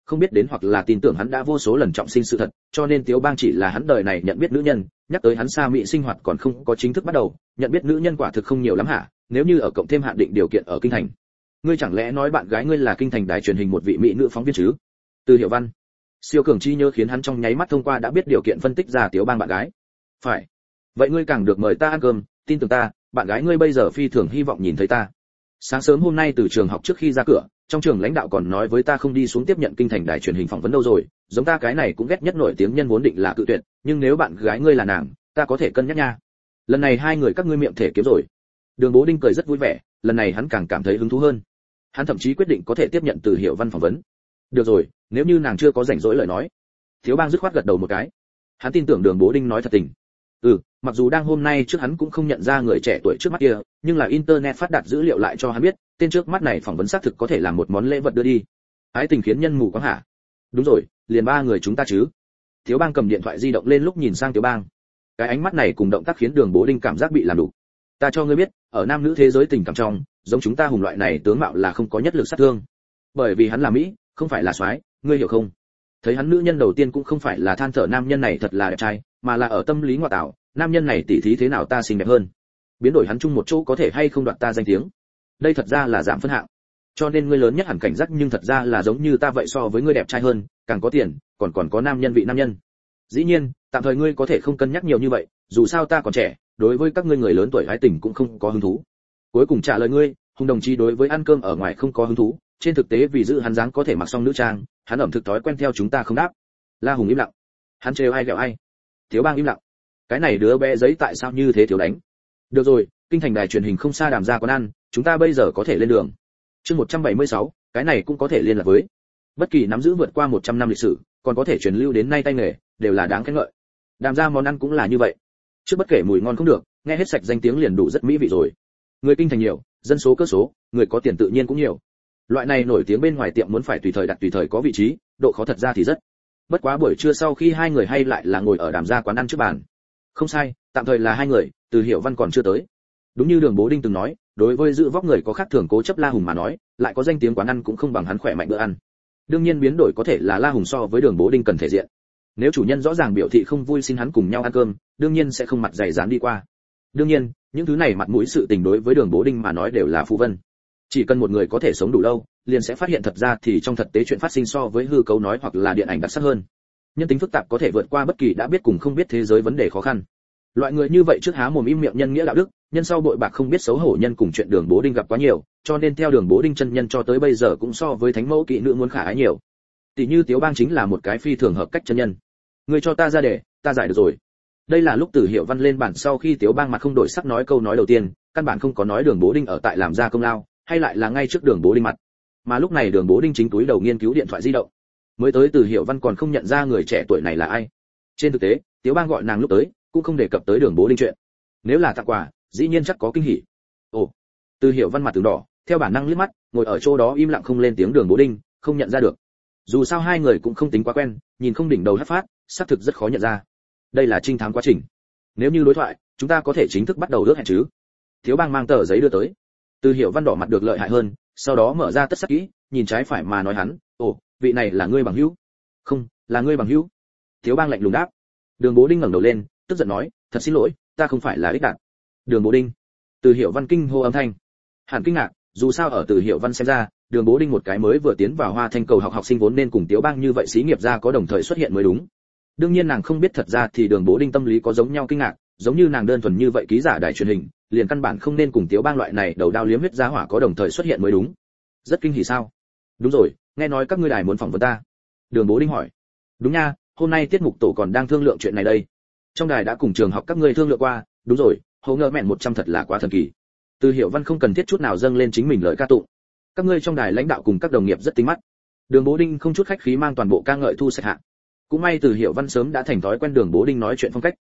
không biết đến hoặc là tin tưởng hắn đã vô số lần trọng sinh sự thật, cho nên Tiếu Bang chỉ là hắn đời này nhận biết nữ nhân, nhắc tới hắn xa mỹ sinh hoạt còn không có chính thức bắt đầu, nhận biết nữ nhân quả thực không nhiều lắm hả? Nếu như ở cộng thêm hạn định điều kiện ở kinh thành. Ngươi chẳng lẽ nói bạn gái ngươi là kinh thành đài truyền hình một vị mỹ nữ phóng viên chứ? Từ Hiểu Văn. Siêu cường trí nhớ khiến hắn trong nháy mắt thông qua đã biết điều kiện phân tích ra Tiếu Bang bạn gái. Phải. Vậy ngươi càng được mời ta ăn cơm, tin tưởng ta, bạn gái ngươi bây giờ phi thường hy vọng nhìn thấy ta. Sáng sớm hôm nay từ trường học trước khi ra cửa, trong trường lãnh đạo còn nói với ta không đi xuống tiếp nhận kinh thành đài truyền hình phỏng vấn đâu rồi, giống ta cái này cũng ghét nhất nổi tiếng nhân vốn định là cự tuyệt, nhưng nếu bạn gái ngươi là nàng, ta có thể cân nhắc nha. Lần này hai người các ngươi miệng thể kiếm rồi. Đường Bố Đinh cười rất vui vẻ, lần này hắn càng cảm thấy hứng thú hơn. Hắn thậm chí quyết định có thể tiếp nhận Từ Hiểu Văn phỏng vấn. Được rồi, nếu như nàng chưa có rảnh rỗi lời nói. Thiếu Bang dứt khoát gật đầu một cái. Hắn tin tưởng Đường Bố Đinh nói thật tình. Mặc dù đang hôm nay trước hắn cũng không nhận ra người trẻ tuổi trước mắt kia, nhưng là internet phát đạt dữ liệu lại cho hắn biết, tên trước mắt này phỏng vấn xác thực có thể làm một món lễ vật đưa đi. Ái tình khiến nhân mù quáng hả? Đúng rồi, liền ba người chúng ta chứ. Thiếu Bang cầm điện thoại di động lên lúc nhìn sang Thiếu Bang. Cái ánh mắt này cùng động tác khiến Đường Bố Đinh cảm giác bị làm đủ. Ta cho ngươi biết, ở nam nữ thế giới tình cảm trong, giống chúng ta hùng loại này tướng mạo là không có nhất lực sát thương. Bởi vì hắn là Mỹ, không phải là soái, ngươi hiểu không? Thấy hắn nữ nhân đầu tiên cũng không phải là than thở nam nhân này thật là đẹp trai, mà là ở tâm lý ngoại tạo, nam nhân này tỉ thí thế nào ta xinh đẹp hơn. Biến đổi hắn chung một chỗ có thể hay không đoạt ta danh tiếng. Đây thật ra là giảm phân hạng. Cho nên ngươi lớn nhất hẳn cảnh giác, nhưng thật ra là giống như ta vậy, so với ngươi đẹp trai hơn, càng có tiền, còn có nam nhân vị nam nhân. Dĩ nhiên, tạm thời ngươi có thể không cân nhắc nhiều như vậy, dù sao ta còn trẻ, đối với các ngươi người lớn tuổi hái tình cũng không có hứng thú. Cuối cùng trả lời ngươi, Hùng đồng chí đối với ăn cơm ở ngoài không có hứng thú, trên thực tế vì giữ hắn dáng có thể mặc xong nữ trang, hắn ẩm thực thói quen theo chúng ta không đáp. La Hùng im lặng. Hắn trêu ai ghẹo ai? Thiếu Bang im lặng. Cái này đứa bé giấy tại sao như thế thiếu đánh? Được rồi, kinh thành đài truyền hình không xa, đàm ra quán ăn, chúng ta bây giờ có thể lên đường. Chương 176, cái này cũng có thể liên lạc với. Bất kỳ nắm giữ vượt qua 100 năm lịch sử, còn có thể truyền lưu đến nay tay nghề, đều là đáng khen ngợi. Đàm ra món ăn cũng là như vậy. Trước bất kể mùi ngon không được, nghe hết sạch danh tiếng liền đủ rất mỹ vị rồi. Người kinh thành nhiều, dân số cơ số, người có tiền tự nhiên cũng nhiều. Loại này nổi tiếng bên ngoài tiệm muốn phải tùy thời đặt tùy thời có vị trí, độ khó thật ra thì rất. Bất quá buổi trưa sau khi hai người hay lại là ngồi ở đàm gia quán ăn trước bàn. Không sai, tạm thời là hai người, Từ Hiểu Văn còn chưa tới. Đúng như Đường Bố Đinh từng nói, đối với giữ vóc người có khác thường cố chấp La Hùng mà nói, lại có danh tiếng quán ăn cũng không bằng hắn khỏe mạnh bữa ăn. Đương nhiên biến đổi có thể là La Hùng so với Đường Bố Đinh cần thể diện. Nếu chủ nhân rõ ràng biểu thị không vui xin hắn cùng nhau ăn cơm, đương nhiên sẽ không mặt dày dán đi qua. Đương nhiên, những thứ này mặt mũi sự tình đối với Đường Bố Đinh mà nói đều là phù vân. Chỉ cần một người có thể sống đủ lâu, liền sẽ phát hiện thật ra thì trong thực tế chuyện phát sinh so với hư cấu nói hoặc là điện ảnh đặc sắc hơn. Nhân tính phức tạp có thể vượt qua bất kỳ đã biết cùng không biết thế giới vấn đề khó khăn. Loại người như vậy trước há mồm im miệng nhân nghĩa đạo đức, nhân sau bội bạc không biết xấu hổ nhân cùng chuyện Đường Bố Đinh gặp quá nhiều, cho nên theo Đường Bố Đinh chân nhân cho tới bây giờ cũng so với thánh mẫu kỵ nữ muốn khả ái nhiều. Tỷ như Tiếu Bang chính là một cái phi thường hợp cách chân nhân. Người cho ta ra để, ta giải được rồi. Đây là lúc Từ Hiểu Văn lên bản sau khi Tiếu Bang mặt không đổi sắc nói câu nói đầu tiên, căn bản không có nói Đường Bố Đinh ở tại làm ra công lao, hay lại là ngay trước Đường Bố Đinh mặt. Mà lúc này Đường Bố Đinh chính túi đầu nghiên cứu điện thoại di động. Mới tới Từ Hiểu Văn còn không nhận ra người trẻ tuổi này là ai. Trên thực tế, Tiếu Bang gọi nàng lúc tới, cũng không đề cập tới Đường Bố Đinh chuyện. Nếu là tặng quà, dĩ nhiên chắc có kinh hỉ. Ồ, Từ Hiểu Văn mặt từng đỏ, theo bản năng liếc mắt, ngồi ở chỗ đó im lặng không lên tiếng. Đường Bố Đinh không nhận ra được. Dù sao hai người cũng không tính quá quen, nhìn không đỉnh đầu hất phát, xác thực rất khó nhận ra. Đây là trinh thám quá trình. Nếu như đối thoại, chúng ta có thể chính thức bắt đầu ước hẹn chứ? Thiếu Bang mang tờ giấy đưa tới. Từ Hiểu Văn đỏ mặt được lợi hại hơn, sau đó mở ra tất sắc kỹ, nhìn trái phải mà nói hắn, ồ, vị này là ngươi bằng hữu? Không, là ngươi bằng hữu. Thiếu Bang lạnh lùng đáp. Đường Bố Đinh ngẩng đầu lên, tức giận nói, thật xin lỗi, ta không phải là Ích Đạt. Đường Bố Đinh. Từ Hiểu Văn kinh hô âm thanh. Hẳn kinh ngạc, dù sao ở Từ Hiểu Văn xem ra, Đường Bố Đinh một cái mới vừa tiến vào Hoa Thanh cầu học sinh vốn nên cùng Tiếu Bang như vậy xí nghiệp gia có đồng thời xuất hiện mới đúng. Đương nhiên nàng không biết thật ra thì Đường Bố Đinh tâm lý có giống nhau kinh ngạc, giống như nàng đơn thuần như vậy ký giả đài truyền hình, liền căn bản không nên cùng Tiếu Bang loại này đầu đao liếm huyết giá hỏa có đồng thời xuất hiện mới đúng. Rất kinh hỉ sao? Đúng rồi, nghe nói các ngươi đài muốn phỏng vấn ta. Đường Bố Đinh hỏi. Đúng nha, hôm nay tiết mục tổ còn đang thương lượng chuyện này đây. Trong đài đã cùng trường học các ngươi thương lượng qua, đúng rồi, Hồ Ngơ Mẹn 100 thật là quá thần kỳ. Từ Hiểu Văn không cần thiết chút nào dâng lên chính mình lời ca tụng. Các ngươi trong đài lãnh đạo cùng các đồng nghiệp rất tinh mắt. Đường Bố Đinh không chút khách khí mang toàn bộ ca ngợi thu sạch hạ. Cũng may Từ Hiểu Văn sớm đã thành thói quen Đường Bố Đinh nói chuyện phong cách.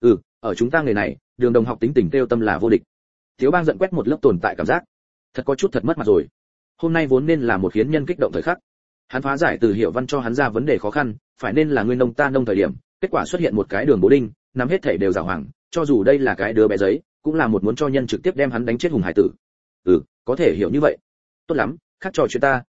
Ở chúng ta người này, Đường đồng học tính tình kêu tâm là vô địch. Thiếu Bang giận quét một lớp tồn tại cảm giác, thật có chút thật mất mặt rồi. Hôm nay vốn nên là một khiến nhân kích động thời khắc. Hắn phá giải Từ Hiểu Văn cho hắn ra vấn đề khó khăn, phải nên là ngươi nông ta nông thời điểm, kết quả xuất hiện một cái Đường Bố Đinh, nắm hết thể đều giảo hoàng, cho dù đây là cái đứa bé giấy, cũng là một muốn cho nhân trực tiếp đem hắn đánh chết hùng hải tử. Có thể hiểu như vậy. Tốt lắm, khác trò chuyện ta,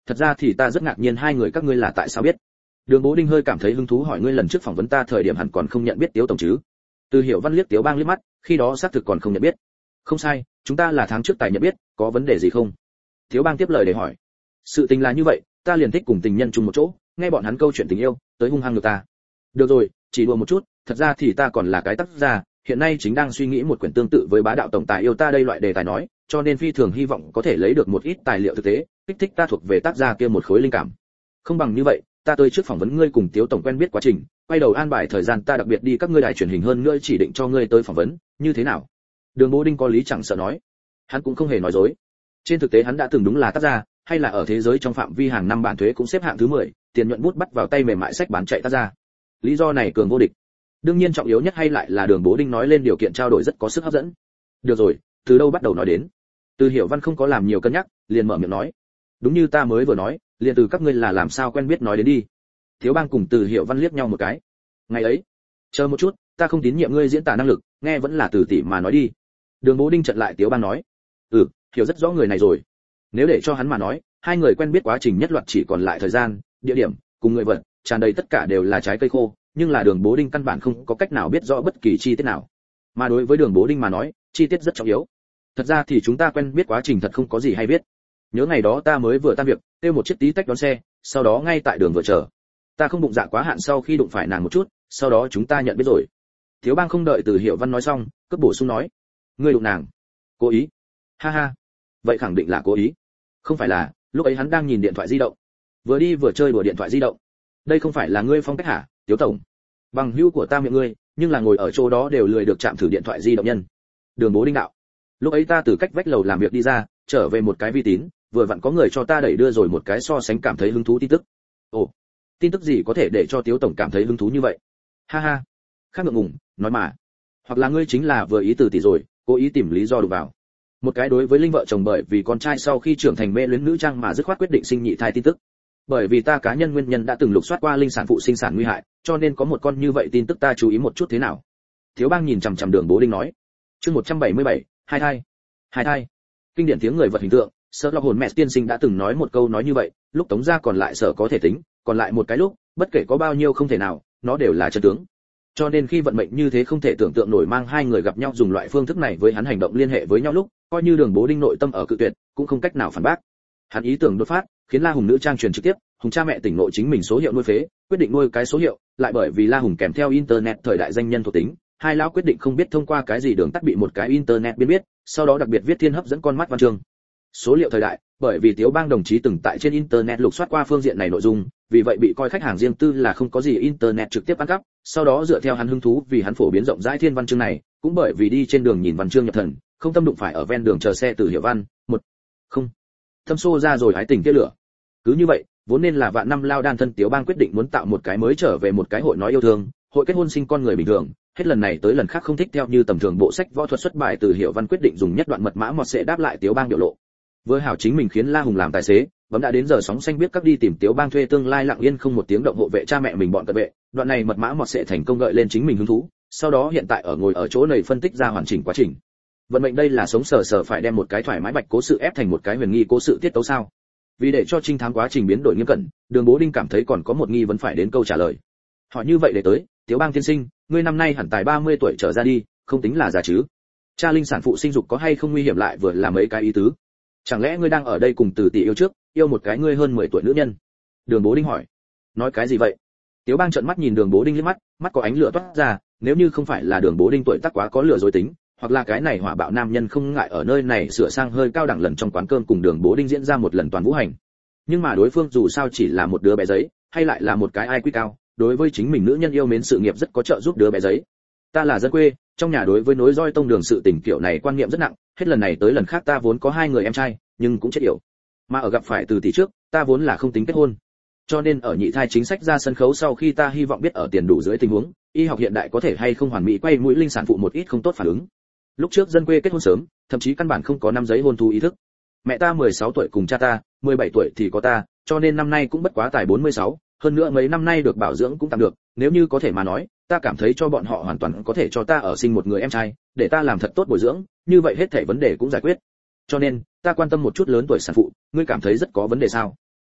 thật ra thì ta rất ngạc nhiên hai người các ngươi là tại sao biết. Đường Bố Đinh hơi cảm thấy hứng thú hỏi ngươi lần trước phỏng vấn ta thời điểm hẳn còn không nhận biết Tiếu tổng chứ? Từ Hiểu Văn liếc Tiếu Bang liếc mắt, khi đó xác thực còn không nhận biết. Không sai, chúng ta là tháng trước tài nhận biết, có vấn đề gì không? Tiếu Bang tiếp lời để hỏi. Sự tình là như vậy, ta liền thích cùng tình nhân chung một chỗ, nghe bọn hắn câu chuyện tình yêu, tới hung hăng được ta. Được rồi, chỉ đùa một chút, thật ra thì ta còn là cái tác giả, hiện nay chính đang suy nghĩ một quyển tương tự với Bá đạo tổng tài yêu ta đây loại đề tài nói, cho nên phi thường hy vọng có thể lấy được một ít tài liệu thực tế, kích thích ta thuộc về tác giả kia một khối linh cảm. Không bằng như vậy, ta tới trước phỏng vấn ngươi cùng Tiếu tổng quen biết quá trình, quay đầu an bài thời gian ta đặc biệt đi các ngươi đài truyền hình hơn nữa chỉ định cho ngươi tới phỏng vấn, như thế nào? Đường Bố Đinh có lý chẳng sợ nói. Hắn cũng không hề nói dối. Trên thực tế hắn đã từng đúng là tác giả, hay là ở thế giới trong phạm vi hàng năm bản thuế cũng xếp hạng thứ 10, tiền nhuận bút bắt vào tay mềm mại sách bán chạy tác giả. Lý do này cường vô địch. Đương nhiên trọng yếu nhất hay lại là Đường Bố Đinh nói lên điều kiện trao đổi rất có sức hấp dẫn. Được rồi, từ đâu bắt đầu nói đến? Từ Hiểu Văn không có làm nhiều cân nhắc, liền mở miệng nói. Đúng như ta mới vừa nói, liền từ các ngươi là làm sao quen biết nói đến đi. Thiếu Bang cùng Từ Hiểu Văn liếc nhau một cái. Ngày ấy, chờ một chút, ta không tín nhiệm ngươi diễn tả năng lực, nghe vẫn là từ tỷ mà nói đi. Đường Bố Đinh chặn lại Tiếu Bang nói. Hiểu rất rõ người này rồi. Nếu để cho hắn mà nói, hai người quen biết quá trình nhất loạt chỉ còn lại thời gian, địa điểm, cùng người vật, tràn đầy tất cả đều là trái cây khô, nhưng là Đường Bố Đinh căn bản không có cách nào biết rõ bất kỳ chi tiết nào. Mà đối với Đường Bố Đinh mà nói, chi tiết rất trọng yếu. Thật ra thì chúng ta quen biết quá trình thật không có gì hay biết. Nhớ ngày đó ta mới vừa tan việc, kêu một chiếc tí tách đón xe, sau đó ngay tại đường vừa chờ. Ta không bụng dạ quá hạn sau khi đụng phải nàng một chút, sau đó chúng ta nhận biết rồi. Thiếu Bang không đợi Từ Hiểu Văn nói xong, cấp bổ sung nói, ngươi đụng nàng? Cố ý? Ha ha, vậy khẳng định là cố ý. Không phải là, lúc ấy hắn đang nhìn điện thoại di động, vừa đi vừa chơi đùa điện thoại di động. Đây không phải là ngươi phong cách hả, Tiếu tổng? Bằng hữu của ta miệng ngươi, nhưng là ngồi ở chỗ đó đều lười được chạm thử điện thoại di động nhân. Đường Bố Đinh đạo. Lúc ấy ta từ cách vách lầu làm việc đi ra, trở về một cái vi tín, vừa vặn có người cho ta đẩy đưa rồi một cái so sánh cảm thấy hứng thú tin tức. Ồ, tin tức gì có thể để cho Tiếu tổng cảm thấy hứng thú như vậy? Ha ha, khác ngượng ngùng, nói mà. Hoặc là ngươi chính là vừa ý từ tỷ rồi, cố ý tìm lý do đụng vào. Một cái đối với Linh vợ chồng bởi vì con trai sau khi trưởng thành mê luyến nữ trang mà dứt khoát quyết định sinh nhị thai tin tức. Bởi vì ta cá nhân nguyên nhân đã từng lục soát qua linh sản phụ sinh sản nguy hại, cho nên có một con như vậy tin tức ta chú ý một chút thế nào. Thiếu Bang nhìn chằm chằm Đường Bố Đinh nói. Chương 177, hai thai. Hai thai. Kinh điển tiếng người vật hình tượng, Sherlock Holmes tiên sinh đã từng nói một câu nói như vậy, lúc tống gia còn lại sở có thể tính, còn lại một cái lúc, bất kể có bao nhiêu không thể nào, nó đều là chân tướng. Cho nên khi vận mệnh như thế không thể tưởng tượng nổi mang hai người gặp nhau dùng loại phương thức này với hắn hành động liên hệ với nhau lúc, coi như Đường Bố Đinh nội tâm ở cự tuyệt, cũng không cách nào phản bác. Hắn ý tưởng đột phát, khiến La Hùng nữ trang truyền trực tiếp, Hùng cha mẹ tỉnh nội chính mình số hiệu nuôi phế, quyết định nuôi cái số hiệu, lại bởi vì La Hùng kèm theo internet thời đại danh nhân thuộc tính, hai lão quyết định không biết thông qua cái gì đường tắt bị một cái internet biết, sau đó đặc biệt viết thiên hấp dẫn con mắt văn chương. Số liệu thời đại, bởi vì Tiếu Bang đồng chí từng tại trên internet lục soát qua phương diện này nội dung, vì vậy bị coi khách hàng riêng tư là không có gì internet trực tiếp ăn cắp, sau đó dựa theo hắn hứng thú vì hắn phổ biến rộng rãi thiên văn chương này, cũng bởi vì đi trên đường nhìn văn chương nhập thần, không tâm đụng phải ở ven đường chờ xe Từ Hiểu Văn, một không thâm xô ra rồi hái tình kia lửa. Cứ như vậy, vốn nên là vạn năm lao đan thân Tiếu Bang quyết định muốn tạo một cái mới trở về một cái hội nói yêu thương, hội kết hôn sinh con người bình thường, hết lần này tới lần khác không thích theo như tầm thường bộ sách võ thuật xuất bài Từ Hiểu Văn quyết định dùng nhất đoạn mật mã mọt sẽ đáp lại Tiếu Bang biểu lộ. Với hảo chính mình khiến La Hùng làm tài xế, bấm đã đến giờ sóng xanh biết các đi tìm Tiếu Bang thuê tương lai lặng yên không một tiếng động hộ vệ cha mẹ mình bọn cận vệ, đoạn này mật mã mọt sẽ thành công gợi lên chính mình hứng thú, sau đó hiện tại ở ngồi ở chỗ này phân tích ra hoàn chỉnh quá trình. Vận mệnh đây là sống sờ sờ phải đem một cái thoải mái bạch cố sự ép thành một cái huyền nghi cố sự tiết tấu sao? Vì để cho trinh thám quá trình biến đổi nghiêm cẩn, Đường Bố Đinh cảm thấy còn có một nghi vấn phải đến câu trả lời. Hỏi như vậy để tới, Tiếu Bang tiên sinh, ngươi năm nay hẳn tài 30 tuổi trở ra đi, không tính là già chứ? Cha linh sản phụ sinh dục có hay không nguy hiểm lại vừa là mấy cái ý tứ? Chẳng lẽ ngươi đang ở đây cùng Từ tỷ yêu trước, yêu một cái ngươi hơn 10 tuổi nữ nhân? Đường Bố Đinh hỏi. Nói cái gì vậy? Tiếu Bang trợn mắt nhìn Đường Bố Đinh liếc mắt, mắt có ánh lửa toát ra, nếu như không phải là Đường Bố Đinh tuổi tác quá có lửa dối tính, hoặc là cái này hỏa bạo nam nhân không ngại ở nơi này sửa sang hơi cao đẳng lần trong quán cơm cùng Đường Bố Đinh diễn ra một lần toàn vũ hành. Nhưng mà đối phương dù sao chỉ là một đứa bé giấy, hay lại là một cái IQ cao, đối với chính mình nữ nhân yêu mến sự nghiệp rất có trợ giúp đứa bé giấy. Ta là dân quê, trong nhà đối với nối roi tông đường sự tình kiểu này quan niệm rất nặng, hết lần này tới lần khác ta vốn có 2 người em trai, nhưng cũng chết yểu. Mà ở gặp phải Từ tỷ trước, ta vốn là không tính kết hôn. Cho nên ở nhị thai chính sách ra sân khấu sau khi ta hy vọng biết ở tiền đủ dưới tình huống, y học hiện đại có thể hay không hoàn mỹ quay mũi linh sản phụ một ít không tốt phản ứng. Lúc trước dân quê kết hôn sớm, thậm chí căn bản không có năm giấy hôn thú ý thức. Mẹ ta 16 tuổi cùng cha ta, 17 tuổi thì có ta, cho nên năm nay cũng bất quá tài 46, hơn nữa mấy năm nay được bảo dưỡng cũng tạm được, nếu như có thể mà nói, ta cảm thấy cho bọn họ hoàn toàn có thể cho ta ở sinh một người em trai, để ta làm thật tốt bồi dưỡng, như vậy hết thảy vấn đề cũng giải quyết. Cho nên, ta quan tâm một chút lớn tuổi sản phụ, ngươi cảm thấy rất có vấn đề sao?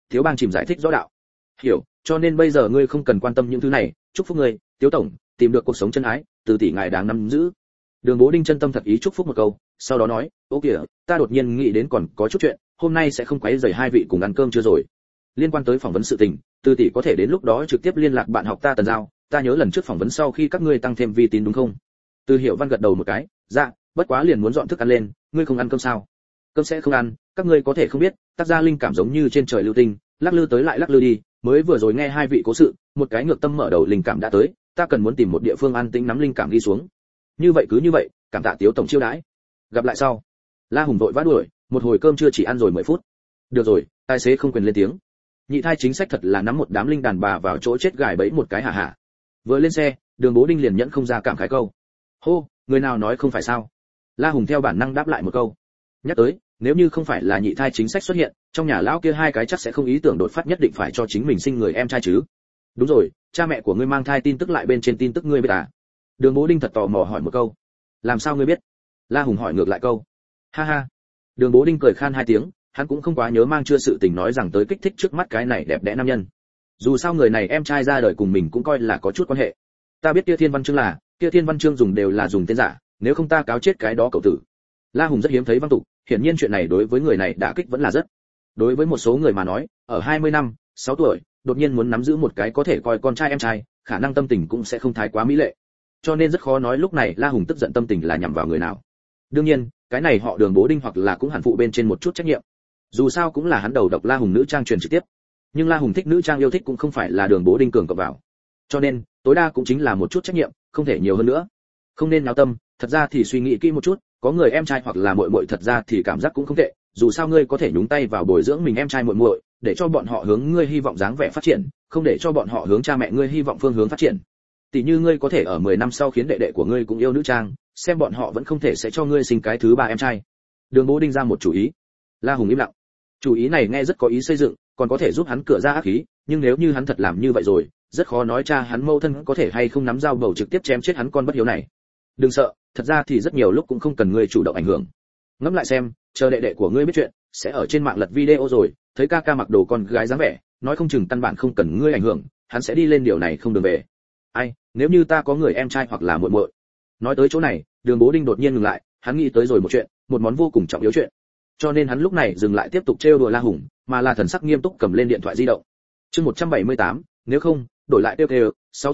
Thiếu Bang chìm giải thích rõ đạo. Hiểu, cho nên bây giờ ngươi không cần quan tâm những thứ này, chúc phúc ngươi, Tiếu tổng, tìm được cuộc sống chân ái, từ tỷ ngài đáng nắm giữ. Đường Bố Đinh chân tâm thật ý chúc phúc một câu, sau đó nói, ô kìa, ta đột nhiên nghĩ đến còn có chút chuyện, hôm nay sẽ không quấy rầy hai vị cùng ăn cơm chưa rồi. Liên quan tới phỏng vấn sự tình, từ tỷ có thể đến lúc đó trực tiếp liên lạc bạn học ta Tần Giao, ta nhớ lần trước phỏng vấn sau khi các ngươi tăng thêm vi tín đúng không? Từ Hiểu Văn gật đầu một cái, dạ, bất quá liền muốn dọn thức ăn lên, ngươi không ăn cơm sao? Cơm sẽ không ăn, các ngươi có thể không biết, tác gia linh cảm giống như trên trời lưu tinh, lắc lư tới lại lắc lư đi, mới vừa rồi nghe hai vị cố sự, một cái ngược tâm mở đầu linh cảm đã tới, ta cần muốn tìm một địa phương an tĩnh nắm linh cảm đi xuống. Như vậy cứ như vậy, cảm tạ Tiếu tổng chiêu đãi. Gặp lại sau. La Hùng vội vã đuổi, một hồi cơm chưa chỉ ăn rồi 10 phút. Được rồi, tài xế không quyền lên tiếng. Nhị thai chính sách thật là nắm một đám linh đàn bà vào chỗ chết gài bẫy một cái hả hả. Vừa lên xe, Đường Bố Đinh liền nhẫn không ra cảm khái câu. Hô, người nào nói không phải sao? La Hùng theo bản năng đáp lại một câu. Nhắc tới, nếu như không phải là nhị thai chính sách xuất hiện, trong nhà lão kia hai cái chắc sẽ không ý tưởng đột phát nhất định phải cho chính mình sinh người em trai chứ. Đúng rồi, cha mẹ của ngươi mang thai tin tức lại bên trên tin tức ngươi biết à? Đường Bố Đinh thật tò mò hỏi một câu. Làm sao ngươi biết? La Hùng hỏi ngược lại câu. Ha ha. Đường Bố Đinh cười khan hai tiếng, hắn cũng không quá nhớ mang chưa sự tình nói rằng tới kích thích trước mắt cái này đẹp đẽ nam nhân. Dù sao người này em trai ra đời cùng mình cũng coi là có chút quan hệ. Ta biết kia Thiên Văn Chương là, kia Thiên Văn Chương dùng đều là dùng tên giả, nếu không ta cáo chết cái đó cậu tử. La Hùng rất hiếm thấy văn tục, hiển nhiên chuyện này đối với người này đả kích vẫn là rất. Đối với một số người mà nói, ở 20 năm, 6 tuổi, đột nhiên muốn nắm giữ một cái có thể coi con trai em trai, khả năng tâm tình cũng sẽ không thái quá mỹ lệ. Cho nên rất khó nói lúc này La Hùng tức giận tâm tình là nhằm vào người nào. Đương nhiên, cái này họ Đường Bố Đinh hoặc là cũng hẳn phụ bên trên một chút trách nhiệm. Dù sao cũng là hắn đầu độc La Hùng nữ trang truyền trực tiếp. Nhưng La Hùng thích nữ trang yêu thích cũng không phải là Đường Bố Đinh cường cộng vào. Cho nên, tối đa cũng chính là một chút trách nhiệm, không thể nhiều hơn nữa. Không nên náo tâm, thật ra thì suy nghĩ kỹ một chút, có người em trai hoặc là muội muội thật ra thì cảm giác cũng không tệ, dù sao ngươi có thể nhúng tay vào bồi dưỡng mình em trai muội muội, để cho bọn họ hướng ngươi hy vọng dáng vẻ phát triển, không để cho bọn họ hướng cha mẹ ngươi hy vọng phương hướng phát triển. Tỷ như ngươi có thể ở 10 năm sau khiến đệ đệ của ngươi cũng yêu nữ trang, xem bọn họ vẫn không thể sẽ cho ngươi sinh cái thứ ba em trai. Đường Bố Đinh ra một chủ ý. La Hùng im lặng. Chủ ý này nghe rất có ý xây dựng, còn có thể giúp hắn cửa ra ác khí, nhưng nếu như hắn thật làm như vậy rồi, rất khó nói cha hắn mâu thân có thể hay không nắm dao bầu trực tiếp chém chết hắn con bất hiếu này. Đừng sợ, thật ra thì rất nhiều lúc cũng không cần ngươi chủ động ảnh hưởng. Ngẫm lại xem, chờ đệ đệ của ngươi biết chuyện, sẽ ở trên mạng lật video rồi, thấy ca ca mặc đồ con gái dáng vẻ, nói không chừng căn bản không cần ngươi ảnh hưởng, hắn sẽ đi lên điều này không đường về. Ai, nếu như ta có người em trai hoặc là muội muội. Nói tới chỗ này, Đường Bố Đinh đột nhiên ngừng lại, hắn nghĩ tới rồi một chuyện, một món vô cùng trọng yếu chuyện. Cho nên hắn lúc này dừng lại tiếp tục trêu đùa La Hùng, mà là thần sắc nghiêm túc cầm lên điện thoại di động. Chương 178, nếu không, đổi lại tiêu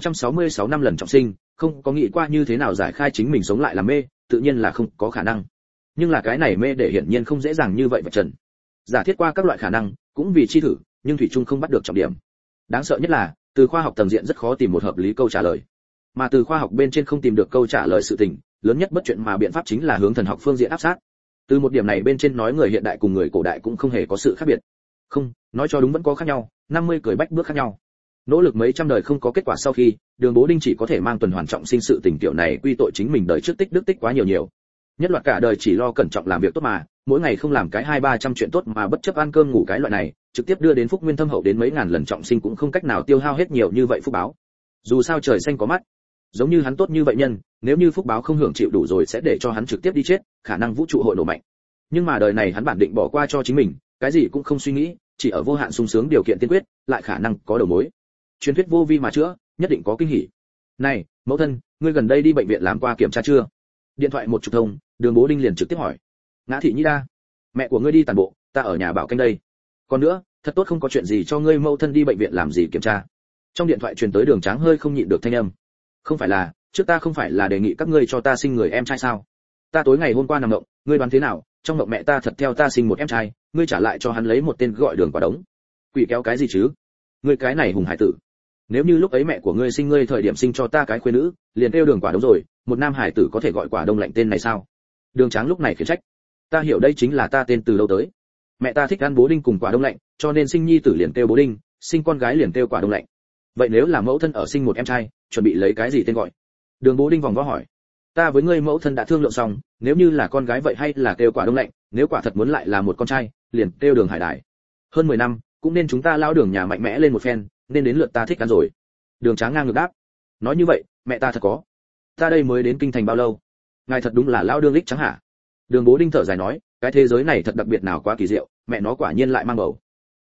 666 năm lần trọng sinh, không có nghĩ qua như thế nào giải khai chính mình sống lại làm mê, tự nhiên là không có khả năng. Nhưng là cái này mê để hiển nhiên không dễ dàng như vậy vạch trần. Giả thiết qua các loại khả năng, cũng vì chi thử, nhưng thủy chung không bắt được trọng điểm. Đáng sợ nhất là, từ khoa học tầng diện rất khó tìm một hợp lý câu trả lời. Mà từ khoa học bên trên không tìm được câu trả lời sự tình, lớn nhất bất chuyện mà biện pháp chính là hướng thần học phương diện áp sát. Từ một điểm này bên trên nói người hiện đại cùng người cổ đại cũng không hề có sự khác biệt. Không, nói cho đúng vẫn có khác nhau, 50 cười bách bước khác nhau. Nỗ lực mấy trăm đời không có kết quả sau khi, Đường Bố Đinh chỉ có thể mang tuần hoàn trọng sinh sự tình tiểu này quy tội chính mình đời trước tích đức tích quá nhiều. Nhất loạt cả đời chỉ lo cẩn trọng làm việc tốt mà, mỗi ngày không làm cái 200-300 chuyện tốt mà bất chấp ăn cơm ngủ cái loại này, trực tiếp đưa đến phúc nguyên thâm hậu đến mấy ngàn lần trọng sinh cũng không cách nào tiêu hao hết nhiều như vậy phúc báo. Dù sao trời xanh có mắt, giống như hắn tốt như vậy nhân, nếu như phúc báo không hưởng chịu đủ rồi sẽ để cho hắn trực tiếp đi chết, khả năng vũ trụ hội nổ mạnh. Nhưng mà đời này hắn bản định bỏ qua cho chính mình, cái gì cũng không suy nghĩ, chỉ ở vô hạn sung sướng điều kiện tiên quyết, lại khả năng có đầu mối. Truyền thuyết vô vi mà chữa, nhất định có kinh hỉ. Này, mẫu thân, ngươi gần đây đi bệnh viện làm qua kiểm tra chưa? Điện thoại một chục thông, Đường Bố Đinh liền trực tiếp hỏi. Ngã thị Nhĩ Đa, mẹ của ngươi đi tàn bộ, ta ở nhà bảo canh đây. Còn nữa, thật tốt không có chuyện gì cho ngươi mẫu thân đi bệnh viện làm gì kiểm tra. Trong điện thoại truyền tới Đường Tráng hơi không nhịn được thanh âm. Không phải là, trước ta không phải là đề nghị các ngươi cho ta sinh người em trai sao? Ta tối ngày hôm qua nằm mộng, ngươi đoán thế nào? Trong mộng mẹ ta thật theo ta sinh một em trai, ngươi trả lại cho hắn lấy một tên gọi Đường quả đống. Quỷ kéo cái gì chứ? Ngươi cái này hùng hải tử. Nếu như lúc ấy mẹ của ngươi sinh ngươi thời điểm sinh cho ta cái khuê nữ, liền kêu Đường quả đống rồi, một nam hải tử có thể gọi quả đông lạnh tên này sao? Đường Tráng lúc này khiển trách. Ta hiểu đây chính là ta tên từ đâu tới. Mẹ ta thích ăn bố đinh cùng quả đông lạnh, cho nên sinh nhi tử liền kêu bố đinh, sinh con gái liền kêu quả đông lạnh. Vậy nếu là mẫu thân ở sinh một em trai, chuẩn bị lấy cái gì tên gọi? Đường Bố Đinh vòng vo hỏi. Ta với ngươi mẫu thân đã thương lượng xong, nếu như là con gái vậy hay là kêu quả đông lạnh, nếu quả thật muốn lại là một con trai, liền kêu Đường Hải Đại. Hơn 10 năm, cũng nên chúng ta lao Đường nhà mạnh mẽ lên một phen, nên đến lượt ta thích ăn rồi. Đường Tráng ngang ngược đáp. Nói như vậy, mẹ ta thật có. Ta đây mới đến kinh thành bao lâu? Ngài thật đúng là lao Đường lích trắng hả? Đường Bố Đinh thở dài nói, cái thế giới này thật đặc biệt nào quá kỳ diệu, mẹ nó quả nhiên lại mang bầu.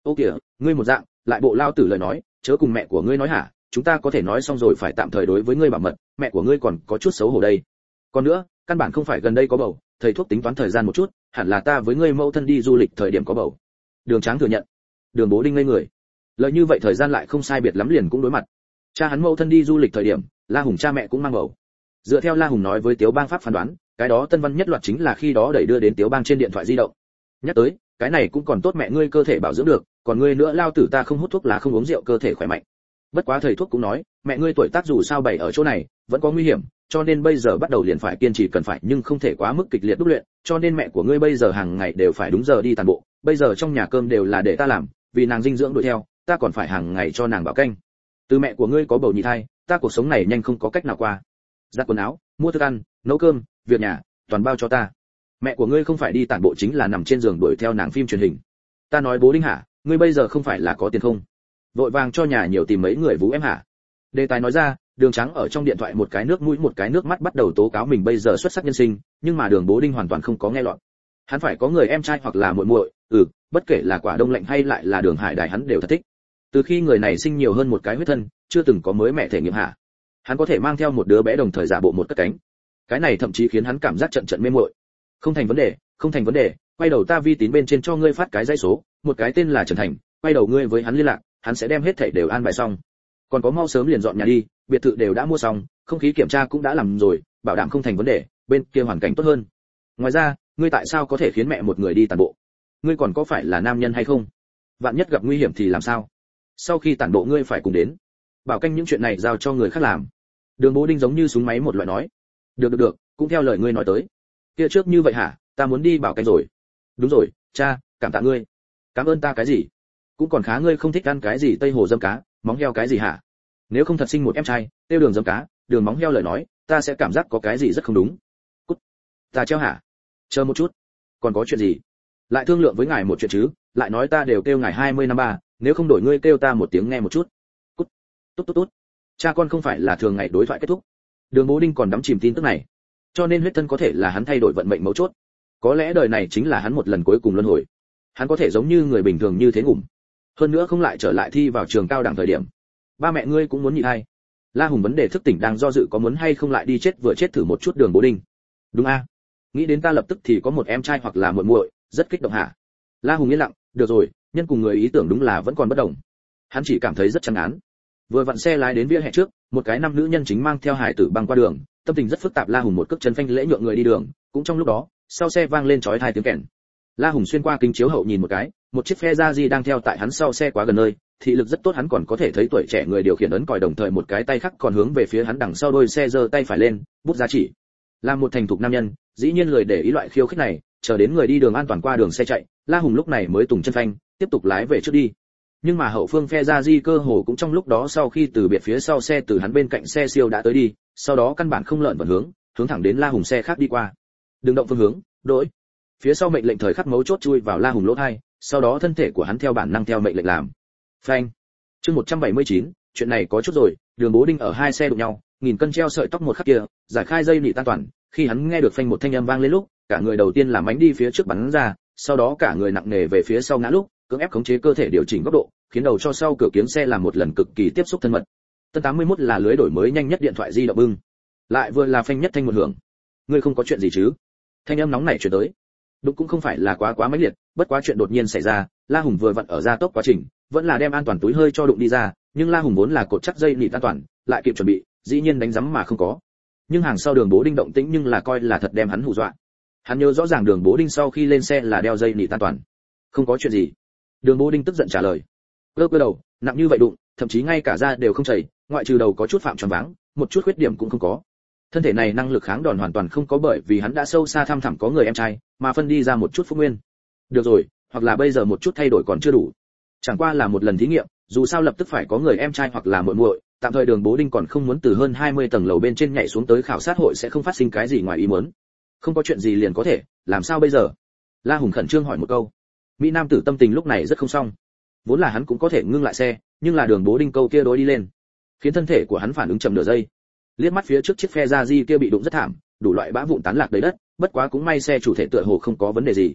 Ô kìa, ngươi một dạng, lại bộ lao tử lời nói, chớ cùng mẹ của ngươi nói hả? Chúng ta có thể nói xong rồi phải tạm thời đối với ngươi bảo mật, mẹ của ngươi còn có chút xấu hổ đây. Còn nữa, căn bản không phải gần đây có bầu, thầy thuốc tính toán thời gian một chút, hẳn là ta với ngươi mẫu thân đi du lịch thời điểm có bầu. Đường Tráng thừa nhận. Đường Bố Đinh ngây người. Lợi như vậy thời gian lại không sai biệt lắm liền cũng đối mặt. Cha hắn mẫu thân đi du lịch thời điểm, La Hùng cha mẹ cũng mang bầu. Dựa theo La Hùng nói với Tiếu Bang pháp phán đoán, cái đó tân văn nhất loạt chính là khi đó đẩy đưa đến Tiếu Bang trên điện thoại di động. Nhắc tới, cái này cũng còn tốt mẹ ngươi cơ thể bảo dưỡng được, còn ngươi nữa lao tử ta không hút thuốc lá không uống rượu cơ thể khỏe mạnh. Bất quá thầy thuốc cũng nói, mẹ ngươi tuổi tác dù sao bày ở chỗ này, vẫn có nguy hiểm, cho nên bây giờ bắt đầu liền phải kiên trì cần phải nhưng không thể quá mức kịch liệt đúc luyện, cho nên mẹ của ngươi bây giờ hàng ngày đều phải đúng giờ đi tàn bộ, bây giờ trong nhà cơm đều là để ta làm, vì nàng dinh dưỡng đuổi theo, ta còn phải hàng ngày cho nàng bảo canh. Từ mẹ của ngươi có bầu nhị thai, ta cuộc sống này nhanh không có cách nào qua. Giặt quần áo, mua thức ăn, nấu cơm, việc nhà, toàn bao cho ta. Mẹ của ngươi không phải đi tản bộ chính là nằm trên giường đuổi theo nàng phim truyền hình. Ta nói Bố Đinh hả, ngươi bây giờ không phải là có tiền không? Vội vàng cho nhà nhiều tìm mấy người vú em hả? Đề tài nói ra, Đường Trắng ở trong điện thoại một cái nước mũi một cái nước mắt bắt đầu tố cáo mình bây giờ xuất sắc nhân sinh, nhưng mà Đường Bố Đinh hoàn toàn không có nghe lọt. Hắn phải có người em trai hoặc là muội muội, bất kể là quả đông lạnh hay lại là Đường Hải Đài hắn đều thật thích. Từ khi người này sinh nhiều hơn một cái huyết thân, chưa từng có mới mẹ thể nghiệm hả? Hắn có thể mang theo một đứa bé đồng thời giả bộ một cất cánh. Cái này thậm chí khiến hắn cảm giác trận mê muội. Không thành vấn đề, không thành vấn đề, quay đầu ta vi tín bên trên cho ngươi phát cái dãy số, một cái tên là Trần Thành, quay đầu ngươi với hắn liên lạc, hắn sẽ đem hết thảy đều an bài xong. Còn có mau sớm liền dọn nhà đi, biệt thự đều đã mua xong, không khí kiểm tra cũng đã làm rồi, bảo đảm không thành vấn đề, bên kia hoàn cảnh tốt hơn. Ngoài ra, ngươi tại sao có thể khiến mẹ một người đi tản bộ? Ngươi còn có phải là nam nhân hay không? Vạn nhất gặp nguy hiểm thì làm sao? Sau khi tản bộ ngươi phải cùng đến. Bảo canh những chuyện này giao cho người khác làm. Đường Bố Đinh giống như súng máy một loại nói. Được, cũng theo lời ngươi nói tới. Kia trước như vậy hả, ta muốn đi bảo canh rồi. Đúng rồi, cha, cảm tạ ngươi. Cảm ơn ta cái gì? Cũng còn khá ngươi không thích ăn cái gì Tây Hồ dâm cá, móng heo cái gì hả? Nếu không thật sinh một em trai, tiêu đường dâm cá, đường móng heo lời nói, ta sẽ cảm giác có cái gì rất không đúng. Cút. Ta treo hả? Chờ một chút. Còn có chuyện gì? Lại thương lượng với ngài một chuyện chứ, lại nói ta đều kêu ngài 20 năm ba, nếu không đổi ngươi kêu ta một tiếng nghe một chút. Cút. Tốt. Cha con không phải là thường ngày đối thoại kết thúc. Đường Bố Đinh còn đắm chìm tin tức này, cho nên huyết thân có thể là hắn thay đổi vận mệnh mấu chốt. Có lẽ đời này chính là hắn một lần cuối cùng luân hồi. Hắn có thể giống như người bình thường như thế ngủm, hơn nữa không lại trở lại thi vào trường cao đẳng thời điểm. Ba mẹ ngươi cũng muốn nhị thai. La Hùng vấn đề thức tỉnh đang do dự có muốn hay không lại đi chết vừa chết thử một chút Đường Bố Đinh. Đúng a? Nghĩ đến ta lập tức thì có một em trai hoặc là muội muội, rất kích động hả? La Hùng yên lặng, được rồi, nhân cùng người ý tưởng đúng là vẫn còn bất đồng. Hắn chỉ cảm thấy rất chán ngán. Vừa vặn xe lái đến vỉa hè trước, một cái nam nữ nhân chính mang theo hải tử băng qua đường, tâm tình rất phức tạp. La Hùng một cước chân phanh lễ nhượng người đi đường, cũng trong lúc đó, sau xe vang lên chói tai tiếng kèn. La Hùng xuyên qua kính chiếu hậu nhìn một cái, một chiếc phe ra di đang theo tại hắn sau xe quá gần nơi, thị lực rất tốt, hắn còn có thể thấy tuổi trẻ người điều khiển ấn còi, đồng thời một cái tay khác còn hướng về phía hắn đằng sau đôi xe giơ tay phải lên, bút ra chỉ. Làm một thành thục nam nhân, dĩ nhiên lười để ý loại khiêu khích này, chờ đến người đi đường an toàn qua đường xe chạy, La Hùng lúc này mới tùng chân phanh, tiếp tục lái về trước đi. Nhưng mà hậu phương phe ra di cơ hồ cũng trong lúc đó sau khi từ biệt phía sau xe từ hắn bên cạnh xe siêu đã tới đi, sau đó căn bản không lợn vẩn hướng thẳng đến La Hùng xe khác đi qua. Đừng động phương hướng, đổi. Phía sau mệnh lệnh thời khắc mấu chốt chui vào La Hùng lỗ tai, sau đó thân thể của hắn theo bản năng theo mệnh lệnh làm. Phanh. Chương 179, chuyện này có chút rồi, Đường Bố Đinh ở hai xe đụng nhau, nghìn cân treo sợi tóc một khắc kia, giải khai dây nị tan toàn, khi hắn nghe được phanh một thanh âm vang lên lúc, cả người đầu tiên làm bánh đi phía trước bắn ra, sau đó cả người nặng nề về phía sau ngã lúc, cưỡng ép khống chế cơ thể điều chỉnh góc độ, khiến đầu cho sau cửa kiếng xe làm một lần cực kỳ tiếp xúc thân mật. Tân 81 là lưới đổi mới nhanh nhất điện thoại di động bưng. Lại vừa là phanh nhất thanh một hưởng. Ngươi không có chuyện gì chứ? Thanh âm nóng nảy truyền tới. Đúng cũng không phải là quá mãnh liệt, bất quá chuyện đột nhiên xảy ra, La Hùng vừa vặn ở gia tốc quá trình, vẫn là đem an toàn túi hơi cho đụng đi ra, nhưng La Hùng vốn là cột chắc dây nịt an toàn, lại kịp chuẩn bị, dĩ nhiên đánh giấm mà không có. Nhưng hàng sau Đường Bố Đinh động tĩnh nhưng là coi là thật đem hắn hù dọa. Hắn nhớ rõ ràng Đường Bố Đinh sau khi lên xe là đeo dây nịt an toàn. Không có chuyện gì. Đường Bố Đinh tức giận trả lời. Cơ đầu, nặng như vậy đụng, thậm chí ngay cả da đều không chảy, ngoại trừ đầu có chút phạm tròn váng, một chút khuyết điểm cũng không có. Thân thể này năng lực kháng đòn hoàn toàn không có, bởi vì hắn đã sâu xa thăm thẳm có người em trai, mà phân đi ra một chút phúc nguyên. Được rồi, hoặc là bây giờ một chút thay đổi còn chưa đủ. Chẳng qua là một lần thí nghiệm, dù sao lập tức phải có người em trai hoặc là muội muội, tạm thời Đường Bố Đinh còn không muốn từ hơn 20 tầng lầu bên trên nhảy xuống tới khảo sát hội sẽ không phát sinh cái gì ngoài ý muốn. Không có chuyện gì liền có thể, làm sao bây giờ? La Hùng khẩn trương hỏi một câu. Mỹ nam tử tâm tình lúc này rất không xong. Vốn là hắn cũng có thể ngưng lại xe, nhưng là Đường Bố Đinh câu kia đối đi lên, khiến thân thể của hắn phản ứng chậm nửa giây. Liếc mắt phía trước chiếc phe ra di kia bị đụng rất thảm, đủ loại bã vụn tán lạc đầy đất, bất quá cũng may xe chủ thể tựa hồ không có vấn đề gì.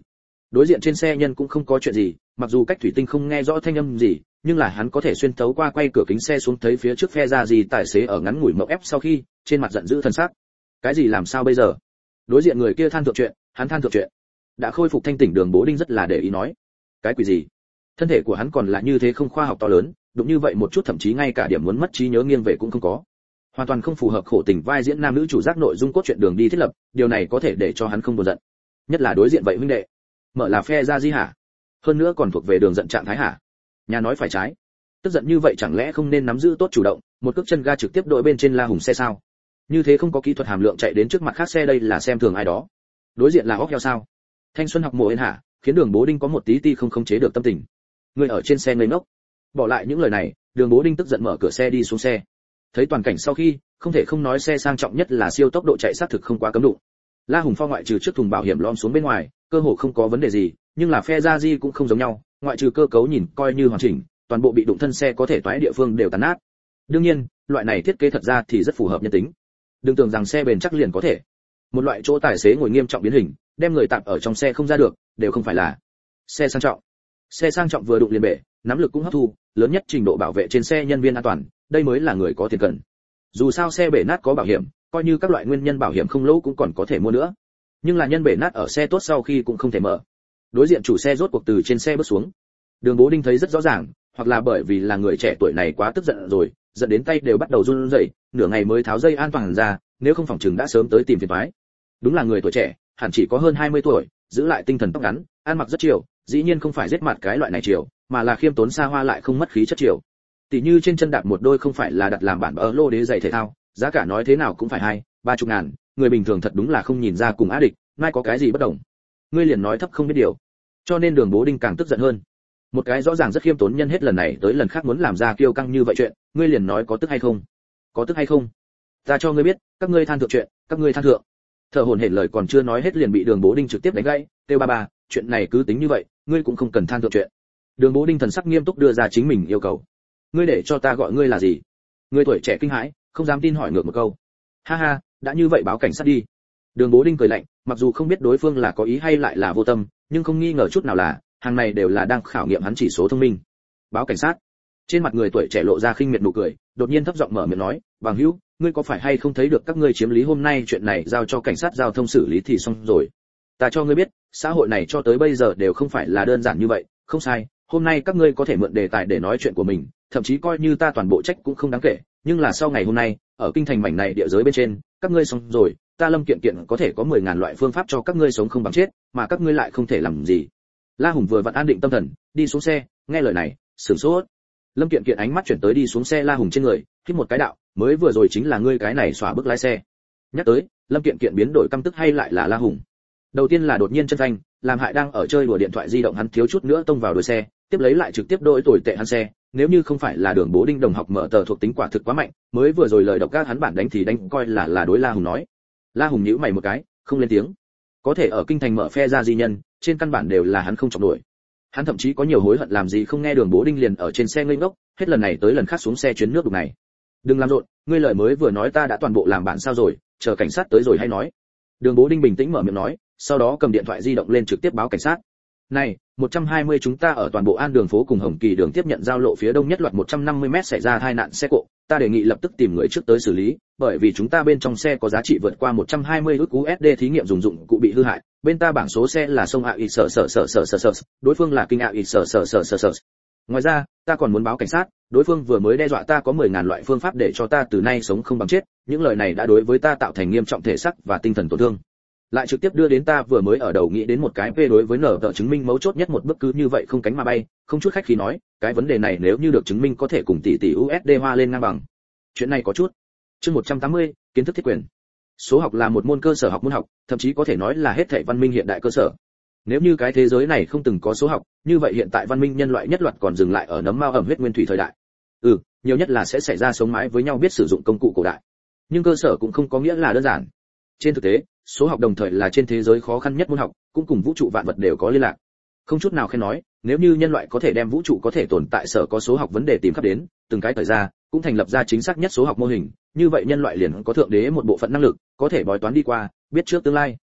Đối diện trên xe nhân cũng không có chuyện gì, mặc dù cách thủy tinh không nghe rõ thanh âm gì, nhưng là hắn có thể xuyên thấu qua quay cửa kính xe xuống thấy phía trước phe ra gì tài xế ở ngắn ngủi mộng ép sau khi, trên mặt giận dữ thân sắc. Cái gì làm sao bây giờ? Đối diện người kia than thượng chuyện, hắn than thượng chuyện. Đã khôi phục thanh tỉnh Đường Bố Đinh rất là để ý nói. Cái quỷ gì? Thân thể của hắn còn là như thế không khoa học to lớn, đúng như vậy một chút thậm chí ngay cả điểm muốn mất trí nhớ nghiêng về cũng không có. Hoàn toàn không phù hợp khổ tình vai diễn nam nữ chủ giác nội dung cốt truyện đường đi thiết lập, điều này có thể để cho hắn không buồn giận. Nhất là đối diện vậy huynh đệ, mở là phe ra gì hả? Hơn nữa còn thuộc về đường giận trạng thái hả? Nhà nói phải trái. Tức giận như vậy chẳng lẽ không nên nắm giữ tốt chủ động, một cước chân ga trực tiếp đội bên trên La Hùng xe sao? Như thế không có kỹ thuật hàm lượng chạy đến trước mặt khác xe đây là xem thường ai đó. Đối diện là óc heo sao? Thanh xuân học mộ yên hả? Khiến Đường Bố Đinh có một tí ti không khống chế được tâm tình. Người ở trên xe ngây ngốc. Bỏ lại những lời này, Đường Bố Đinh tức giận mở cửa xe đi xuống xe. Thấy toàn cảnh sau khi, không thể không nói xe sang trọng nhất là siêu tốc độ chạy xác thực không quá cấm đụng. La Hùng Pho ngoại trừ trước thùng bảo hiểm lom xuống bên ngoài, cơ hồ không có vấn đề gì, nhưng là phe ra di cũng không giống nhau, ngoại trừ cơ cấu nhìn coi như hoàn chỉnh, toàn bộ bị đụng thân xe có thể toái địa phương đều tàn nát. Đương nhiên, loại này thiết kế thật ra thì rất phù hợp nhân tính. Đừng tưởng rằng xe bền chắc liền có thể. Một loại chỗ tài xế ngồi nghiêm trọng biến hình, đem người tạm ở trong xe không ra được, đều không phải là xe sang trọng. Xe sang trọng vừa đụng liền bể, nắm lực cũng hấp thu, lớn nhất trình độ bảo vệ trên xe nhân viên an toàn, đây mới là người có tiền cần. Dù sao xe bể nát có bảo hiểm, coi như các loại nguyên nhân bảo hiểm không lỗ cũng còn có thể mua nữa. Nhưng là nhân bể nát ở xe tốt sau khi cũng không thể mở. Đối diện chủ xe rốt cuộc từ trên xe bước xuống. Đường Bố Đinh thấy rất rõ ràng, hoặc là bởi vì là người trẻ tuổi này quá tức giận rồi, giận đến tay đều bắt đầu run rẩy, nửa ngày mới tháo dây an toàn ra, nếu không phòng chừng đã sớm tới tìm phiền toái. Đúng là người tuổi trẻ, hẳn chỉ có hơn 20 tuổi, giữ lại tinh thần tóc ngắn, ăn mặc rất chiều, dĩ nhiên không phải giết mặt cái loại này chiều, mà là khiêm tốn xa hoa lại không mất khí chất chiều. Tỷ như trên chân đạp một đôi không phải là đặt làm bản ở lô đế giày thể thao, giá cả nói thế nào cũng phải 2-30 ngàn, người bình thường thật đúng là không nhìn ra cùng á địch, mai có cái gì bất đồng. Ngươi liền nói thấp không biết điều. Cho nên Đường Bố Đinh càng tức giận hơn. Một cái rõ ràng rất khiêm tốn nhân hết lần này tới lần khác muốn làm ra kiêu căng như vậy chuyện, ngươi liền nói có tức hay không? Có tức hay không? Ta cho ngươi biết, các ngươi than thượng chuyện, các ngươi than thượng. Thở hổn hển lời còn chưa nói hết liền bị Đường Bố Đinh trực tiếp đánh gãy, "Têu ba, chuyện này cứ tính như vậy, ngươi cũng không cần than thượng chuyện." Đường Bố Đinh thần sắc nghiêm túc đưa ra chính mình yêu cầu. "Ngươi để cho ta gọi ngươi là gì?" Người tuổi trẻ kinh hãi, không dám tin hỏi ngược một câu. "Ha ha, đã như vậy báo cảnh sát đi." Đường Bố Đinh cười lạnh, mặc dù không biết đối phương là có ý hay lại là vô tâm, nhưng không nghi ngờ chút nào là, hàng này đều là đang khảo nghiệm hắn chỉ số thông minh. "Báo cảnh sát?" Trên mặt người tuổi trẻ lộ ra khinh miệt nụ cười, đột nhiên thấp giọng mở miệng nói, "Bằng hữu, ngươi có phải hay không thấy được các ngươi chiếm lý hôm nay chuyện này giao cho cảnh sát giao thông xử lý thì xong rồi. Ta cho ngươi biết, xã hội này cho tới bây giờ đều không phải là đơn giản như vậy, không sai, hôm nay các ngươi có thể mượn đề tài để nói chuyện của mình, thậm chí coi như ta toàn bộ trách cũng không đáng kể, nhưng là sau ngày hôm nay, ở kinh thành mảnh này địa giới bên trên, các ngươi xong rồi, ta Lâm Kiện Kiện có thể có 10.000 loại phương pháp cho các ngươi sống không bằng chết, mà các ngươi lại không thể làm gì." La Hùng vừa vặn an định tâm thần, đi xuống xe, nghe lời này, sửng sốt. Lâm Kiện Kiện ánh mắt chuyển tới đi xuống xe La Hùng trên người, hít một cái đạo, mới vừa rồi chính là ngươi cái này xóa bước lái xe. Nhắc tới, Lâm Kiện Kiện biến đổi căm tức hay lại là La Hùng. Đầu tiên là đột nhiên chân phanh, làm hại đang ở chơi đùa điện thoại di động hắn thiếu chút nữa tông vào đuôi xe, tiếp lấy lại trực tiếp đỗi tồi tệ hắn xe, nếu như không phải là Đường Bố Đinh đồng học mở tờ thuộc tính quả thực quá mạnh, mới vừa rồi lời độc ác hắn bản đánh thì đánh coi là đối La Hùng nói. La Hùng nhíu mày một cái, không lên tiếng. Có thể ở kinh thành mở phe ra di nhân, trên căn bản đều là hắn không chọc nổi. Hắn thậm chí có nhiều hối hận làm gì không nghe Đường Bố Đinh liền ở trên xe ngây ngốc, hết lần này tới lần khác xuống xe chuyến nước đục này. "Đừng làm rộn, ngươi lời mới vừa nói ta đã toàn bộ làm bản sao rồi, chờ cảnh sát tới rồi hay nói." Đường Bố Đinh bình tĩnh mở miệng nói, sau đó cầm điện thoại di động lên trực tiếp báo cảnh sát. "Này, 120 chúng ta ở toàn bộ An đường phố cùng Hồng Kỳ đường tiếp nhận giao lộ phía đông nhất loạt 150m xảy ra tai nạn xe cộ, ta đề nghị lập tức tìm người trước tới xử lý, bởi vì chúng ta bên trong xe có giá trị vượt qua 120 ức USD thí nghiệm dùng dụng cụ bị hư hại, bên ta bảng số xe là sông AI sở, đối phương là kinh AI sở. Ngoài ra, ta còn muốn báo cảnh sát, đối phương vừa mới đe dọa ta có 10.000 loại phương pháp để cho ta từ nay sống không bằng chết, những lời này đã đối với ta tạo thành nghiêm trọng thể xác và tinh thần tổn thương. Lại trực tiếp đưa đến ta vừa mới ở đầu nghĩ đến một cái P đối với nở tờ chứng minh mấu chốt nhất một bước cứ như vậy không cánh mà bay, không chút khách khí nói, cái vấn đề này nếu như được chứng minh có thể cùng tỷ USD hoa lên ngang bằng. Chuyện này có chút. Chương 180, kiến thức thiết quyền. Số học là một môn cơ sở học môn học, thậm chí có thể nói là hết thảy văn minh hiện đại cơ sở. Nếu như cái thế giới này không từng có số học, như vậy hiện tại văn minh nhân loại nhất loạt còn dừng lại ở nấm mao ẩm huyết nguyên thủy thời đại. Nhiều nhất là sẽ xảy ra sống mái với nhau biết sử dụng công cụ cổ đại. Nhưng cơ sở cũng không có nghĩa là đơn giản. Trên thực tế, số học đồng thời là trên thế giới khó khăn nhất môn học, cũng cùng vũ trụ vạn vật đều có liên lạc. Không chút nào khen nói, nếu như nhân loại có thể đem vũ trụ có thể tồn tại sở có số học vấn đề tìm khắp đến, từng cái thời ra, cũng thành lập ra chính xác nhất số học mô hình, như vậy nhân loại liền có thượng đế một bộ phận năng lực, có thể bói toán đi qua, biết trước tương lai.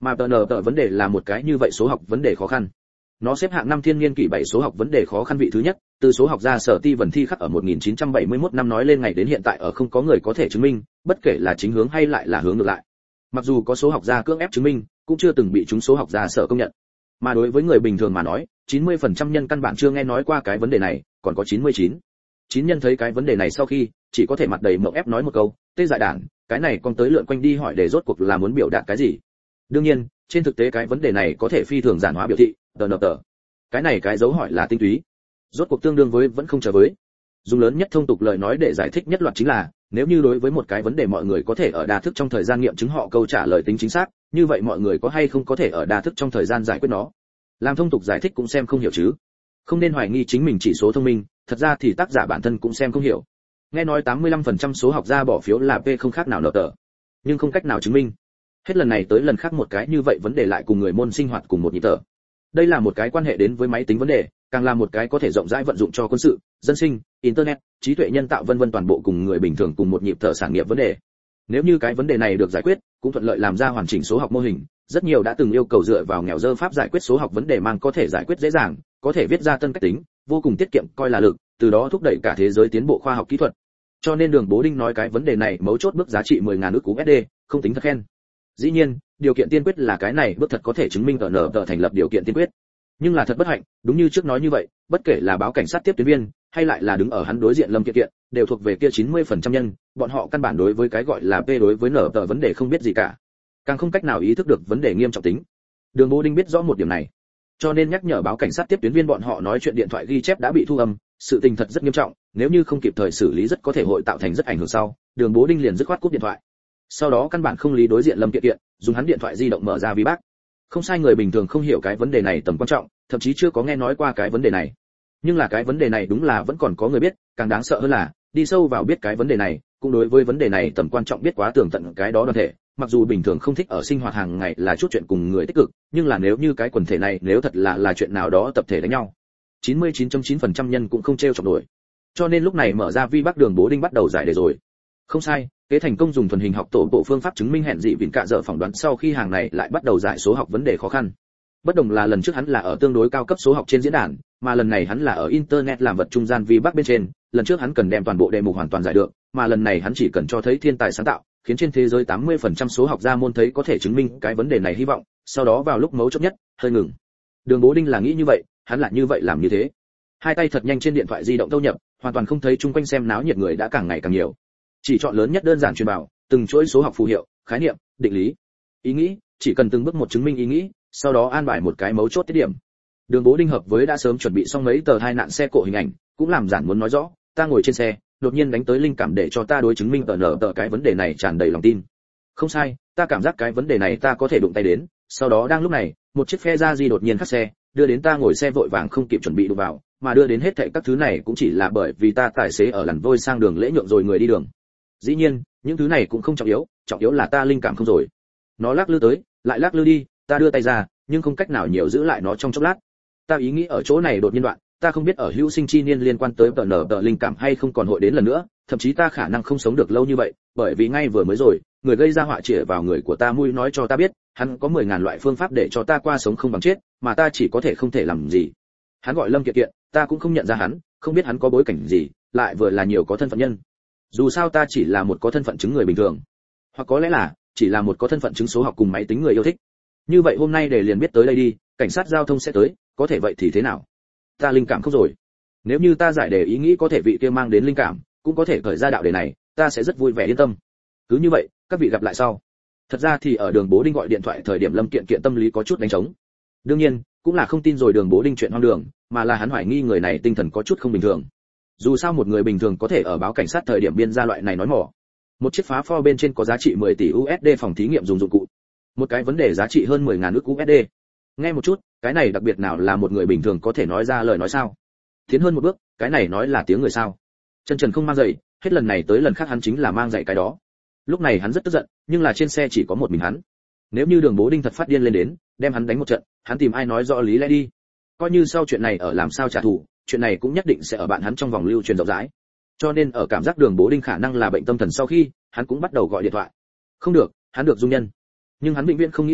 Mà tờ vấn đề là một cái như vậy số học vấn đề khó khăn. Nó xếp hạng năm thiên niên kỷ 7 số học vấn đề khó khăn vị thứ nhất, từ số học gia Sở Ti Vân thi khắc ở 1971 năm nói lên ngày đến hiện tại ở không có người có thể chứng minh, bất kể là chính hướng hay lại là hướng ngược lại. Mặc dù có số học gia cưỡng ép chứng minh, cũng chưa từng bị chúng số học gia Sở công nhận. Mà đối với người bình thường mà nói, 90% nhân căn bản chưa nghe nói qua cái vấn đề này, còn có 99 nhân thấy cái vấn đề này sau khi, chỉ có thể mặt đầy mộng ép nói một câu, tê dại đản, cái này con tới lượn quanh đi hỏi để rốt cuộc là muốn biểu đạt cái gì. Đương nhiên, trên thực tế cái vấn đề này có thể phi thường giản hóa biểu thị, tờ. Cái này cái dấu hỏi là tinh túy. Rốt cuộc tương đương với vẫn không chờ với. Dùng lớn nhất thông tục lời nói để giải thích nhất loạt chính là, nếu như đối với một cái vấn đề mọi người có thể ở đa thức trong thời gian nghiệm chứng họ câu trả lời tính chính xác, như vậy mọi người có hay không có thể ở đa thức trong thời gian giải quyết nó. Làm thông tục giải thích cũng xem không hiểu chứ. Không nên hoài nghi chính mình chỉ số thông minh, thật ra thì tác giả bản thân cũng xem không hiểu. Nghe nói 85% số học gia bỏ phiếu là P không khác nào nợ tờ, nhưng không cách nào chứng minh. Hết lần này tới lần khác một cái như vậy vấn đề lại cùng người môn sinh hoạt cùng một nhịp thở. Đây là một cái quan hệ đến với máy tính vấn đề, càng là một cái có thể rộng rãi vận dụng cho quân sự, dân sinh, internet, trí tuệ nhân tạo vân vân toàn bộ cùng người bình thường cùng một nhịp thở sản nghiệp vấn đề. Nếu như cái vấn đề này được giải quyết, cũng thuận lợi làm ra hoàn chỉnh số học mô hình, rất nhiều đã từng yêu cầu dựa vào nghèo dơ pháp giải quyết số học vấn đề mang có thể giải quyết dễ dàng, có thể viết ra tân cách tính, vô cùng tiết kiệm coi là lực, từ đó thúc đẩy cả thế giới tiến bộ khoa học kỹ thuật. Cho nên Đường Bố Đinh nói cái vấn đề này mấu chốt bước giá trị 10.000 ức USD, không tính thật khen. Dĩ nhiên, điều kiện tiên quyết là cái này bước thật có thể chứng minh tờ thành lập điều kiện tiên quyết. Nhưng là thật bất hạnh, đúng như trước nói như vậy, bất kể là báo cảnh sát tiếp tuyến viên, hay lại là đứng ở hắn đối diện Lâm Kiện Kiện, đều thuộc về kia 90% nhân, bọn họ căn bản đối với cái gọi là P đối với tờ vấn đề không biết gì cả, càng không cách nào ý thức được vấn đề nghiêm trọng tính. Đường Bố Đinh biết rõ một điểm này, cho nên nhắc nhở báo cảnh sát tiếp tuyến viên bọn họ nói chuyện điện thoại ghi chép đã bị thu âm, sự tình thật rất nghiêm trọng, nếu như không kịp thời xử lý rất có thể hội tạo thành rất ảnh hưởng sau. Đường Bố Đinh liền dứt khoát cúp điện thoại. Sau đó căn bản không lý đối diện Lâm Kiện Kiện, dùng hắn điện thoại di động mở ra vi bác. Không sai, người bình thường không hiểu cái vấn đề này tầm quan trọng, thậm chí chưa có nghe nói qua cái vấn đề này. Nhưng là cái vấn đề này đúng là vẫn còn có người biết, càng đáng sợ hơn là đi sâu vào biết cái vấn đề này, cũng đối với vấn đề này tầm quan trọng biết quá tường tận cái đó đoàn thể, mặc dù bình thường không thích ở sinh hoạt hàng ngày là chút chuyện cùng người tích cực, nhưng là nếu như cái quần thể này nếu thật là chuyện nào đó tập thể đánh nhau, 99.9% nhân cũng không treo chọc nổi. Cho nên lúc này mở ra vi bác, Đường Bố Đinh bắt đầu giải đề rồi. Không sai, kế thành công dùng thuần hình học tổ bộ phương pháp chứng minh hẹn dị vịn cạ dở phỏng đoán sau khi hàng này lại bắt đầu giải số học vấn đề khó khăn. Bất đồng là lần trước hắn là ở tương đối cao cấp số học trên diễn đàn, mà lần này hắn là ở internet làm vật trung gian vi bác bên trên. Lần trước hắn cần đem toàn bộ đề mục hoàn toàn giải được, mà lần này hắn chỉ cần cho thấy thiên tài sáng tạo, khiến trên thế giới 80% số học gia môn thấy có thể chứng minh cái vấn đề này hy vọng, sau đó vào lúc mấu chốt nhất, hơi ngừng. Đường Bố Đinh là nghĩ như vậy, hắn là như vậy làm như thế. Hai tay thật nhanh trên điện thoại di động thâu nhập, hoàn toàn không thấy chung quanh xem náo nhiệt người đã càng ngày càng nhiều. Chỉ chọn lớn nhất đơn giản truyền bảo, từng chuỗi số học phù hiệu, khái niệm, định lý, ý nghĩ, chỉ cần từng bước một chứng minh ý nghĩ, sau đó an bài một cái mấu chốt tiết điểm. Đường Bố Đinh hợp với đã sớm chuẩn bị xong mấy tờ hai nạn xe cộ hình ảnh, cũng làm giản muốn nói rõ, ta ngồi trên xe, đột nhiên đánh tới linh cảm để cho ta đối chứng minh tờ cái vấn đề này tràn đầy lòng tin. Không sai, ta cảm giác cái vấn đề này ta có thể đụng tay đến, sau đó đang lúc này, một chiếc phe ra di đột nhiên khắc xe, đưa đến ta ngồi xe vội vàng không kịp chuẩn bị đụng vào, mà đưa đến hết thảy các thứ này cũng chỉ là bởi vì ta tài xế ở làn vôi sang đường lễ nhượng rồi người đi đường. Dĩ nhiên, những thứ này cũng không trọng yếu là ta linh cảm không rồi. Nó lắc lư tới, lại lắc lư đi, ta đưa tay ra, nhưng không cách nào nhiều giữ lại nó trong chốc lát. Ta ý nghĩ ở chỗ này đột nhiên đoạn, ta không biết ở hữu sinh chi niên liên quan tới tờ linh cảm hay không còn hội đến lần nữa, thậm chí ta khả năng không sống được lâu như vậy, bởi vì ngay vừa mới rồi, người gây ra họa chĩa vào người của ta mũi nói cho ta biết, hắn có 10.000 loại phương pháp để cho ta qua sống không bằng chết, mà ta chỉ có thể không thể làm gì. Hắn gọi Lâm Kiện Kiện, ta cũng không nhận ra hắn, không biết hắn có bối cảnh gì, lại vừa là nhiều có thân phận nhân. Dù sao ta chỉ là một có thân phận chứng người bình thường, hoặc có lẽ là chỉ là một có thân phận chứng số học cùng máy tính người yêu thích. Như vậy hôm nay để liền biết tới đây đi, cảnh sát giao thông sẽ tới, có thể vậy thì thế nào? Ta linh cảm không rồi. Nếu như ta giải đề ý nghĩ có thể vị kia mang đến linh cảm, cũng có thể khởi ra đạo đề này, ta sẽ rất vui vẻ yên tâm. Cứ như vậy, các vị gặp lại sau. Thật ra thì ở Đường Bố Đinh gọi điện thoại thời điểm Lâm Kiện Kiện tâm lý có chút đánh trống. Đương nhiên, cũng là không tin rồi Đường Bố Đinh chuyện hoang đường, mà là hắn hoài nghi người này tinh thần có chút không bình thường. Dù sao một người bình thường có thể ở báo cảnh sát thời điểm biên ra loại này nói mỏ. Một chiếc phá pho bên trên có giá trị 10 tỷ USD phòng thí nghiệm dùng dụng cụ. Một cái vấn đề giá trị hơn 10.000 ức USD. Nghe một chút, cái này đặc biệt nào là một người bình thường có thể nói ra lời nói sao? Tiến hơn một bước, cái này nói là tiếng người sao? Chân trần không mang giày, hết lần này tới lần khác hắn chính là mang giày cái đó. Lúc này hắn rất tức giận, nhưng là trên xe chỉ có một mình hắn. Nếu như Đường Bố Đinh thật phát điên lên đến, đem hắn đánh một trận, hắn tìm ai nói rõ lý lẽ đi. Coi như sau chuyện này ở làm sao trả thù, chuyện này cũng nhất định sẽ ở bạn hắn trong vòng lưu truyền rộng rãi. Cho nên ở cảm giác Đường Bố Đinh khả năng là bệnh tâm thần sau khi, hắn cũng bắt đầu gọi điện thoại. Không được, hắn được dung nhân. Nhưng hắn vĩnh viễn không nghĩ tới,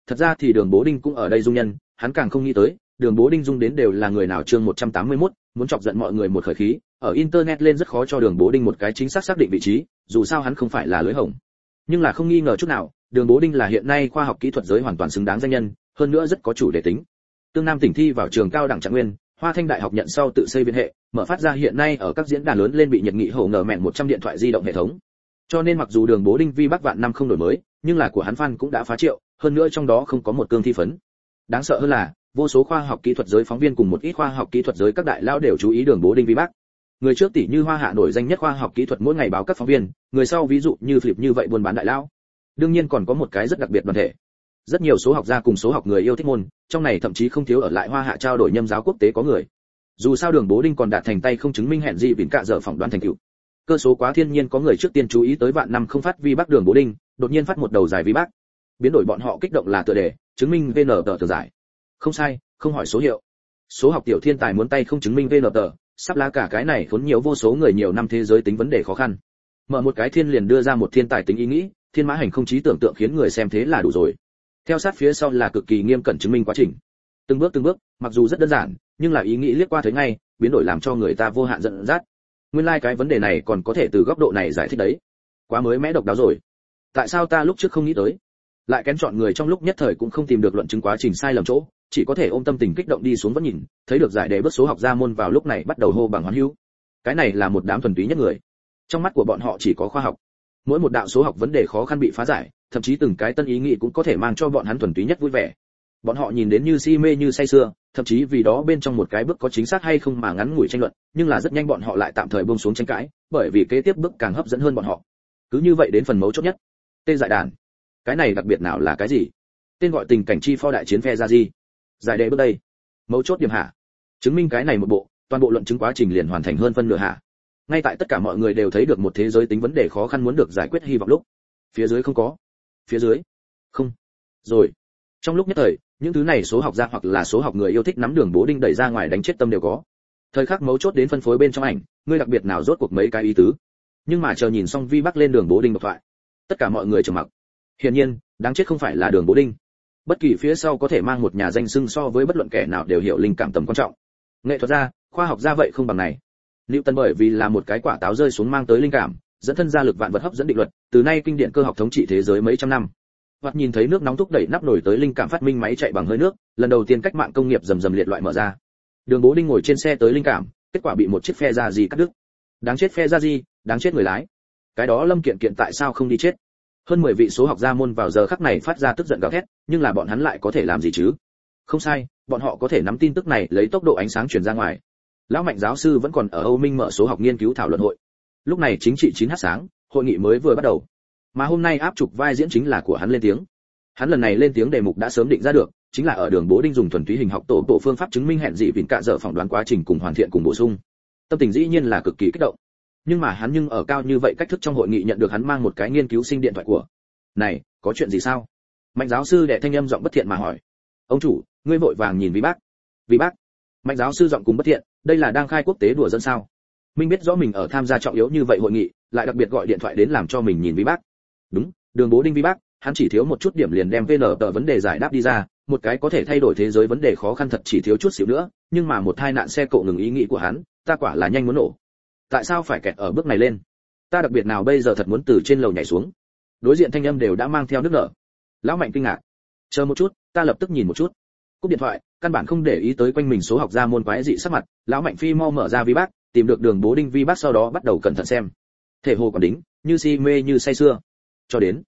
Thật ra thì Đường Bố Đinh cũng ở đây dung nhân, hắn càng không nghĩ tới, Đường Bố Đinh dung đến đều là người nào. Chương 181, muốn chọc giận mọi người một khởi khí, ở internet lên rất khó cho Đường Bố Đinh một cái chính xác xác định vị trí, dù sao hắn không phải là lưới hồng. Nhưng là không nghi ngờ chút nào, Đường Bố Đinh là hiện nay khoa học kỹ thuật giới hoàn toàn xứng đáng danh nhân, hơn nữa rất có chủ đề tính. Tương Nam tỉnh thi vào trường cao đẳng Trạng Nguyên, Hoa Thanh Đại học nhận sau tự xây biên hệ, mở phát ra hiện nay ở các diễn đàn lớn lên bị nhiệt nghị hổ ngờ mẹn 100 điện thoại di động hệ thống. Cho nên mặc dù Đường Bố Đinh vi bắc vạn năm không đổi mới, nhưng là của hắn fan cũng đã phá triệu, hơn nữa trong đó không có một cương thi phấn. Đáng sợ hơn là, vô số khoa học kỹ thuật giới phóng viên cùng một ít khoa học kỹ thuật giới các đại lao đều chú ý Đường Bố Đinh vi bắc. Người trước tỷ như Hoa Hạ nổi danh nhất khoa học kỹ thuật mỗi ngày báo các phóng viên, người sau ví dụ như Philip như vậy buôn bán đại lao. Đương nhiên còn có một cái rất đặc biệt đoàn thể. Rất nhiều số học gia cùng số học người yêu thích môn, trong này thậm chí không thiếu ở lại Hoa Hạ trao đổi nhâm giáo quốc tế có người. Dù sao Đường Bố Đinh còn đạt thành tay không chứng minh hẹn gì vịn cả giờ phỏng đoán thành tựu. Cơ số quá thiên nhiên có người trước tiên chú ý tới vạn năm không phát vi bắc Đường Bố Đinh, đột nhiên phát một đầu dài vi bắc. Biến đổi bọn họ kích động là tựa đề, chứng minh VN tờ giải. Không sai, không hỏi số hiệu. Số học tiểu thiên tài muốn tay không chứng minh VN tờ, sắp lá cả cái này khốn nhiều vô số người nhiều năm thế giới tính vấn đề khó khăn. Mở một cái thiên liền đưa ra một thiên tài tính ý nghĩ, thiên mã hành không trí tưởng tượng khiến người xem thế là đủ rồi. Theo sát phía sau là cực kỳ nghiêm cẩn chứng minh quá trình. Từng bước, mặc dù rất đơn giản, nhưng là ý nghĩ liếc qua thấy ngay, biến đổi làm cho người ta vô hạn giận dắt. Nguyên lai cái vấn đề này còn có thể từ góc độ này giải thích đấy. Quá mới mẽ độc đáo rồi. Tại sao ta lúc trước không nghĩ tới? Lại kén chọn người trong lúc nhất thời cũng không tìm được luận chứng quá trình sai lầm chỗ, chỉ có thể ôm tâm tình kích động đi xuống vẫn nhìn, thấy được giải đề bước số học ra môn vào lúc này bắt đầu hô bằng hoan hữu. Cái này là một đám thuần túy nhất người. Trong mắt của bọn họ chỉ có khoa học. Mỗi một đạo số học vấn đề khó khăn bị phá giải, thậm chí từng cái tân ý nghĩ cũng có thể mang cho bọn hắn thuần túy nhất vui vẻ. Bọn họ nhìn đến như si mê như say sưa, thậm chí vì đó bên trong một cái bước có chính xác hay không mà ngắn ngủi tranh luận, nhưng là rất nhanh bọn họ lại tạm thời buông xuống tranh cãi, bởi vì kế tiếp bước càng hấp dẫn hơn bọn họ. Cứ như vậy đến phần mấu chốt nhất. Tên giải đàn. Cái này đặc biệt nào là cái gì? Tên gọi tình cảnh chi pho đại chiến phe ra gì? Giải đề bước đây. Mấu chốt điểm hạ. Chứng minh cái này một bộ, toàn bộ luận chứng quá trình liền hoàn thành hơn phân nửa hạ. Ngay tại tất cả mọi người đều thấy được một thế giới tính vấn đề khó khăn muốn được giải quyết hy vọng lúc. Phía dưới không có. Phía dưới. Không. Rồi. Trong lúc nhất thời, những thứ này số học gia hoặc là số học người yêu thích nắm Đường Bố Đinh đẩy ra ngoài đánh chết tâm đều có. Thời khắc mấu chốt đến phân phối bên trong ảnh, ngươi đặc biệt nào rốt cuộc mấy cái ý tứ. Nhưng mà chờ nhìn xong vi bắc lên Đường Bố Đinh độc thoại, tất cả mọi người trầm mặc. Hiển nhiên, đáng chết không phải là Đường Bố Đinh. Bất kỳ phía sau có thể mang một nhà danh xưng so với bất luận kẻ nào đều hiểu linh cảm tầm quan trọng. Nghệ thuật gia, khoa học gia vậy không bằng này. Newton bởi vì là một cái quả táo rơi xuống mang tới linh cảm, dẫn thân ra lực vạn vật hấp dẫn định luật, từ nay kinh điển cơ học thống trị thế giới mấy trăm năm. Hoặc nhìn thấy nước nóng thúc đẩy nắp nổi tới linh cảm phát minh máy chạy bằng hơi nước, lần đầu tiên cách mạng công nghiệp rầm rầm liệt loại mở ra. Đường Bố Đinh ngồi trên xe tới linh cảm, kết quả bị một chiếc phe ra gì cắt đứt. Đáng chết phe ra gì, đáng chết người lái. Cái đó Lâm Kiện Kiện tại sao không đi chết? Hơn 10 vị số học gia môn vào giờ khắc này phát ra tức giận gào thét, nhưng là bọn hắn lại có thể làm gì chứ? Không sai, bọn họ có thể nắm tin tức này lấy tốc độ ánh sáng truyền ra ngoài. Lão Mạnh giáo sư vẫn còn ở Âu Minh mở số học nghiên cứu thảo luận hội. Lúc này chính trị 9h sáng, hội nghị mới vừa bắt đầu. Mà hôm nay áp trục vai diễn chính là của hắn lên tiếng. Hắn lần này lên tiếng đề mục đã sớm định ra được, chính là ở Đường Bố Đinh dùng thuần túy hình học tổ bộ phương pháp chứng minh hẹn dị vịn cạ dở phỏng đoán quá trình cùng hoàn thiện cùng bổ sung. Tâm tình dĩ nhiên là cực kỳ kích động. Nhưng mà hắn ở cao như vậy cách thức trong hội nghị nhận được hắn mang một cái nghiên cứu sinh điện thoại của. Này, có chuyện gì sao? Mạnh giáo sư đệ thanh âm giọng bất thiện mà hỏi. Ông chủ, ngươi vội vàng nhìn Vi bác. Vi bác? Mạnh giáo sư giọng cùng bất thiện, đây là đang khai quốc tế đùa dân sao? Minh biết rõ mình ở tham gia trọng yếu như vậy hội nghị, lại đặc biệt gọi điện thoại đến làm cho mình nhìn Vi bác. Đúng, Đường Bố Đinh Vi bác, hắn chỉ thiếu một chút điểm liền đem VN tờ vấn đề giải đáp đi ra, một cái có thể thay đổi thế giới vấn đề khó khăn thật chỉ thiếu chút xíu nữa, nhưng mà một tai nạn xe cộ ngừng ý nghĩ của hắn, ta quả là nhanh muốn nổ. Tại sao phải kẹt ở bước này lên? Ta đặc biệt nào bây giờ thật muốn từ trên lầu nhảy xuống. Đối diện thanh âm đều đã mang theo nước nở. Lão Mạnh kinh ngạc. Chờ một chút, ta lập tức nhìn một chút. Cúp điện thoại, căn bản không để ý tới quanh mình số học gia môn quái dị sắc mặt, lão Mạnh phi mau mở ra Vi bác, tìm được Đường Bố Đinh Vi bác sau đó bắt đầu cẩn thận xem. Thể hồ còn đính, như si mê như say sưa. Cho đến,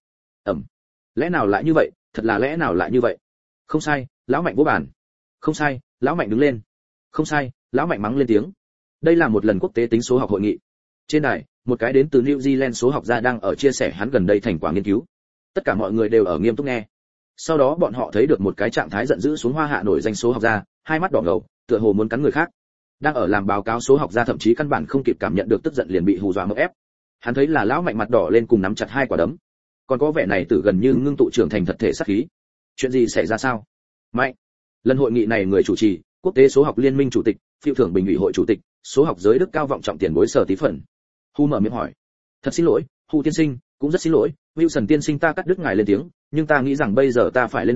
lẽ nào lại như vậy, thật là lẽ nào lại như vậy? Không sai, lão Mạnh vỗ bàn. Không sai, lão Mạnh đứng lên. Không sai, lão Mạnh mắng lên tiếng. Đây là một lần quốc tế tính số học hội nghị. Trên đài, một cái đến từ New Zealand số học gia đang ở chia sẻ hắn gần đây thành quả nghiên cứu. Tất cả mọi người đều ở nghiêm túc nghe. Sau đó bọn họ thấy được một cái trạng thái giận dữ xuống Hoa Hạ nổi danh số học gia, hai mắt đỏ ngầu, tựa hồ muốn cắn người khác. Đang ở làm báo cáo số học gia thậm chí căn bản không kịp cảm nhận được tức giận liền bị hù dọa mộng ép. Hắn thấy là lão Mạnh mặt đỏ lên cùng nắm chặt hai quả đấm. Còn có vẻ này tử gần như ngưng tụ trưởng thành thật thể sát khí. Chuyện gì xảy ra sao? Mạnh. Lần hội nghị này người chủ trì, quốc tế số học liên minh chủ tịch, phiêu thưởng bình ủy hội chủ tịch, số học giới đức cao vọng trọng tiền bối Sở Tí Phần. Hu mở miệng hỏi. Thật xin lỗi, Hu tiên sinh, cũng rất xin lỗi, Wilson tiên sinh ta cắt đứt ngài lên tiếng, nhưng ta nghĩ rằng bây giờ ta phải lên đài,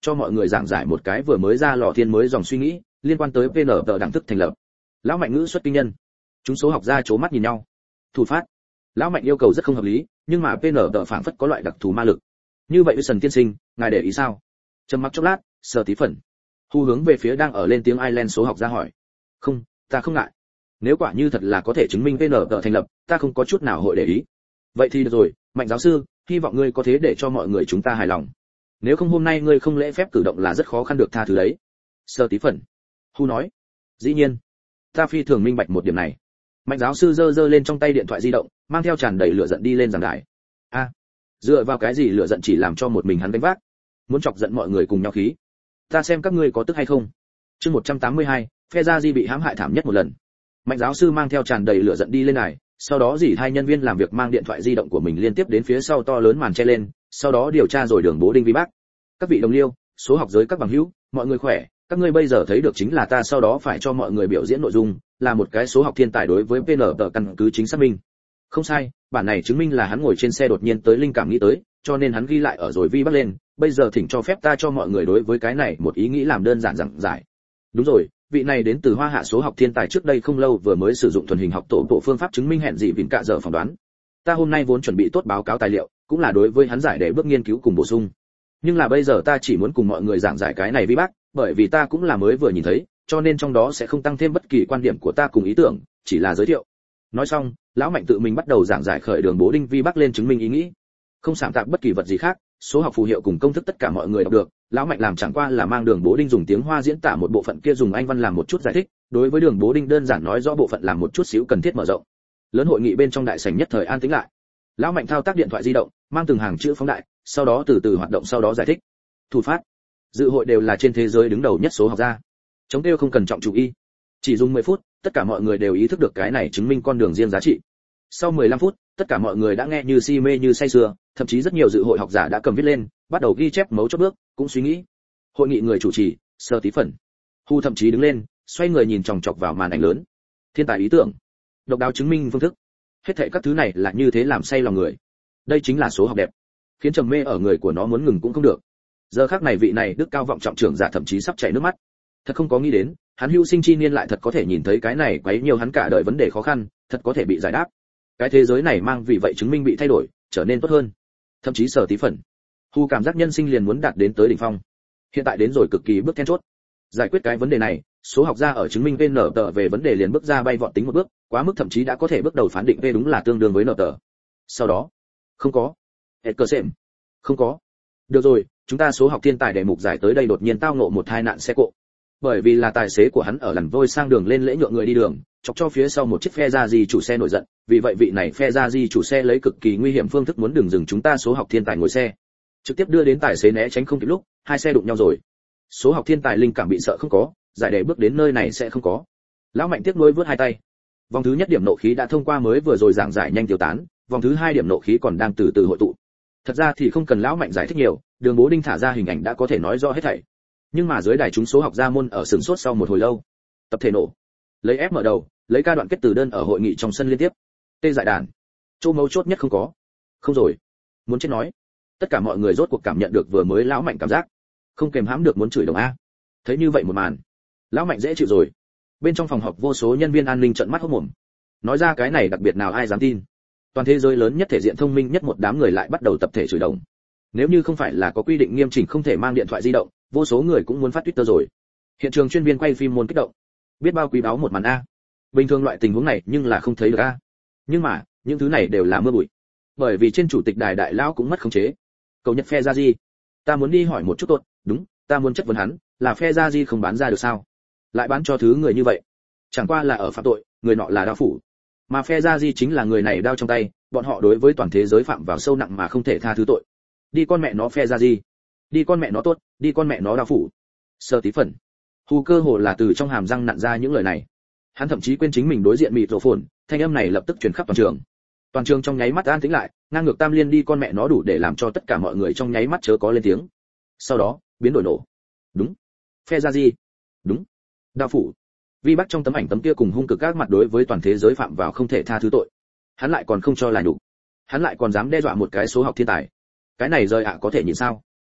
cho mọi người giảng giải một cái vừa mới ra lò thiên mới dòng suy nghĩ liên quan tới PN tờ đẳng thức thành lập. Lão Mạnh ngữ xuất kinh nhân. Chúng số học gia chố mắt nhìn nhau. Thủ phát. Lão Mạnh yêu cầu rất không hợp lý, nhưng mà PN tờ phảng phất có loại đặc thù ma lực. Như vậy Wilson tiên sinh, ngài để ý sao? Trầm mặc chốc lát, Sở Tí Phần Hu hướng về phía đang ở lên tiếng Ireland số học gia hỏi. Không, ta không ngại. Nếu quả như thật là có thể chứng minh PN tờ thành lập, ta không có chút nào hội để ý. Vậy thì được rồi, Mạnh giáo sư, hy vọng ngươi có thế để cho mọi người chúng ta hài lòng. Nếu không hôm nay ngươi không lễ phép cử động là rất khó khăn được tha thứ đấy. Sở Tí Phần Hu nói. Dĩ nhiên, ta phi thường minh bạch một điểm này. Mạnh giáo sư giơ lên trong tay điện thoại di động, mang theo tràn đầy lửa giận đi lên giảng đài. A, dựa vào cái gì lửa giận chỉ làm cho một mình hắn đánh vác? Muốn chọc giận mọi người cùng nhau khí. Ta xem các ngươi có tức hay không. Chương 182, phe gia di bị hãm hại thảm nhất một lần. Mạnh giáo sư mang theo tràn đầy lửa giận đi lên đài, sau đó dì hai nhân viên làm việc mang điện thoại di động của mình liên tiếp đến phía sau to lớn màn che lên, sau đó điều tra rồi đường bố Đinh Vi Bác. Các vị đồng liêu, số học giới các bằng hữu, mọi người khỏe, các ngươi bây giờ thấy được chính là ta sau đó phải cho mọi người biểu diễn nội dung, là một cái số học thiên tài đối với PN tờ căn cứ chính xác minh. Không sai, bản này chứng minh là hắn ngồi trên xe đột nhiên tới linh cảm nghĩ tới, cho nên hắn ghi lại ở rồi Vi Bác lên, bây giờ thỉnh cho phép ta cho mọi người đối với cái này một ý nghĩ làm đơn giản giảng giải. Đúng rồi, vị này đến từ Hoa Hạ số học thiên tài trước đây không lâu vừa mới sử dụng thuần hình học tổ bộ phương pháp chứng minh hẹn dị vịn cạ dở phỏng đoán. Ta hôm nay vốn chuẩn bị tốt báo cáo tài liệu, cũng là đối với hắn giải để bước nghiên cứu cùng bổ sung. Nhưng là bây giờ ta chỉ muốn cùng mọi người giảng giải cái này Vi Bác, bởi vì ta cũng là mới vừa nhìn thấy, cho nên trong đó sẽ không tăng thêm bất kỳ quan điểm của ta cùng ý tưởng, chỉ là giới thiệu. Nói xong, lão Mạnh tự mình bắt đầu giảng giải khởi đường bố Đinh Vi Bác lên chứng minh ý nghĩ. Không sảng tạp bất kỳ vật gì khác, số học phù hiệu cùng công thức tất cả mọi người đọc được, lão Mạnh làm chẳng qua là mang đường bố Đinh dùng tiếng Hoa diễn tả một bộ phận kia dùng Anh văn làm một chút giải thích, đối với đường bố Đinh đơn giản nói rõ bộ phận làm một chút xíu cần thiết mở rộng. Lớn hội nghị bên trong đại sảnh nhất thời an tĩnh lại. Lão Mạnh thao tác điện thoại di động, mang từng hàng chữ phóng đại, sau đó từ từ hoạt động sau đó giải thích. Thủ phát. Dự hội đều là trên thế giới đứng đầu nhất số học gia. Chống tiêu không cần trọng chú ý. Chỉ dùng 10 phút, tất cả mọi người đều ý thức được cái này chứng minh con đường riêng giá trị. Sau 15 phút, tất cả mọi người đã nghe như si mê như say sưa, thậm chí rất nhiều dự hội học giả đã cầm viết lên, bắt đầu ghi chép mấu chốt bước, cũng suy nghĩ. Hội nghị người chủ trì, Sở Tí Phần Hu thậm chí đứng lên, xoay người nhìn chòng chọc vào màn ảnh lớn. Thiên tài ý tưởng, độc đáo chứng minh phương thức, hết thảy các thứ này là như thế làm say lòng người. Đây chính là số học đẹp, khiến trầm mê ở người của nó muốn ngừng cũng không được. Giờ khắc này vị này đức cao vọng trọng trưởng giả thậm chí sắp chảy nước mắt. Thật không có nghĩ đến, hắn hữu sinh chi niên lại thật có thể nhìn thấy cái này quấy nhiều hắn cả đời vấn đề khó khăn, thật có thể bị giải đáp. Cái thế giới này mang vì vậy chứng minh bị thay đổi, trở nên tốt hơn. Thậm chí Sở Tí Phần Hu cảm giác nhân sinh liền muốn đạt đến tới đỉnh phong. Hiện tại đến rồi cực kỳ bước then chốt. Giải quyết cái vấn đề này, số học gia ở chứng minh PN tờ về vấn đề liền bước ra bay vọt tính một bước, quá mức thậm chí đã có thể bước đầu phán định V đúng là tương đương với N tờ. Sau đó, không có. Edgersem. Không có. Được rồi, chúng ta số học thiên tài đề mục giải tới đây đột nhiên tao ngộ một tai nạn xe cộ. Bởi vì là tài xế của hắn ở lằn vôi sang đường lên lễ nhượng người đi đường, chọc cho phía sau một chiếc phe gia di chủ xe nổi giận, vì vậy vị này phe gia di chủ xe lấy cực kỳ nguy hiểm phương thức muốn đường dừng chúng ta số học thiên tài ngồi xe, trực tiếp đưa đến tài xế né tránh không kịp lúc, hai xe đụng nhau rồi. Số học thiên tài linh cảm bị sợ không có, giải đề bước đến nơi này sẽ không có. Lão Mạnh tiếc nuối vớt hai tay. Vòng thứ nhất điểm nộ khí đã thông qua mới vừa rồi giảng giải nhanh tiêu tán, vòng thứ hai điểm nộ khí còn đang từ từ hội tụ. Thật ra thì không cần lão Mạnh giải thích nhiều, đường bố Đinh thả ra hình ảnh đã có thể nói rõ hết thảy. Nhưng mà dưới đài chúng số học gia môn ở sừng sốt sau một hồi lâu. Tập thể nổ. Lấy F mở đầu, lấy ca đoạn kết từ đơn ở hội nghị trong sân liên tiếp. Tê dại đàn. Chỗ mấu chốt nhất không có. Không rồi. Muốn chết nói. Tất cả mọi người rốt cuộc cảm nhận được vừa mới lão Mạnh cảm giác. Không kềm hãm được muốn chửi đồng a. Thấy như vậy một màn, lão Mạnh dễ chịu rồi. Bên trong phòng họp vô số nhân viên an ninh trợn mắt hốt mồm. Nói ra cái này đặc biệt nào ai dám tin. Toàn thế giới lớn nhất thể diện thông minh nhất một đám người lại bắt đầu tập thể chửi đồng. Nếu như không phải là có quy định nghiêm chỉnh không thể mang điện thoại di động, vô số người cũng muốn phát Twitter rồi. Hiện trường chuyên viên quay phim môn kích động. Biết bao quý báu một màn a. Bình thường loại tình huống này nhưng là không thấy được a. Nhưng mà, những thứ này đều là mưa bụi. Bởi vì trên chủ tịch đài đại lão cũng mất khống chế. Cầu Nhật phe ra gì? Ta muốn đi hỏi một chút tốt, đúng, ta muốn chất vấn hắn, là phe ra gì không bán ra được sao? Lại bán cho thứ người như vậy. Chẳng qua là ở phạm tội, người nọ là đao phủ. Mà phe ra gì chính là người này đao trong tay, bọn họ đối với toàn thế giới phạm vào sâu nặng mà không thể tha thứ tội. Đi con mẹ nó phe ra gì? Đi con mẹ nó tốt, đi con mẹ nó đao phủ. Sở Tí Phần Hù cơ hồ là từ trong hàm răng nặn ra những lời này. Hắn thậm chí quên chính mình đối diện mịt rổ phồn, thanh âm này lập tức truyền khắp toàn trường. Toàn trường trong nháy mắt an tĩnh lại, ngang ngược tam liên đi con mẹ nó đủ để làm cho tất cả mọi người trong nháy mắt chớ có lên tiếng. Sau đó, biến đổi nổ. Đúng. Phe ra gì? Đúng. Đao phủ. Vi Bắc trong tấm ảnh tấm kia cùng hung cực các mặt đối với toàn thế giới phạm vào không thể tha thứ tội. Hắn lại còn không cho là nhục. Hắn lại còn dám đe dọa một cái số học thiên tài. Cái này rời ạ có thể nhìn sao?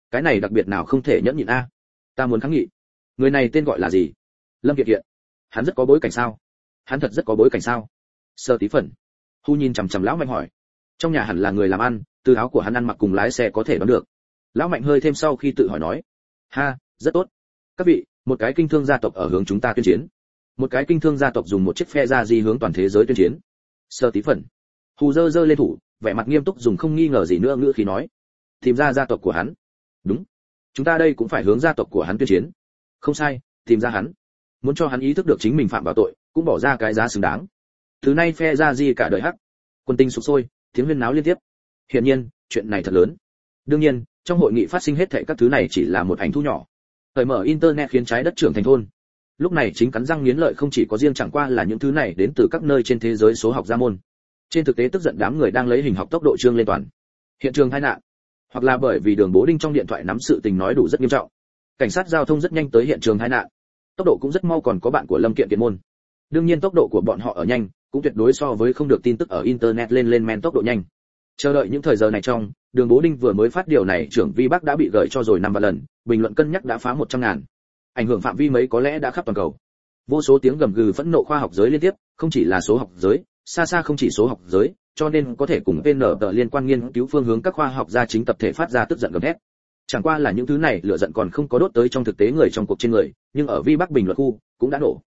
cái này đặc biệt nào không thể nhẫn nhịn a. Ta muốn kháng nghị. Người này tên gọi là gì? Lâm Kiệt Kiện. Hắn rất có bối cảnh sao? Hắn thật rất có bối cảnh sao? Sơ Tí Phần. Hu nhìn chằm chằm lão Mạnh hỏi. Trong nhà hẳn là người làm ăn, từ áo của hắn ăn mặc cùng lái xe có thể đoán được. Lão Mạnh hơi thêm sau khi tự hỏi nói. Ha, rất tốt. Các vị, một cái kinh thương gia tộc ở hướng chúng ta tuyên chiến. Một cái kinh thương gia tộc dùng một chiếc phe ra di hướng toàn thế giới tuyên chiến. Sơ Tí Phần. Hù giơ lên thủ, vẻ mặt nghiêm túc dùng không nghi ngờ gì nữa ngữ khí nói. Tìm ra gia tộc của hắn. Đúng. Chúng ta đây cũng phải hướng gia tộc của hắn tuyên chiến. Không sai, tìm ra hắn. Muốn cho hắn ý thức được chính mình phạm vào tội, cũng bỏ ra cái giá xứng đáng. Từ nay phe ra di cả đời hắc. Quân tinh sục sôi, tiếng huyên náo liên tiếp. Hiển nhiên, chuyện này thật lớn. Đương nhiên, trong hội nghị phát sinh hết thảy các thứ này chỉ là một ảnh thu nhỏ. Thời mở internet khiến trái đất trưởng thành thôn. Lúc này chính cắn răng nghiến lợi không chỉ có riêng chẳng qua là những thứ này đến từ các nơi trên thế giới số học gia môn. Trên thực tế tức giận đám người đang lấy hình học tốc độ trương lên toàn. Hiện trường tai nạn, hoặc là bởi vì Đường Bố Đinh trong điện thoại nắm sự tình nói đủ rất nghiêm trọng. Cảnh sát giao thông rất nhanh tới hiện trường tai nạn. Tốc độ cũng rất mau, còn có bạn của Lâm Kiện Kiện môn. Đương nhiên tốc độ của bọn họ ở nhanh, cũng tuyệt đối so với không được tin tức ở internet lên men tốc độ nhanh. Chờ đợi những thời giờ này trong, Đường Bố Đinh vừa mới phát điều này, trưởng Vi Bắc đã bị gửi cho rồi 5 vạn lần, bình luận cân nhắc đã phá 100.000. Ảnh hưởng phạm vi mấy có lẽ đã khắp toàn cầu. Vô số tiếng gầm gừ phẫn nộ khoa học giới liên tiếp, không chỉ là số học giới, xa không chỉ số học giới, cho nên có thể cùng PN liên quan nghiên cứu phương hướng các khoa học gia chính tập thể phát ra tức giận gầm thét. Chẳng qua là những thứ này lửa giận còn không có đốt tới trong thực tế người trong cuộc trên người, nhưng ở Vi Bắc bình luận khu cũng đã nổ.